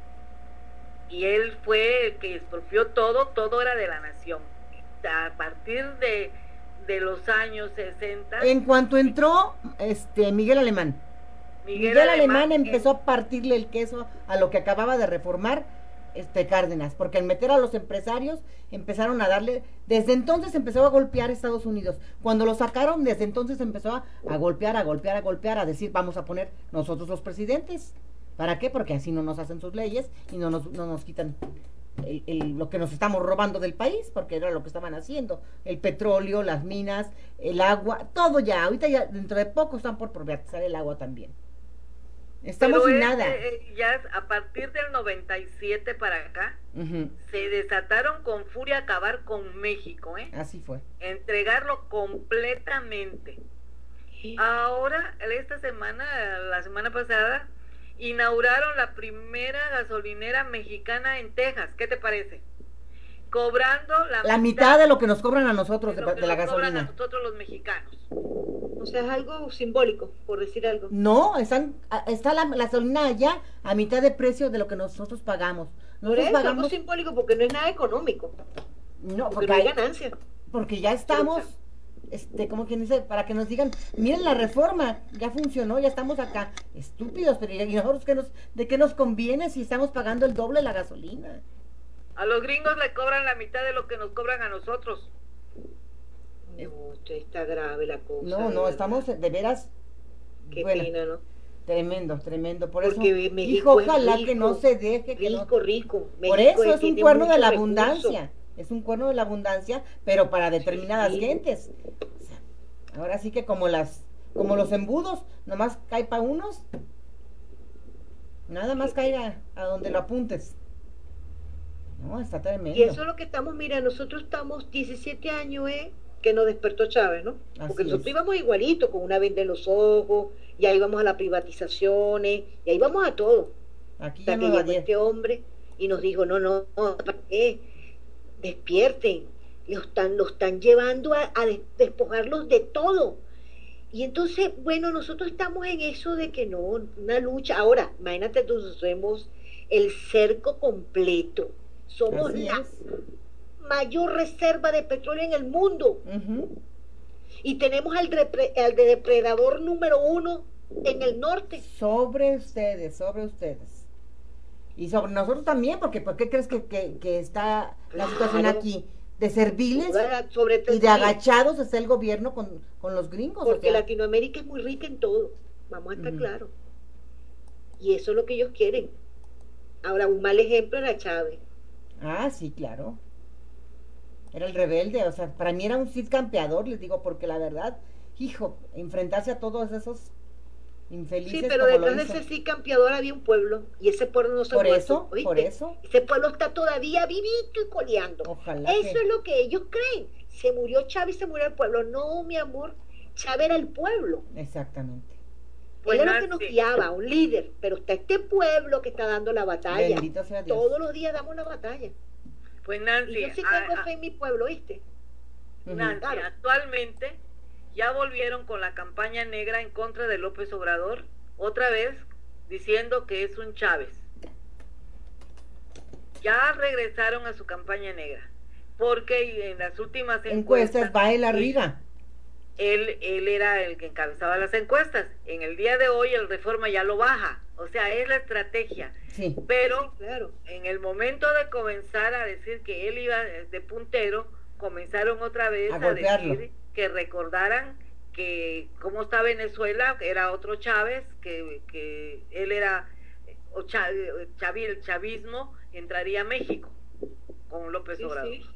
Y él fue el que expropió todo, todo era de la nación. A partir de, de los años sesenta. En cuanto entró este Miguel Alemán. Miguel, Miguel Alemán, Alemán empezó a partirle el queso a lo que acababa de reformar este Cárdenas, porque al meter a los empresarios empezaron a darle, desde entonces empezó a golpear a Estados Unidos, cuando lo sacaron desde entonces empezó a, a golpear, a golpear, a golpear, a decir vamos a poner nosotros los presidentes, ¿para qué? Porque así no nos hacen sus leyes y no nos, no nos quitan el, el, lo que nos estamos robando del país, porque era lo que estaban haciendo, el petróleo, las minas, el agua, todo ya, ahorita ya dentro de poco están por privatizar el agua también. Estamos Pero sin es, nada. Eh, ya a partir del noventa y siete para acá, uh-huh. se desataron con furia a acabar con México, ¿eh? Así fue. Entregarlo completamente. Sí. Ahora, esta semana, la semana pasada, inauguraron la primera gasolinera mexicana en Texas. ¿Qué te parece? Cobrando la, la mitad, mitad de lo que nos cobran a nosotros de, de, de la nos gasolina. A nosotros los mexicanos. O sea, es algo simbólico, por decir algo. No, están, está la, la gasolina allá a mitad de precio de lo que nosotros pagamos. Nosotros por eso, pagamos algo simbólico porque no es nada económico. No, porque, porque no hay ganancia. Porque ya estamos, este, como quien dice, para que nos digan, miren la reforma, ya funcionó, ya estamos acá. Estúpidos, pero ¿y nosotros qué nos, de qué nos conviene si estamos pagando el doble la gasolina? A los gringos le cobran la mitad de lo que nos cobran a nosotros. No, esto está grave la cosa. No, no, estamos de veras. Qué bueno, pena, ¿no? Tremendo, tremendo. Por Porque eso, México hijo, ojalá rico, que no se deje. Que rico, no... rico. Por México eso es un cuerno de la recurso. abundancia. Es un cuerno de la abundancia, pero para determinadas sí. gentes. O sea, ahora sí que como las, como los embudos, nomás cae para unos, nada más cae a, a donde lo apuntes. No, está tremendo. Y eso es lo que estamos, mira, nosotros estamos diecisiete años, ¿eh? Que nos despertó Chávez, ¿no? Así Porque nosotros es. íbamos igualito, con una venda en los ojos, y ahí íbamos a las privatizaciones, y ahí vamos a todo. Aquí Hasta ya que no llegó este hombre y nos dijo, no, no, no, ¿para qué? Despierten, los están, los están llevando a, a despojarlos de todo. Y entonces, bueno, nosotros estamos en eso de que no, una lucha. Ahora, imagínate, nosotros somos el cerco completo. Somos Así la es. mayor reserva de petróleo en el mundo. Uh-huh. Y tenemos al, depre, al de depredador número uno en el norte. Sobre ustedes, sobre ustedes. Y sobre nosotros también, porque ¿por qué crees que, que, que está la claro. situación aquí? De serviles sobre y de agachados está el gobierno con, con los gringos. Porque o sea. Latinoamérica es muy rica en todo. Vamos a estar uh-huh. claros. Y eso es lo que ellos quieren. Ahora, un mal ejemplo era Chávez. Ah, sí, claro. Era el rebelde, o sea, para mí era un Cid campeador, les digo, porque la verdad, hijo, enfrentarse a todos esos infelices. Sí, pero como detrás lo de hizo. ese Cid campeador había un pueblo, y ese pueblo no se ha Por muerto, eso, ¿oíste? por eso. Ese pueblo está todavía vivito y coleando. Ojalá Eso que- es lo que ellos creen. Se murió Chávez y se murió el pueblo. No, mi amor, Chávez era el pueblo. Exactamente. Pues Él era lo que nos Nancy. guiaba, un líder, pero está este pueblo que está dando la batalla. Bendito sea Dios. Todos los días damos la batalla. Pues Nancy, Y yo sí a- tengo a- fe en mi pueblo, ¿viste? Nancy, Claro. actualmente ya volvieron con la campaña negra en contra de López Obrador, otra vez diciendo que es un Chávez. Ya regresaron a su campaña negra, porque en las últimas encuestas, Encuestas, va él arriba. él, él era el que encabezaba las encuestas. En el día de hoy el Reforma ya lo baja, o sea, es la estrategia. Sí. Pero Sí, claro. en el momento de comenzar a decir que él iba de puntero, comenzaron otra vez A a, golpearlo. decir que recordaran que cómo está Venezuela, que era otro Chávez, que, que él era, o cha, chavi, el chavismo entraría a México con López Sí, Obrador. sí.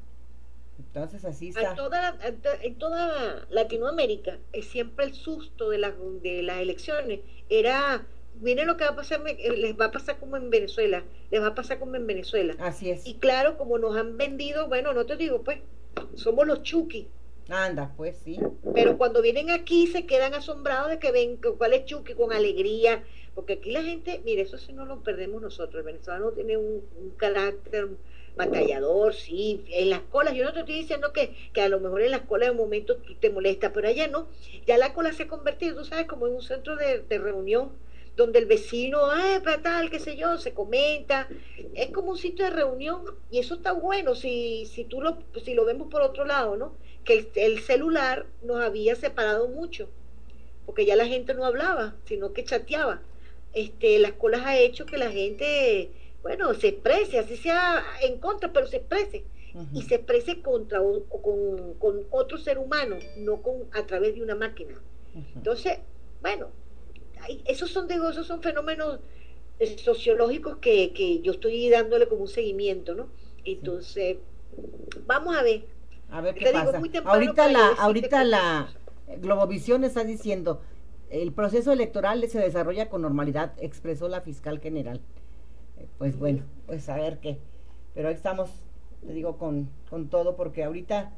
Entonces así En está. toda, en toda Latinoamérica es siempre el susto de las de las elecciones. Era, miren lo que va a pasar, les va a pasar como en Venezuela, les va a pasar como en Venezuela. Así es. Y claro, como nos han vendido, bueno, no te digo, pues, somos los Chucky. Anda, pues sí. Pero cuando vienen aquí se quedan asombrados de que ven que cuál es Chucky con alegría, porque aquí la gente, mire, eso sí no lo perdemos nosotros. El venezolano tiene un, un carácter batallador, sí, en las colas, yo no te estoy diciendo que, que a lo mejor en las colas de un momento tú te molesta, pero allá no, ya la cola se ha convertido, tú sabes, como en un centro de, de reunión, donde el vecino, ay, para tal, qué sé yo, se comenta, es como un sitio de reunión, y eso está bueno, si, si tú lo, si lo vemos por otro lado, ¿no? Que el, el celular nos había separado mucho, porque ya la gente no hablaba, sino que chateaba. Este, las colas ha hecho que la gente, bueno, se exprese, así sea en contra, pero se exprese, uh-huh. Y se exprese contra o, o con, con otro ser humano, no con a través de una máquina. Uh-huh. Entonces, bueno, hay, esos son digo, esos son fenómenos eh, sociológicos que, que yo estoy dándole como un seguimiento, ¿no? Entonces, sí. Vamos a ver. A ver qué pasa. Ahorita la, ahorita la Globovisión está diciendo, el proceso electoral se desarrolla con normalidad, expresó la fiscal general. Eh, pues uh-huh. Bueno, pues a ver qué. Pero ahí estamos, te digo, con, con todo, porque ahorita,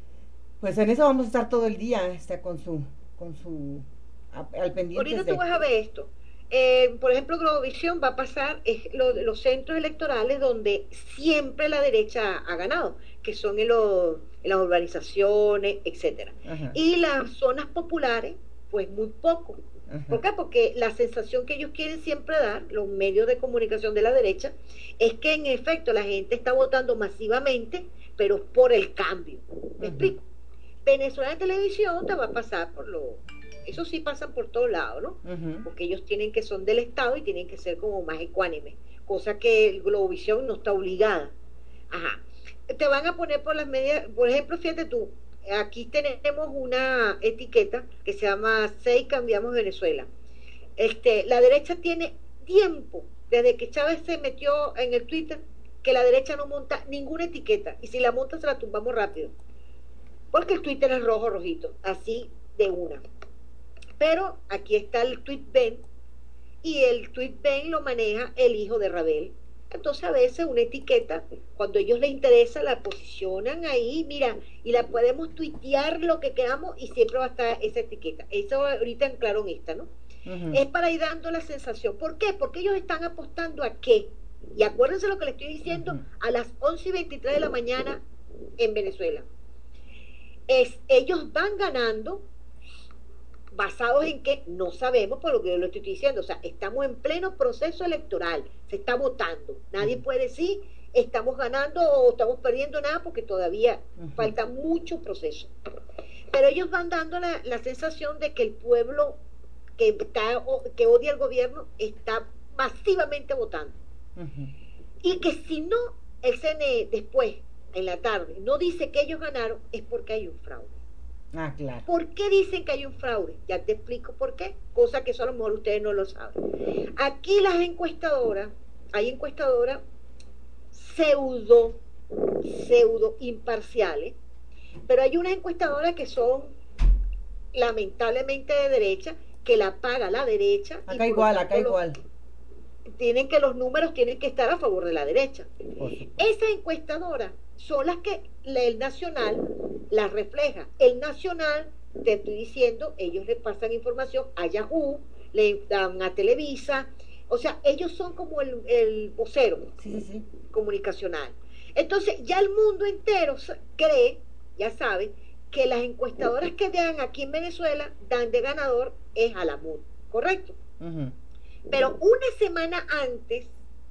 pues en eso vamos a estar todo el día, está con su, con su, a, al pendiente. Ahorita de... tú vas a ver esto. Eh, por ejemplo, Globovisión va a pasar es lo, los centros electorales donde siempre la derecha ha ganado, que son en, lo, en las urbanizaciones, etcétera. Ajá. Y las zonas populares, pues muy poco. Ajá. ¿Por qué? Porque la sensación que ellos quieren siempre dar, los medios de comunicación de la derecha, es que en efecto la gente está votando masivamente, pero por el cambio. ¿Me Ajá. explico? Venezuela en televisión te va a pasar por lo... Eso sí pasan por todos lados, ¿no? Uh-huh. Porque ellos tienen que son del Estado y tienen que ser como más ecuánimes, cosa que el Globovisión no está obligada. Ajá. Te van a poner por las medias, por ejemplo, fíjate tú, aquí tenemos una etiqueta que se llama seis Cambiamos Venezuela. Este, la derecha tiene tiempo, desde que Chávez se metió en el Twitter, que la derecha no monta ninguna etiqueta, y si la monta se la tumbamos rápido, porque el Twitter es rojo, rojito, así de una. Pero aquí está el tweet Ben, y el tweet Ben lo maneja el hijo de Rabel. Entonces a veces una etiqueta, cuando a ellos les interesa, la posicionan ahí, mira, y la podemos tuitear lo que queramos y siempre va a estar esa etiqueta. Eso ahorita en claro en esta, ¿no? Uh-huh. Es para ir dando la sensación. ¿Por qué? Porque ellos están apostando a qué. Y acuérdense lo que les estoy diciendo, uh-huh. A las once y veintitrés de la mañana en Venezuela. Es, ellos van ganando, basados en que no sabemos, por lo que yo lo estoy diciendo, o sea, estamos en pleno proceso electoral, se está votando, nadie puede decir estamos ganando o estamos perdiendo nada porque todavía uh-huh. falta mucho proceso, pero ellos van dando la, la sensación de que el pueblo que, está, que odia al gobierno está masivamente votando, uh-huh. Y que si no, el C N E después, en la tarde, no dice que ellos ganaron, es porque hay un fraude. Ah, claro. ¿Por qué dicen que hay un fraude? Ya te explico por qué, cosa que eso a lo mejor ustedes no lo saben. Aquí las encuestadoras, hay encuestadoras pseudo, pseudo imparciales, pero hay unas encuestadoras que son lamentablemente de derecha, que la paga la derecha. Acá igual, acá igual. Tienen que los números tienen que estar a favor de la derecha. Esas encuestadoras son las que el Nacional las refleja. El Nacional, te estoy diciendo, ellos le pasan información a Yahoo, le dan a Televisa, o sea, ellos son como el, el vocero sí, sí, sí. comunicacional. Entonces, ya el mundo entero cree, ya sabe, que las encuestadoras que dan aquí en Venezuela dan de ganador es a la M U D, ¿correcto? Uh-huh. Pero una semana antes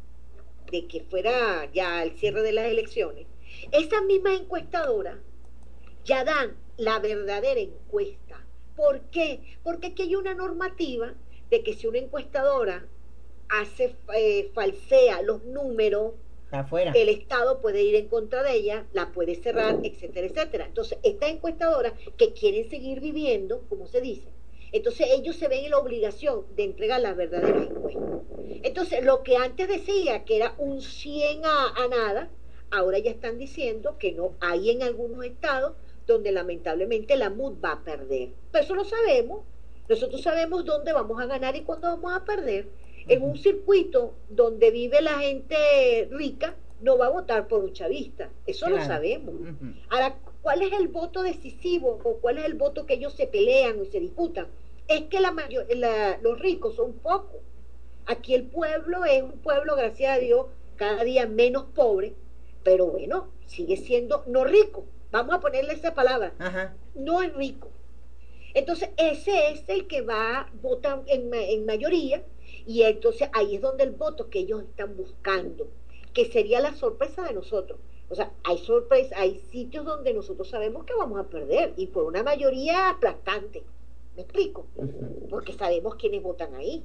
de que fuera ya el cierre de las elecciones, esas mismas encuestadoras ya dan la verdadera encuesta. ¿Por qué? Porque aquí hay una normativa de que si una encuestadora hace eh, falsea los números, afuera, el Estado puede ir en contra de ella, la puede cerrar, etcétera, etcétera. Entonces, estas encuestadoras que quieren seguir viviendo, como se dice, entonces ellos se ven en la obligación de entregar las verdaderas encuestas. Entonces, lo que antes decía que era un cien a, a nada, ahora ya están diciendo que no, hay en algunos estados donde lamentablemente la M U D va a perder. Pero eso lo sabemos, nosotros sabemos dónde vamos a ganar y cuándo vamos a perder. En un circuito donde vive la gente rica, no va a votar por un chavista, eso claro. Lo sabemos. Uh-huh. Ahora, ¿cuál es el voto decisivo o cuál es el voto que ellos se pelean y se disputan? Es que la mayor, la, los ricos son pocos. Aquí el pueblo es un pueblo, gracias a Dios, cada día menos pobre, pero bueno, sigue siendo no rico. Vamos a ponerle esa palabra. Uh-huh. No es rico. Entonces, ese es el que va, vota en, en mayoría, y entonces ahí es donde el voto que ellos están buscando, que sería la sorpresa de nosotros. O sea, hay sorpresa, hay sitios donde nosotros sabemos que vamos a perder, y por una mayoría aplastante. ¿Me explico? Porque sabemos quiénes votan ahí.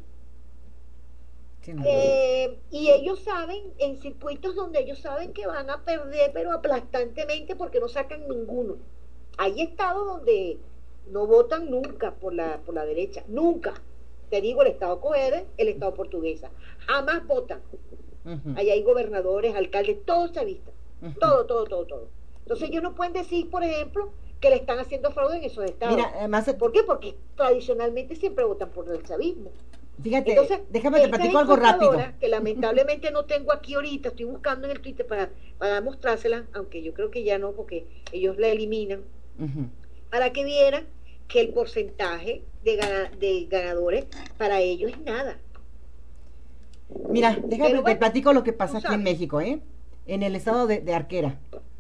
Sí, no. eh, y ellos saben, en circuitos donde ellos saben que van a perder, pero aplastantemente, porque no sacan ninguno. Hay estados donde no votan nunca por la, por la derecha, nunca. Te digo, el estado Coede, el estado Portuguesa, jamás votan. Uh-huh. Ahí hay gobernadores, alcaldes, todos chavistas, uh-huh. todo, todo, todo, todo. Entonces ellos no pueden decir, por ejemplo, que le están haciendo fraude en esos estados. Mira, además, ¿por qué? Porque tradicionalmente siempre votan por el chavismo. Fíjate, entonces, déjame te platico algo rápido. Que lamentablemente no tengo aquí ahorita, estoy buscando en el Twitter para, para mostrársela, aunque yo creo que ya no, porque ellos la eliminan, uh-huh. para que vieran que el porcentaje de, gana, de ganadores para ellos es nada. Mira, déjame Pero, te bueno, platico lo que pasa aquí en México, ¿eh? En el estado de, de Arquera.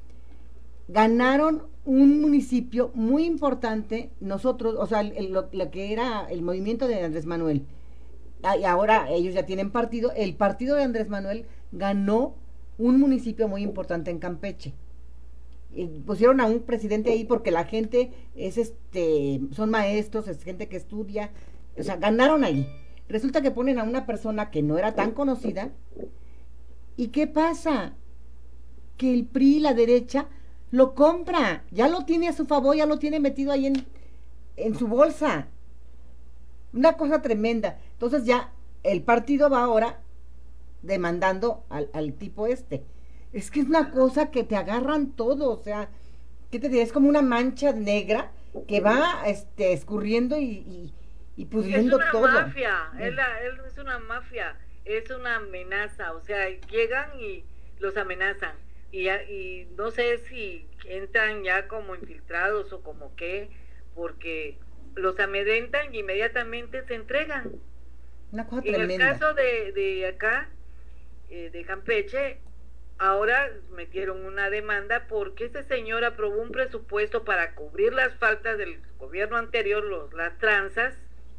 Ganaron un municipio muy importante, nosotros, o sea, el, lo, lo que era el movimiento de Andrés Manuel, y ahora ellos ya tienen partido, el partido de Andrés Manuel ganó un municipio muy importante en Campeche. Y pusieron a un presidente ahí porque la gente es este, son maestros, es gente que estudia, o sea, ganaron ahí. Resulta que ponen a una persona que no era tan conocida, ¿y qué pasa? Que el P R I, la derecha, lo compra, ya lo tiene a su favor, ya lo tiene metido ahí en, en su bolsa. Una cosa tremenda. Entonces ya el partido va ahora demandando al, al tipo este. Es que es una cosa que te agarran todo, o sea, ¿qué te diré? Es como una mancha negra que va este, escurriendo y, y, y pudriendo todo. Es una todo. mafia, es, la, es una mafia, es una amenaza, o sea, llegan y los amenazan. Y, y no sé si entran ya como infiltrados o como qué, porque los amedrentan y inmediatamente se entregan. Una cosa en tremenda. el caso de, de acá, eh, de Campeche, ahora metieron una demanda porque este señor aprobó un presupuesto para cubrir las faltas del gobierno anterior, los, las tranzas,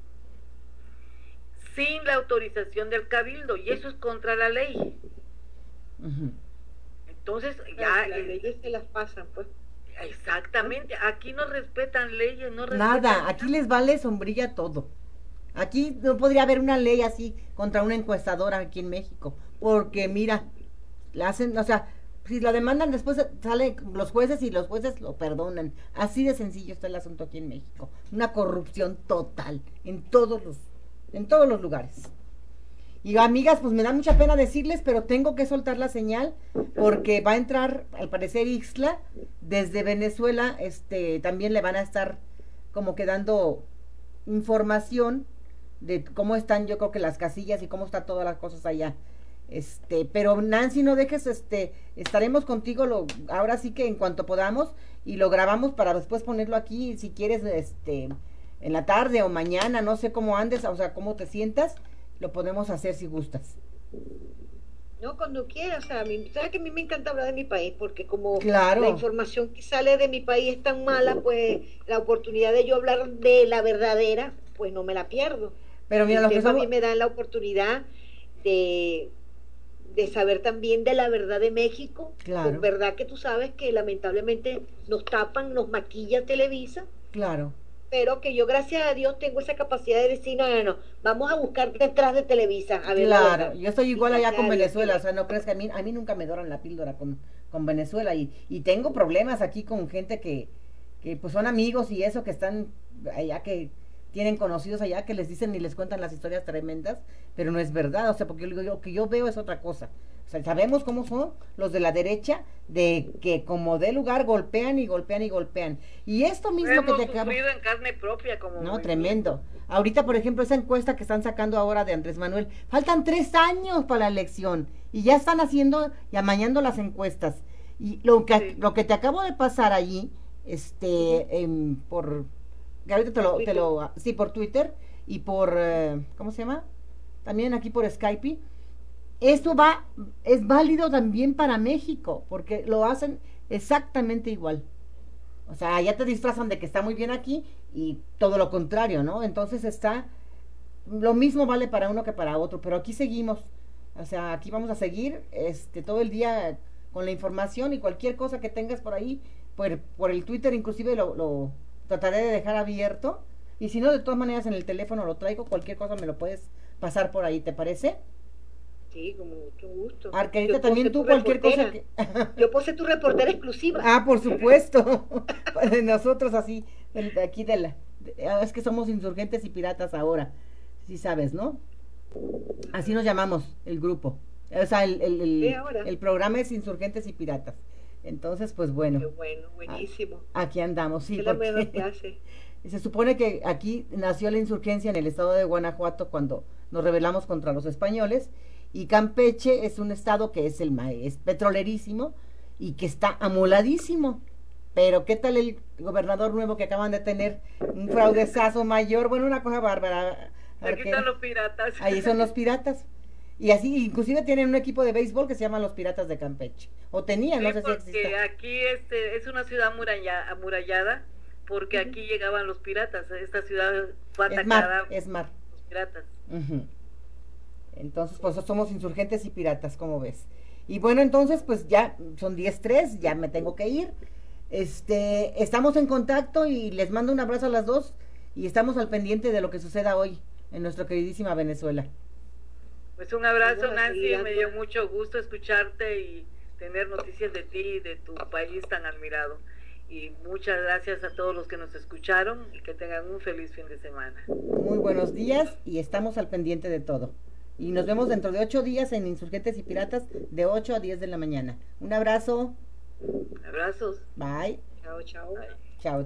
sin la autorización del cabildo, y eso es contra la ley. Uh-huh. Entonces ya las leyes se las pasan, pues. Exactamente, aquí no respetan leyes, no respetan nada, nada, aquí les vale sombrilla todo. Aquí no podría haber una ley así contra una encuestadora aquí en México, porque mira, la hacen, o sea, si la demandan después sale los jueces y los jueces lo perdonan. Así de sencillo está el asunto aquí en México. Una corrupción total en todos los, en todos los lugares. Y amigas, pues me da mucha pena decirles, pero tengo que soltar la señal porque va a entrar, al parecer, Ixtla desde Venezuela. Este, también le van a estar como que dando información de cómo están, yo creo que las casillas y cómo están todas las cosas allá. Este, pero Nancy, no dejes, este, estaremos contigo lo, ahora sí que en cuanto podamos y lo grabamos para después ponerlo aquí, si quieres, este, en la tarde o mañana, no sé cómo andes, o sea, cómo te sientas, lo podemos hacer si gustas. No, cuando quieras, o sea, a mí, sabes que a mí me encanta hablar de mi país, porque como claro, la información que sale de mi país es tan mala, pues la oportunidad de yo hablar de la verdadera, pues no me la pierdo. Pero mira, lo que somos... a mí me dan la oportunidad de, de saber también de la verdad de México, claro, con verdad que tú sabes que lamentablemente nos tapan, nos maquilla Televisa. Claro. Pero que yo, gracias a Dios, tengo esa capacidad de decir, no, no, no, vamos a buscar detrás de Televisa. A ver, claro, yo estoy igual allá con Venezuela, o sea, no crees que a mí, a mí nunca me doran la píldora con, con Venezuela, y, y tengo problemas aquí con gente que, que pues son amigos y eso, que están allá, que tienen conocidos allá, que les dicen y les cuentan las historias tremendas, pero no es verdad, o sea, porque lo que yo veo es otra cosa. O sea, sabemos cómo son los de la derecha, de que como de lugar golpean y golpean y golpean. Y esto mismo hemos que te acabo... sufrido en carne propia como... No, tremendo. Ahorita, por ejemplo, esa encuesta que están sacando ahora de Andrés Manuel, faltan tres años para la elección y ya están haciendo y amañando las encuestas. Y lo que, sí, lo que te acabo de pasar allí, este, eh, por... que ahorita te lo, te lo... Sí, por Twitter y por... Eh, ¿cómo se llama? También aquí por Skype. Esto va, es válido también para México, porque lo hacen exactamente igual. O sea, ya te disfrazan de que está muy bien aquí y todo lo contrario, ¿no? Entonces está, lo mismo vale para uno que para otro, pero aquí seguimos. O sea, aquí vamos a seguir este todo el día con la información, y cualquier cosa que tengas por ahí, por, por el Twitter inclusive lo, lo trataré de dejar abierto. Y si no, de todas maneras en el teléfono lo traigo, cualquier cosa me lo puedes pasar por ahí, ¿te parece? Sí, con mucho gusto. Arquerita, también tú cualquier cosa que... Yo puedo ser tu reportera exclusiva. Ah, por supuesto. Nosotros así, de aquí de la... De, es que somos insurgentes y piratas ahora, sí sabes, ¿no? Así nos llamamos, el grupo. O sea, el, el, el, sí, el programa es Insurgentes y Piratas. Entonces, pues bueno. Qué bueno, buenísimo. Aquí andamos, sí. Es la mejor clase. Se supone que aquí nació la insurgencia en el estado de Guanajuato cuando nos rebelamos contra los españoles. Y Campeche es un estado que es el es petrolerísimo y que está amoladísimo. Pero ¿qué tal el gobernador nuevo que acaban de tener? Un fraudezazo mayor, bueno, una cosa bárbara. Aquí están los piratas. Ahí son los piratas. Y así, inclusive tienen un equipo de béisbol que se llama los Piratas de Campeche. O tenían, sí, no sé si existe. Porque aquí este, es una ciudad amuralla, amurallada, porque uh-huh, aquí llegaban los piratas. Esta ciudad fue atacada es mar, es mar. por los piratas. Uh-huh. Entonces, pues somos insurgentes y piratas, como ves. Y bueno, entonces, pues ya son diez tres, ya me tengo que ir. Este, estamos en contacto y les mando un abrazo a las dos y estamos al pendiente de lo que suceda hoy en nuestra queridísima Venezuela. Pues un abrazo, Nancy, me dio mucho gusto escucharte y tener noticias de ti y de tu país tan admirado. Y muchas gracias a todos los que nos escucharon y que tengan un feliz fin de semana. Muy buenos días y estamos al pendiente de todo. Y nos vemos dentro de ocho días en Insurgentes y Piratas de ocho a diez de la mañana. Un abrazo. Abrazos. Bye. Chao, chao. Bye.